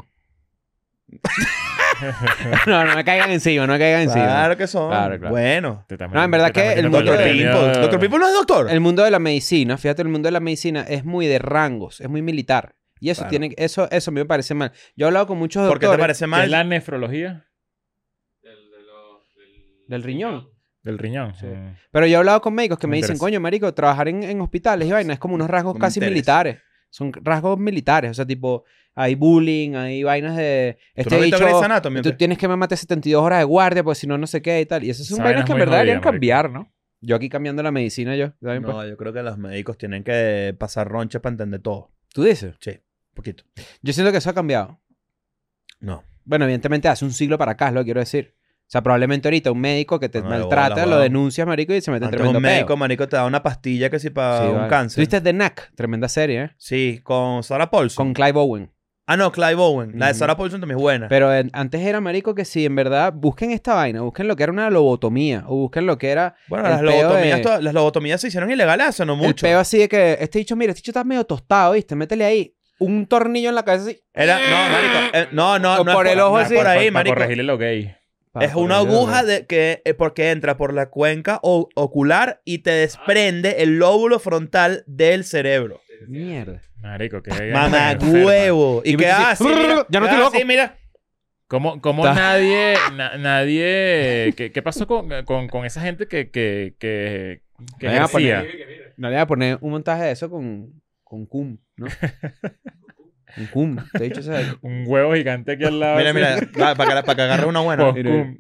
Speaker 3: No me caigan encima, no me caigan encima.
Speaker 2: Claro que son.
Speaker 3: Claro, claro.
Speaker 2: Bueno.
Speaker 3: No, en verdad que el mundo
Speaker 2: Doctor
Speaker 3: de-
Speaker 2: Pimple. Doctor Pimple no es doctor.
Speaker 3: El mundo de la medicina, fíjate, el mundo de la medicina es muy de rangos, es muy militar. Y eso
Speaker 2: Claro.
Speaker 3: eso a mí me parece mal. Yo he hablado con muchos
Speaker 2: ¿Por qué
Speaker 3: doctores
Speaker 2: te parece
Speaker 1: ¿Qué es
Speaker 2: mal?
Speaker 1: la nefrología?
Speaker 3: del riñón.
Speaker 1: Del riñón.
Speaker 3: Sí. Pero yo he hablado con médicos que me dicen,
Speaker 1: Interés.
Speaker 3: coño, marico, trabajar en hospitales y vaina es como unos rasgos
Speaker 2: Como
Speaker 3: casi
Speaker 2: interés.
Speaker 3: militares. Son rasgos militares. O sea, tipo, hay bullying, hay vainas de...
Speaker 2: ¿Tú no has visto Grey's Anatomy, o
Speaker 3: tú
Speaker 2: qué?
Speaker 3: tienes que mamarte 72 horas de guardia, pues si no, no sé qué y tal. Y esas son
Speaker 1: Esa
Speaker 3: vainas
Speaker 1: vaina
Speaker 3: que
Speaker 1: es
Speaker 3: en
Speaker 1: muy
Speaker 3: verdad deberían
Speaker 1: jodida,
Speaker 3: cambiar, ¿no? Yo aquí cambiando la medicina, yo. ¿Saben?
Speaker 2: No, yo creo que los médicos tienen que pasar roncha para entender todo.
Speaker 3: ¿Tú dices?
Speaker 2: Sí, poquito.
Speaker 3: Yo siento que eso ha cambiado.
Speaker 2: No.
Speaker 3: Bueno, evidentemente hace un siglo para acá, es lo que quiero decir. O sea, probablemente ahorita un médico que te
Speaker 2: No, de
Speaker 3: maltrata,
Speaker 2: bola,
Speaker 3: lo
Speaker 2: weón.
Speaker 3: denuncias, marico, y se mete en
Speaker 2: Antes
Speaker 3: tremendo
Speaker 2: un médico,
Speaker 3: peo.
Speaker 2: marico, te da una pastilla que si para
Speaker 3: Sí,
Speaker 2: un
Speaker 3: vale.
Speaker 2: cáncer.
Speaker 3: ¿Tuviste The Knack? Tremenda serie, ¿eh?
Speaker 2: Sí, con Sarah Paulson.
Speaker 3: Con Clive Owen.
Speaker 2: Ah, no, Clive Owen. La de
Speaker 3: Ujú.
Speaker 2: Sarah Paulson también es buena.
Speaker 3: Pero antes era, marico, que sí, en verdad, busquen esta vaina, busquen lo que era una lobotomía, o busquen lo que era
Speaker 2: Bueno,
Speaker 3: el
Speaker 2: las
Speaker 3: peo
Speaker 2: lobotomías,
Speaker 3: de-
Speaker 2: las lobotomías se hicieron ilegales hace no
Speaker 3: el
Speaker 2: mucho.
Speaker 3: peo así de que este dicho, mira, este dicho está medio tostado, ¿viste? Métele ahí un tornillo en la cabeza así.
Speaker 2: No, marico. No
Speaker 3: O
Speaker 2: es
Speaker 3: por el ojo
Speaker 2: no es
Speaker 3: así.
Speaker 2: por ahí,
Speaker 1: Para
Speaker 2: marico.
Speaker 1: corregirle lo gay.
Speaker 2: Es una aguja porque entra por la cuenca ocular y te desprende el lóbulo frontal del cerebro.
Speaker 3: Mierda.
Speaker 1: Marico, que
Speaker 2: Mamá
Speaker 1: enferma.
Speaker 2: huevo. ¿Y
Speaker 3: Y
Speaker 2: qué
Speaker 3: me dice,
Speaker 2: hace? Mira,
Speaker 3: ya no
Speaker 2: ¿qué
Speaker 3: estoy
Speaker 2: hace?
Speaker 3: loco.
Speaker 2: Mira.
Speaker 1: ¿Cómo
Speaker 3: Está-
Speaker 1: nadie... ¿Qué pasó con esa gente que
Speaker 3: Vayan a
Speaker 1: ejercía?
Speaker 3: No le voy a poner un montaje de eso con cum, ¿no? Con cum. Te he dicho eso.
Speaker 1: Un huevo gigante aquí al lado.
Speaker 2: Mira,
Speaker 1: así.
Speaker 2: mira. Para que agarre una buena.
Speaker 1: Post-cum.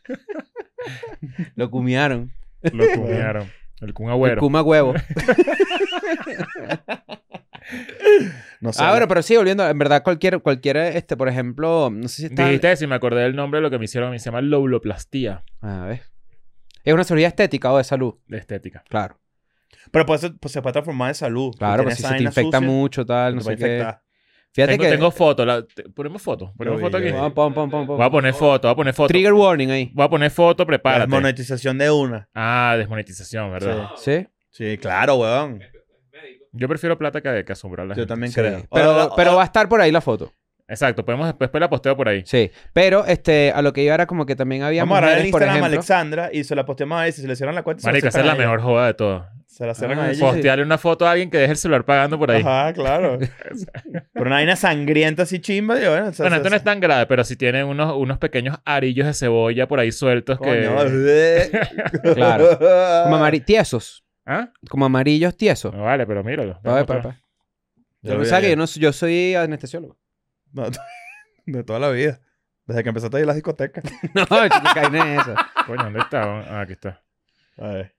Speaker 3: Lo cumiaron.
Speaker 1: Lo cumearon. El cum
Speaker 3: El
Speaker 1: agüero.
Speaker 3: cum a huevo.
Speaker 2: No sé.
Speaker 3: Bueno, pero sí, volviendo, en verdad, cualquier, por ejemplo, no sé si está...
Speaker 1: Dijiste eso y me acordé del nombre de lo que me hicieron. Se llama lobuloplastía
Speaker 3: A ver. ¿Es una cirugía estética o de salud?
Speaker 1: de estética.
Speaker 3: Claro.
Speaker 2: Pero pues se puede transformar en salud.
Speaker 3: Claro,
Speaker 2: Tienes
Speaker 3: pues si
Speaker 2: esa
Speaker 3: se te
Speaker 2: vaina
Speaker 3: infecta
Speaker 2: sucia,
Speaker 3: mucho, tal, no
Speaker 2: te puede
Speaker 3: sé qué.
Speaker 2: infectar.
Speaker 3: Fíjate que...
Speaker 1: Tengo foto. Ponemos foto. Ponemos
Speaker 2: Yo
Speaker 1: foto
Speaker 2: vi,
Speaker 1: aquí.
Speaker 2: yo vi.
Speaker 3: Pon.
Speaker 1: Voy a poner foto.
Speaker 3: Trigger warning ahí.
Speaker 1: Voy a poner foto, prepárate.
Speaker 2: Desmonetización de una.
Speaker 1: Ah, desmonetización, ¿verdad?
Speaker 3: ¿Sí?
Speaker 2: Sí, claro, weón.
Speaker 1: Yo prefiero plata que asombrar a la
Speaker 2: Yo
Speaker 1: gente.
Speaker 2: también
Speaker 3: Sí.
Speaker 2: creo.
Speaker 3: Pero va a estar por ahí la foto.
Speaker 1: Exacto. Después la posteo por ahí.
Speaker 3: Sí. Pero, a lo que iba era como que también había
Speaker 2: Vamos a agarrar el
Speaker 3: mujeres, por
Speaker 2: Instagram a
Speaker 3: ejemplo...
Speaker 2: Alexandra y se la posteamos a ella. Si se le cierran la cuenta, se la
Speaker 1: Marico, esa es
Speaker 2: cierran
Speaker 1: la
Speaker 2: a ella.
Speaker 1: mejor joda de todo.
Speaker 2: Se la cierran
Speaker 3: Ah,
Speaker 2: a
Speaker 3: sí.
Speaker 2: ella.
Speaker 1: Postearle una foto a alguien que deje el celular pagando por ahí.
Speaker 2: Ajá, claro. Pero una vaina sangrienta así chimba. Y bueno,
Speaker 1: Bueno, esto no es tan grave, pero si tienen unos pequeños arillos de cebolla por ahí sueltos
Speaker 2: Coño,
Speaker 1: que...
Speaker 3: Claro. Como tiesos.
Speaker 1: ¿Ah?
Speaker 3: Como amarillos tiesos.
Speaker 1: No vale, pero míralo.
Speaker 3: Pa.
Speaker 2: Yo lo vi
Speaker 3: ¿Sabes que
Speaker 2: ayer.
Speaker 3: yo soy anestesiólogo?
Speaker 2: No, de toda la vida. Desde que empezaste a ir a las discotecas.
Speaker 3: No, chico, caí en eso.
Speaker 1: Coño, ¿dónde está? Ah, aquí está.
Speaker 2: A ver.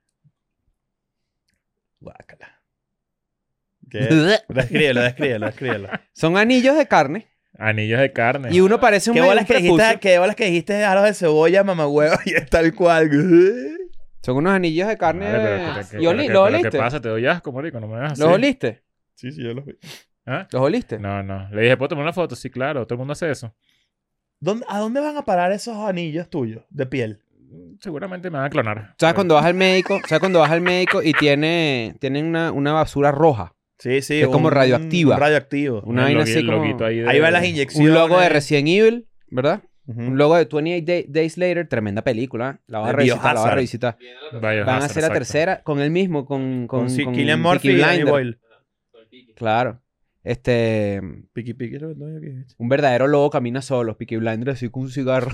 Speaker 2: Guácala. ¿Qué? Descríbelo.
Speaker 3: Son anillos de carne
Speaker 1: Anillos de carne.
Speaker 3: y uno parece un
Speaker 2: ¿Qué
Speaker 3: medio
Speaker 2: bolas que
Speaker 3: prepucio.
Speaker 2: dijiste? ¿Qué bolas que dijiste? Aros de cebolla, mamagüevo. Y es tal cual.
Speaker 3: Son unos anillos de carne.
Speaker 1: Vale, pero
Speaker 3: ¿Y
Speaker 1: ¿Qué
Speaker 3: ¿Los
Speaker 1: ¿Qué
Speaker 3: oliste?
Speaker 1: pasa? Te doy asco, marico. No me veas así.
Speaker 3: ¿Los oliste?
Speaker 2: Sí, yo los vi.
Speaker 1: ¿Ah?
Speaker 3: ¿Los oliste?
Speaker 1: No. Le dije, ¿puedo tomar una foto? Sí, claro. Todo el mundo hace eso.
Speaker 2: ¿A dónde van a parar esos anillos tuyos de piel?
Speaker 1: Seguramente me van a clonar.
Speaker 3: ¿Sabes cuando vas al médico y tienen una basura roja?
Speaker 2: Sí.
Speaker 3: Es como radioactiva.
Speaker 2: Un radioactivo.
Speaker 3: Una vaina así como...
Speaker 1: loguito ahí de-
Speaker 2: Ahí van las inyecciones.
Speaker 3: Un logo de Resident Evil, ¿verdad?
Speaker 2: Ujú.
Speaker 3: Un logo de 28 Days Later. Tremenda película. ¿Eh? La vas a
Speaker 2: De
Speaker 3: revisitar,
Speaker 2: Biohazard.
Speaker 1: Biohazard,
Speaker 3: Van a hacer la
Speaker 1: exacto.
Speaker 3: tercera con el mismo, con
Speaker 2: Cillian
Speaker 3: Peaky
Speaker 2: Murphy y Danny
Speaker 3: Blinder.
Speaker 2: Boyle.
Speaker 3: Claro.
Speaker 2: Piqui, lo que tengo aquí.
Speaker 3: Un verdadero lobo camina solo. Peaky Blinders así con un cigarro.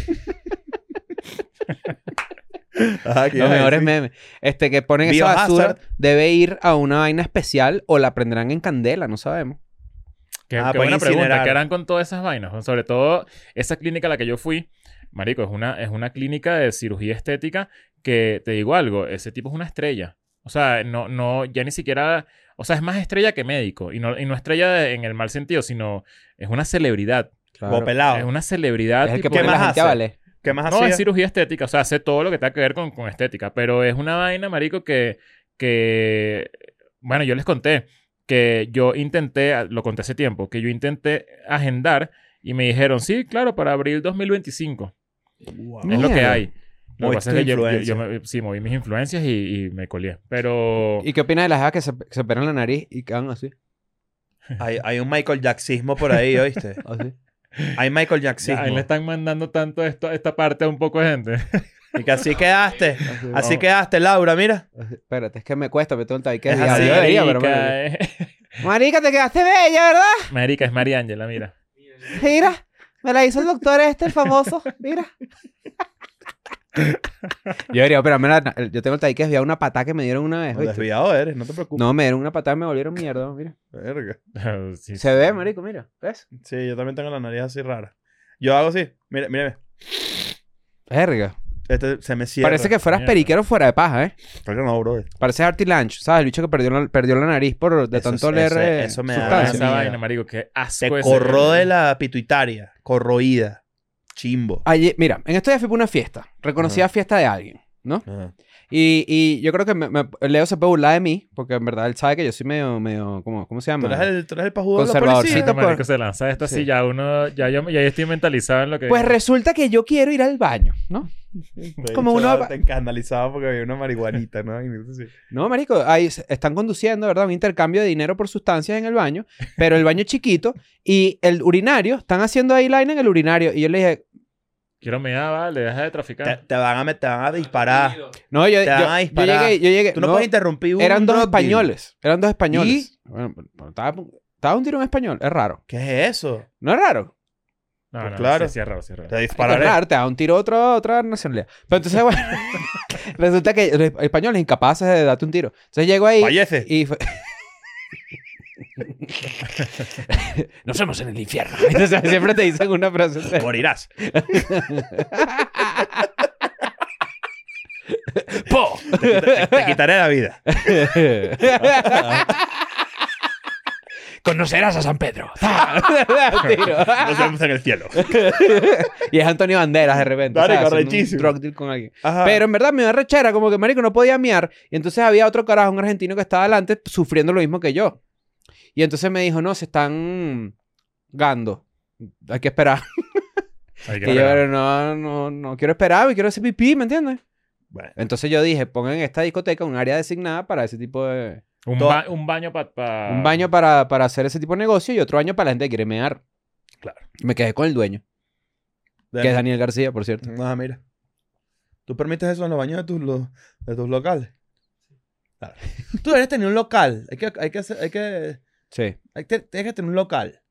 Speaker 2: Ajá, ¿qué
Speaker 3: Los
Speaker 2: ibas a
Speaker 3: mejores
Speaker 2: decir?
Speaker 3: memes. Que ponen esa
Speaker 2: Biohazard.
Speaker 3: basura. Debe ir a una vaina especial o la prenderán en candela. No sabemos.
Speaker 1: Qué
Speaker 2: Ah,
Speaker 1: qué
Speaker 2: pueden
Speaker 1: buena pregunta.
Speaker 2: incinerar.
Speaker 1: ¿Qué harán con todas esas vainas? Sobre todo, esa clínica a la que yo fui, marico, es una clínica de cirugía estética que, te digo algo, ese tipo es una estrella. O sea, ya ni siquiera... O sea, es más estrella que médico. Y no estrella en el mal sentido, sino es una celebridad.
Speaker 2: Como pelado.
Speaker 1: Es una celebridad.
Speaker 3: Es el que
Speaker 1: tipo-
Speaker 2: ¿Qué
Speaker 3: pone
Speaker 2: más
Speaker 3: la gente a
Speaker 2: hace?
Speaker 3: valer.
Speaker 2: ¿Qué más
Speaker 1: No,
Speaker 2: hacía?
Speaker 1: es cirugía estética. O sea, hace todo lo que tenga que ver con estética. Pero es una vaina, marico, que... Bueno, yo les conté que yo intenté... Lo conté hace tiempo. Que yo intenté agendar y me dijeron, sí, claro, para abril 2025.
Speaker 2: Wow.
Speaker 1: Es lo que
Speaker 3: Mierda.
Speaker 1: hay. Lo que
Speaker 2: Muy
Speaker 1: pasa es que yo
Speaker 2: influencia.
Speaker 1: sí, moví mis influencias y me colé. Pero...
Speaker 3: ¿Y qué opinas de las jevas que se operan la nariz y quedan así?
Speaker 2: Hay un Michael Jacksismo por ahí, ¿oíste?
Speaker 3: Así.
Speaker 2: Hay Michael
Speaker 1: Ya,
Speaker 2: Jacksismo.
Speaker 1: ahí le están mandando tanto esta parte a un poco de gente.
Speaker 2: Y que así quedaste.
Speaker 3: Así.
Speaker 2: Así quedaste, Laura, mira.
Speaker 3: Así. Espérate, es que me cuesta, me tengo un tabique.
Speaker 2: Es
Speaker 3: Yo
Speaker 2: así,
Speaker 3: debería, pero...
Speaker 1: Marica,
Speaker 3: Marica, te quedaste bella, ¿verdad?
Speaker 1: Marica, es Mariángela, mira.
Speaker 3: Mira, me la hizo el doctor el famoso. Mira. Yo debería operarme yo tengo el tabique desviado una patada que me dieron una vez,
Speaker 2: No,
Speaker 3: ¿oíste?
Speaker 2: desviado eres, no te preocupes.
Speaker 3: No, me dieron una patada y me volvieron mierda, mira.
Speaker 2: Verga.
Speaker 1: Sí,
Speaker 3: Se ve, marico, mira. ¿Ves?
Speaker 2: Sí, yo también tengo la nariz así rara. Yo hago así. Mira, mírame.
Speaker 3: Verga.
Speaker 2: Este se me cierra.
Speaker 3: Parece que fueras
Speaker 1: Mierda.
Speaker 3: periquero fuera de paja, ¿eh?
Speaker 2: Creo que no, bro.
Speaker 3: Parece Artie Lange, ¿sabes? El bicho que perdió la nariz por de
Speaker 2: Eso
Speaker 3: tanto
Speaker 2: es-
Speaker 3: leer
Speaker 2: eso me da
Speaker 3: sustancias.
Speaker 1: Esa
Speaker 2: miedo.
Speaker 1: vaina, marico, qué
Speaker 2: Te
Speaker 1: asco ese.
Speaker 2: corroe la pituitaria. Corroída. Chimbo.
Speaker 3: Ayer, mira, en estos días fui para una fiesta. Reconocida fiesta de alguien, ¿no?
Speaker 2: Ajá.
Speaker 3: Y yo creo que Leo se puede burlar de mí, porque en verdad él sabe que yo soy medio ¿cómo se
Speaker 2: Tú
Speaker 3: llama?
Speaker 2: eres el pajudo de la
Speaker 3: Conservadorcito,
Speaker 2: policía.
Speaker 1: Marico,
Speaker 3: pues.
Speaker 1: se lanza esto así,
Speaker 3: Sí.
Speaker 1: ya uno... Ya yo estoy mentalizado en lo que...
Speaker 3: Pues resulta que yo quiero ir al baño, ¿no? Como uno-
Speaker 2: Te escandalizaba porque había una marihuanita, ¿no? Y entonces, sí.
Speaker 3: No, marico, ahí están conduciendo, ¿verdad? Un intercambio de dinero por sustancias en el baño, pero el baño es chiquito y el urinario, están haciendo eyeliner en el urinario. Y yo le dije,
Speaker 1: Quiero mirar, vale, deja de traficar.
Speaker 2: Te van a disparar.
Speaker 3: no, yo
Speaker 2: Te van a disparar.
Speaker 3: llegué.
Speaker 2: Tú no, puedes interrumpir un
Speaker 3: eran dos
Speaker 2: drug deal.
Speaker 3: españoles, Bueno, estaba un tiro en español, es raro.
Speaker 2: ¿Qué es eso?
Speaker 3: ¿No es raro?
Speaker 1: No,
Speaker 2: Pues
Speaker 1: no,
Speaker 2: claro.
Speaker 1: sí, sí es raro, sí es raro.
Speaker 2: Te
Speaker 3: Es
Speaker 2: dispararé.
Speaker 3: raro, te da un tiro otra nacionalidad. Pero entonces, bueno, resulta que los españoles incapaces de darte un tiro. Entonces llego ahí
Speaker 2: Fallece.
Speaker 3: y fue... Nos vemos en el infierno. Entonces, siempre te dicen una frase.
Speaker 2: Morirás.
Speaker 3: ¡Po!
Speaker 2: Te quitaré la vida.
Speaker 3: Conocerás a San Pedro. Tiro.
Speaker 2: Nos vemos en el cielo.
Speaker 3: Y es Antonio Banderas de repente.
Speaker 2: Dale,
Speaker 3: ¿sabes? Haciendo un
Speaker 2: correchísimo.
Speaker 3: drug deal con alguien.
Speaker 2: Ajá.
Speaker 3: Pero en verdad me dio rechera, como que marico no podía miar. Y entonces había otro carajo, un argentino que estaba adelante sufriendo lo mismo que yo. Y entonces me dijo, no, se están gando. Hay que esperar.
Speaker 1: Hay que
Speaker 3: Y yo,
Speaker 1: esperar.
Speaker 3: pero no quiero esperar, me quiero hacer pipí, ¿me entiendes?
Speaker 2: Bueno,
Speaker 3: Entonces yo dije, pongan en esta discoteca un área designada para ese tipo de...
Speaker 1: Un,
Speaker 2: Todo-
Speaker 1: un baño para...
Speaker 3: Un baño para hacer ese tipo de negocio y otro baño para la gente que quiere mear.
Speaker 2: Claro.
Speaker 3: Me quedé con el dueño, que es Daniel García, por cierto.
Speaker 2: Ah, mira. ¿Tú permites eso en los baños de tus locales? Claro. Tú deberías tener un local.
Speaker 3: Sí.
Speaker 2: Tienes que tener un local.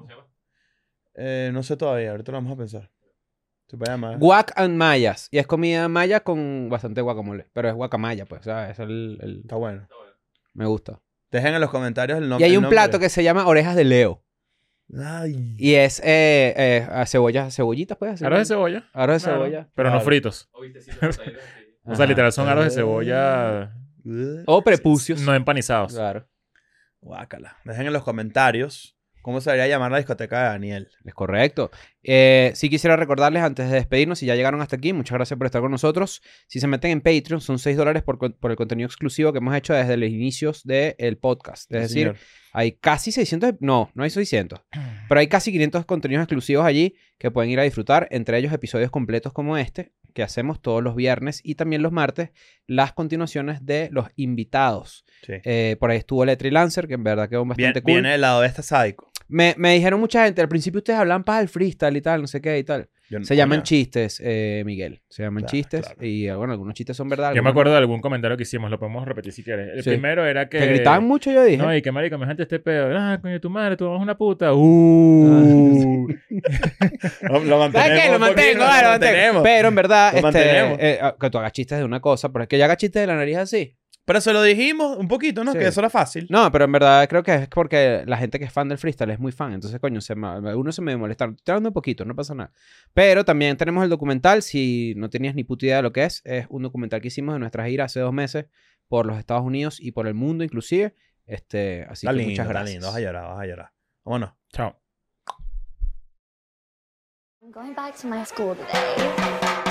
Speaker 2: No sé todavía. Ahorita lo vamos a pensar. Se puede llamar.
Speaker 3: Guac and mayas. Y es comida maya con bastante guacamole. Pero es guacamaya, pues. O sea, es el...
Speaker 2: Está bueno.
Speaker 3: Me gusta.
Speaker 2: Dejen en los comentarios el nombre.
Speaker 3: Y hay un plato que se llama orejas de Leo.
Speaker 2: Ay.
Speaker 3: Y es cebollitas, pues. así.
Speaker 1: Aros de cebolla.
Speaker 3: Aros de
Speaker 1: Claro,
Speaker 3: cebolla.
Speaker 1: pero no
Speaker 2: Claro.
Speaker 1: fritos. O
Speaker 3: Ajá.
Speaker 1: sea, literal son aros de cebolla
Speaker 3: O prepucios.
Speaker 1: no empanizados.
Speaker 3: Claro.
Speaker 2: Guácala. Dejen en los comentarios cómo se debería llamar la discoteca de Daniel.
Speaker 3: Es correcto. Sí quisiera recordarles antes de despedirnos, si ya llegaron hasta aquí, muchas gracias por estar con nosotros. Si se meten en Patreon, son $6 por el contenido exclusivo que hemos hecho desde los inicios del podcast. Es
Speaker 2: Sí,
Speaker 3: decir,
Speaker 2: señor.
Speaker 3: hay casi 600, no hay 600, pero hay casi 500 contenidos exclusivos allí que pueden ir a disfrutar, entre ellos episodios completos como este, que hacemos todos los viernes y también los martes, las continuaciones de los invitados.
Speaker 2: Sí.
Speaker 3: Por ahí estuvo Letri Lancer, que en verdad quedó bastante cool.
Speaker 2: Viene del lado de este sádico.
Speaker 3: Me dijeron mucha gente, al principio ustedes hablan para el freestyle y tal, no sé qué y tal. Se llaman chistes, Miguel. Se llaman
Speaker 2: Claro,
Speaker 3: chistes.
Speaker 2: claro.
Speaker 3: Y bueno, algunos chistes son verdad.
Speaker 1: Yo me
Speaker 3: algunos
Speaker 1: acuerdo de algún comentario que hicimos, lo podemos repetir si quieres. El
Speaker 3: Sí.
Speaker 1: primero era
Speaker 3: no.
Speaker 1: que...
Speaker 3: Que gritaban mucho, yo dije.
Speaker 1: No, y que marico, mi gente este pedo. Ah, coño, tu madre, tu mamá es una puta.
Speaker 2: Lo mantenemos.
Speaker 3: ¿Sabes qué? Lo
Speaker 2: un poquito,
Speaker 3: mantengo, lo mantengo. Pero en verdad,
Speaker 2: Lo mantenemos.
Speaker 3: que tú hagas chistes de una cosa, pero es que yo haga chistes de la nariz así.
Speaker 2: Pero se lo dijimos un poquito, ¿no?
Speaker 3: Sí.
Speaker 2: Que eso era fácil.
Speaker 3: No, pero en verdad creo que es porque la gente que es fan del freestyle es muy fan. Entonces, coño, uno se me molesta. Estoy hablando un poquito, no pasa nada. Pero también tenemos el documental. Si no tenías ni puta idea de lo que es un documental que hicimos de nuestra gira hace 2 meses por los Estados Unidos y por el mundo inclusive. Así
Speaker 2: Está
Speaker 3: que
Speaker 2: lindo,
Speaker 3: muchas
Speaker 2: está
Speaker 3: gracias.
Speaker 2: lindo. Vas a llorar, vas a llorar. Vámonos.
Speaker 1: Chao.
Speaker 5: I'm going back to my school today.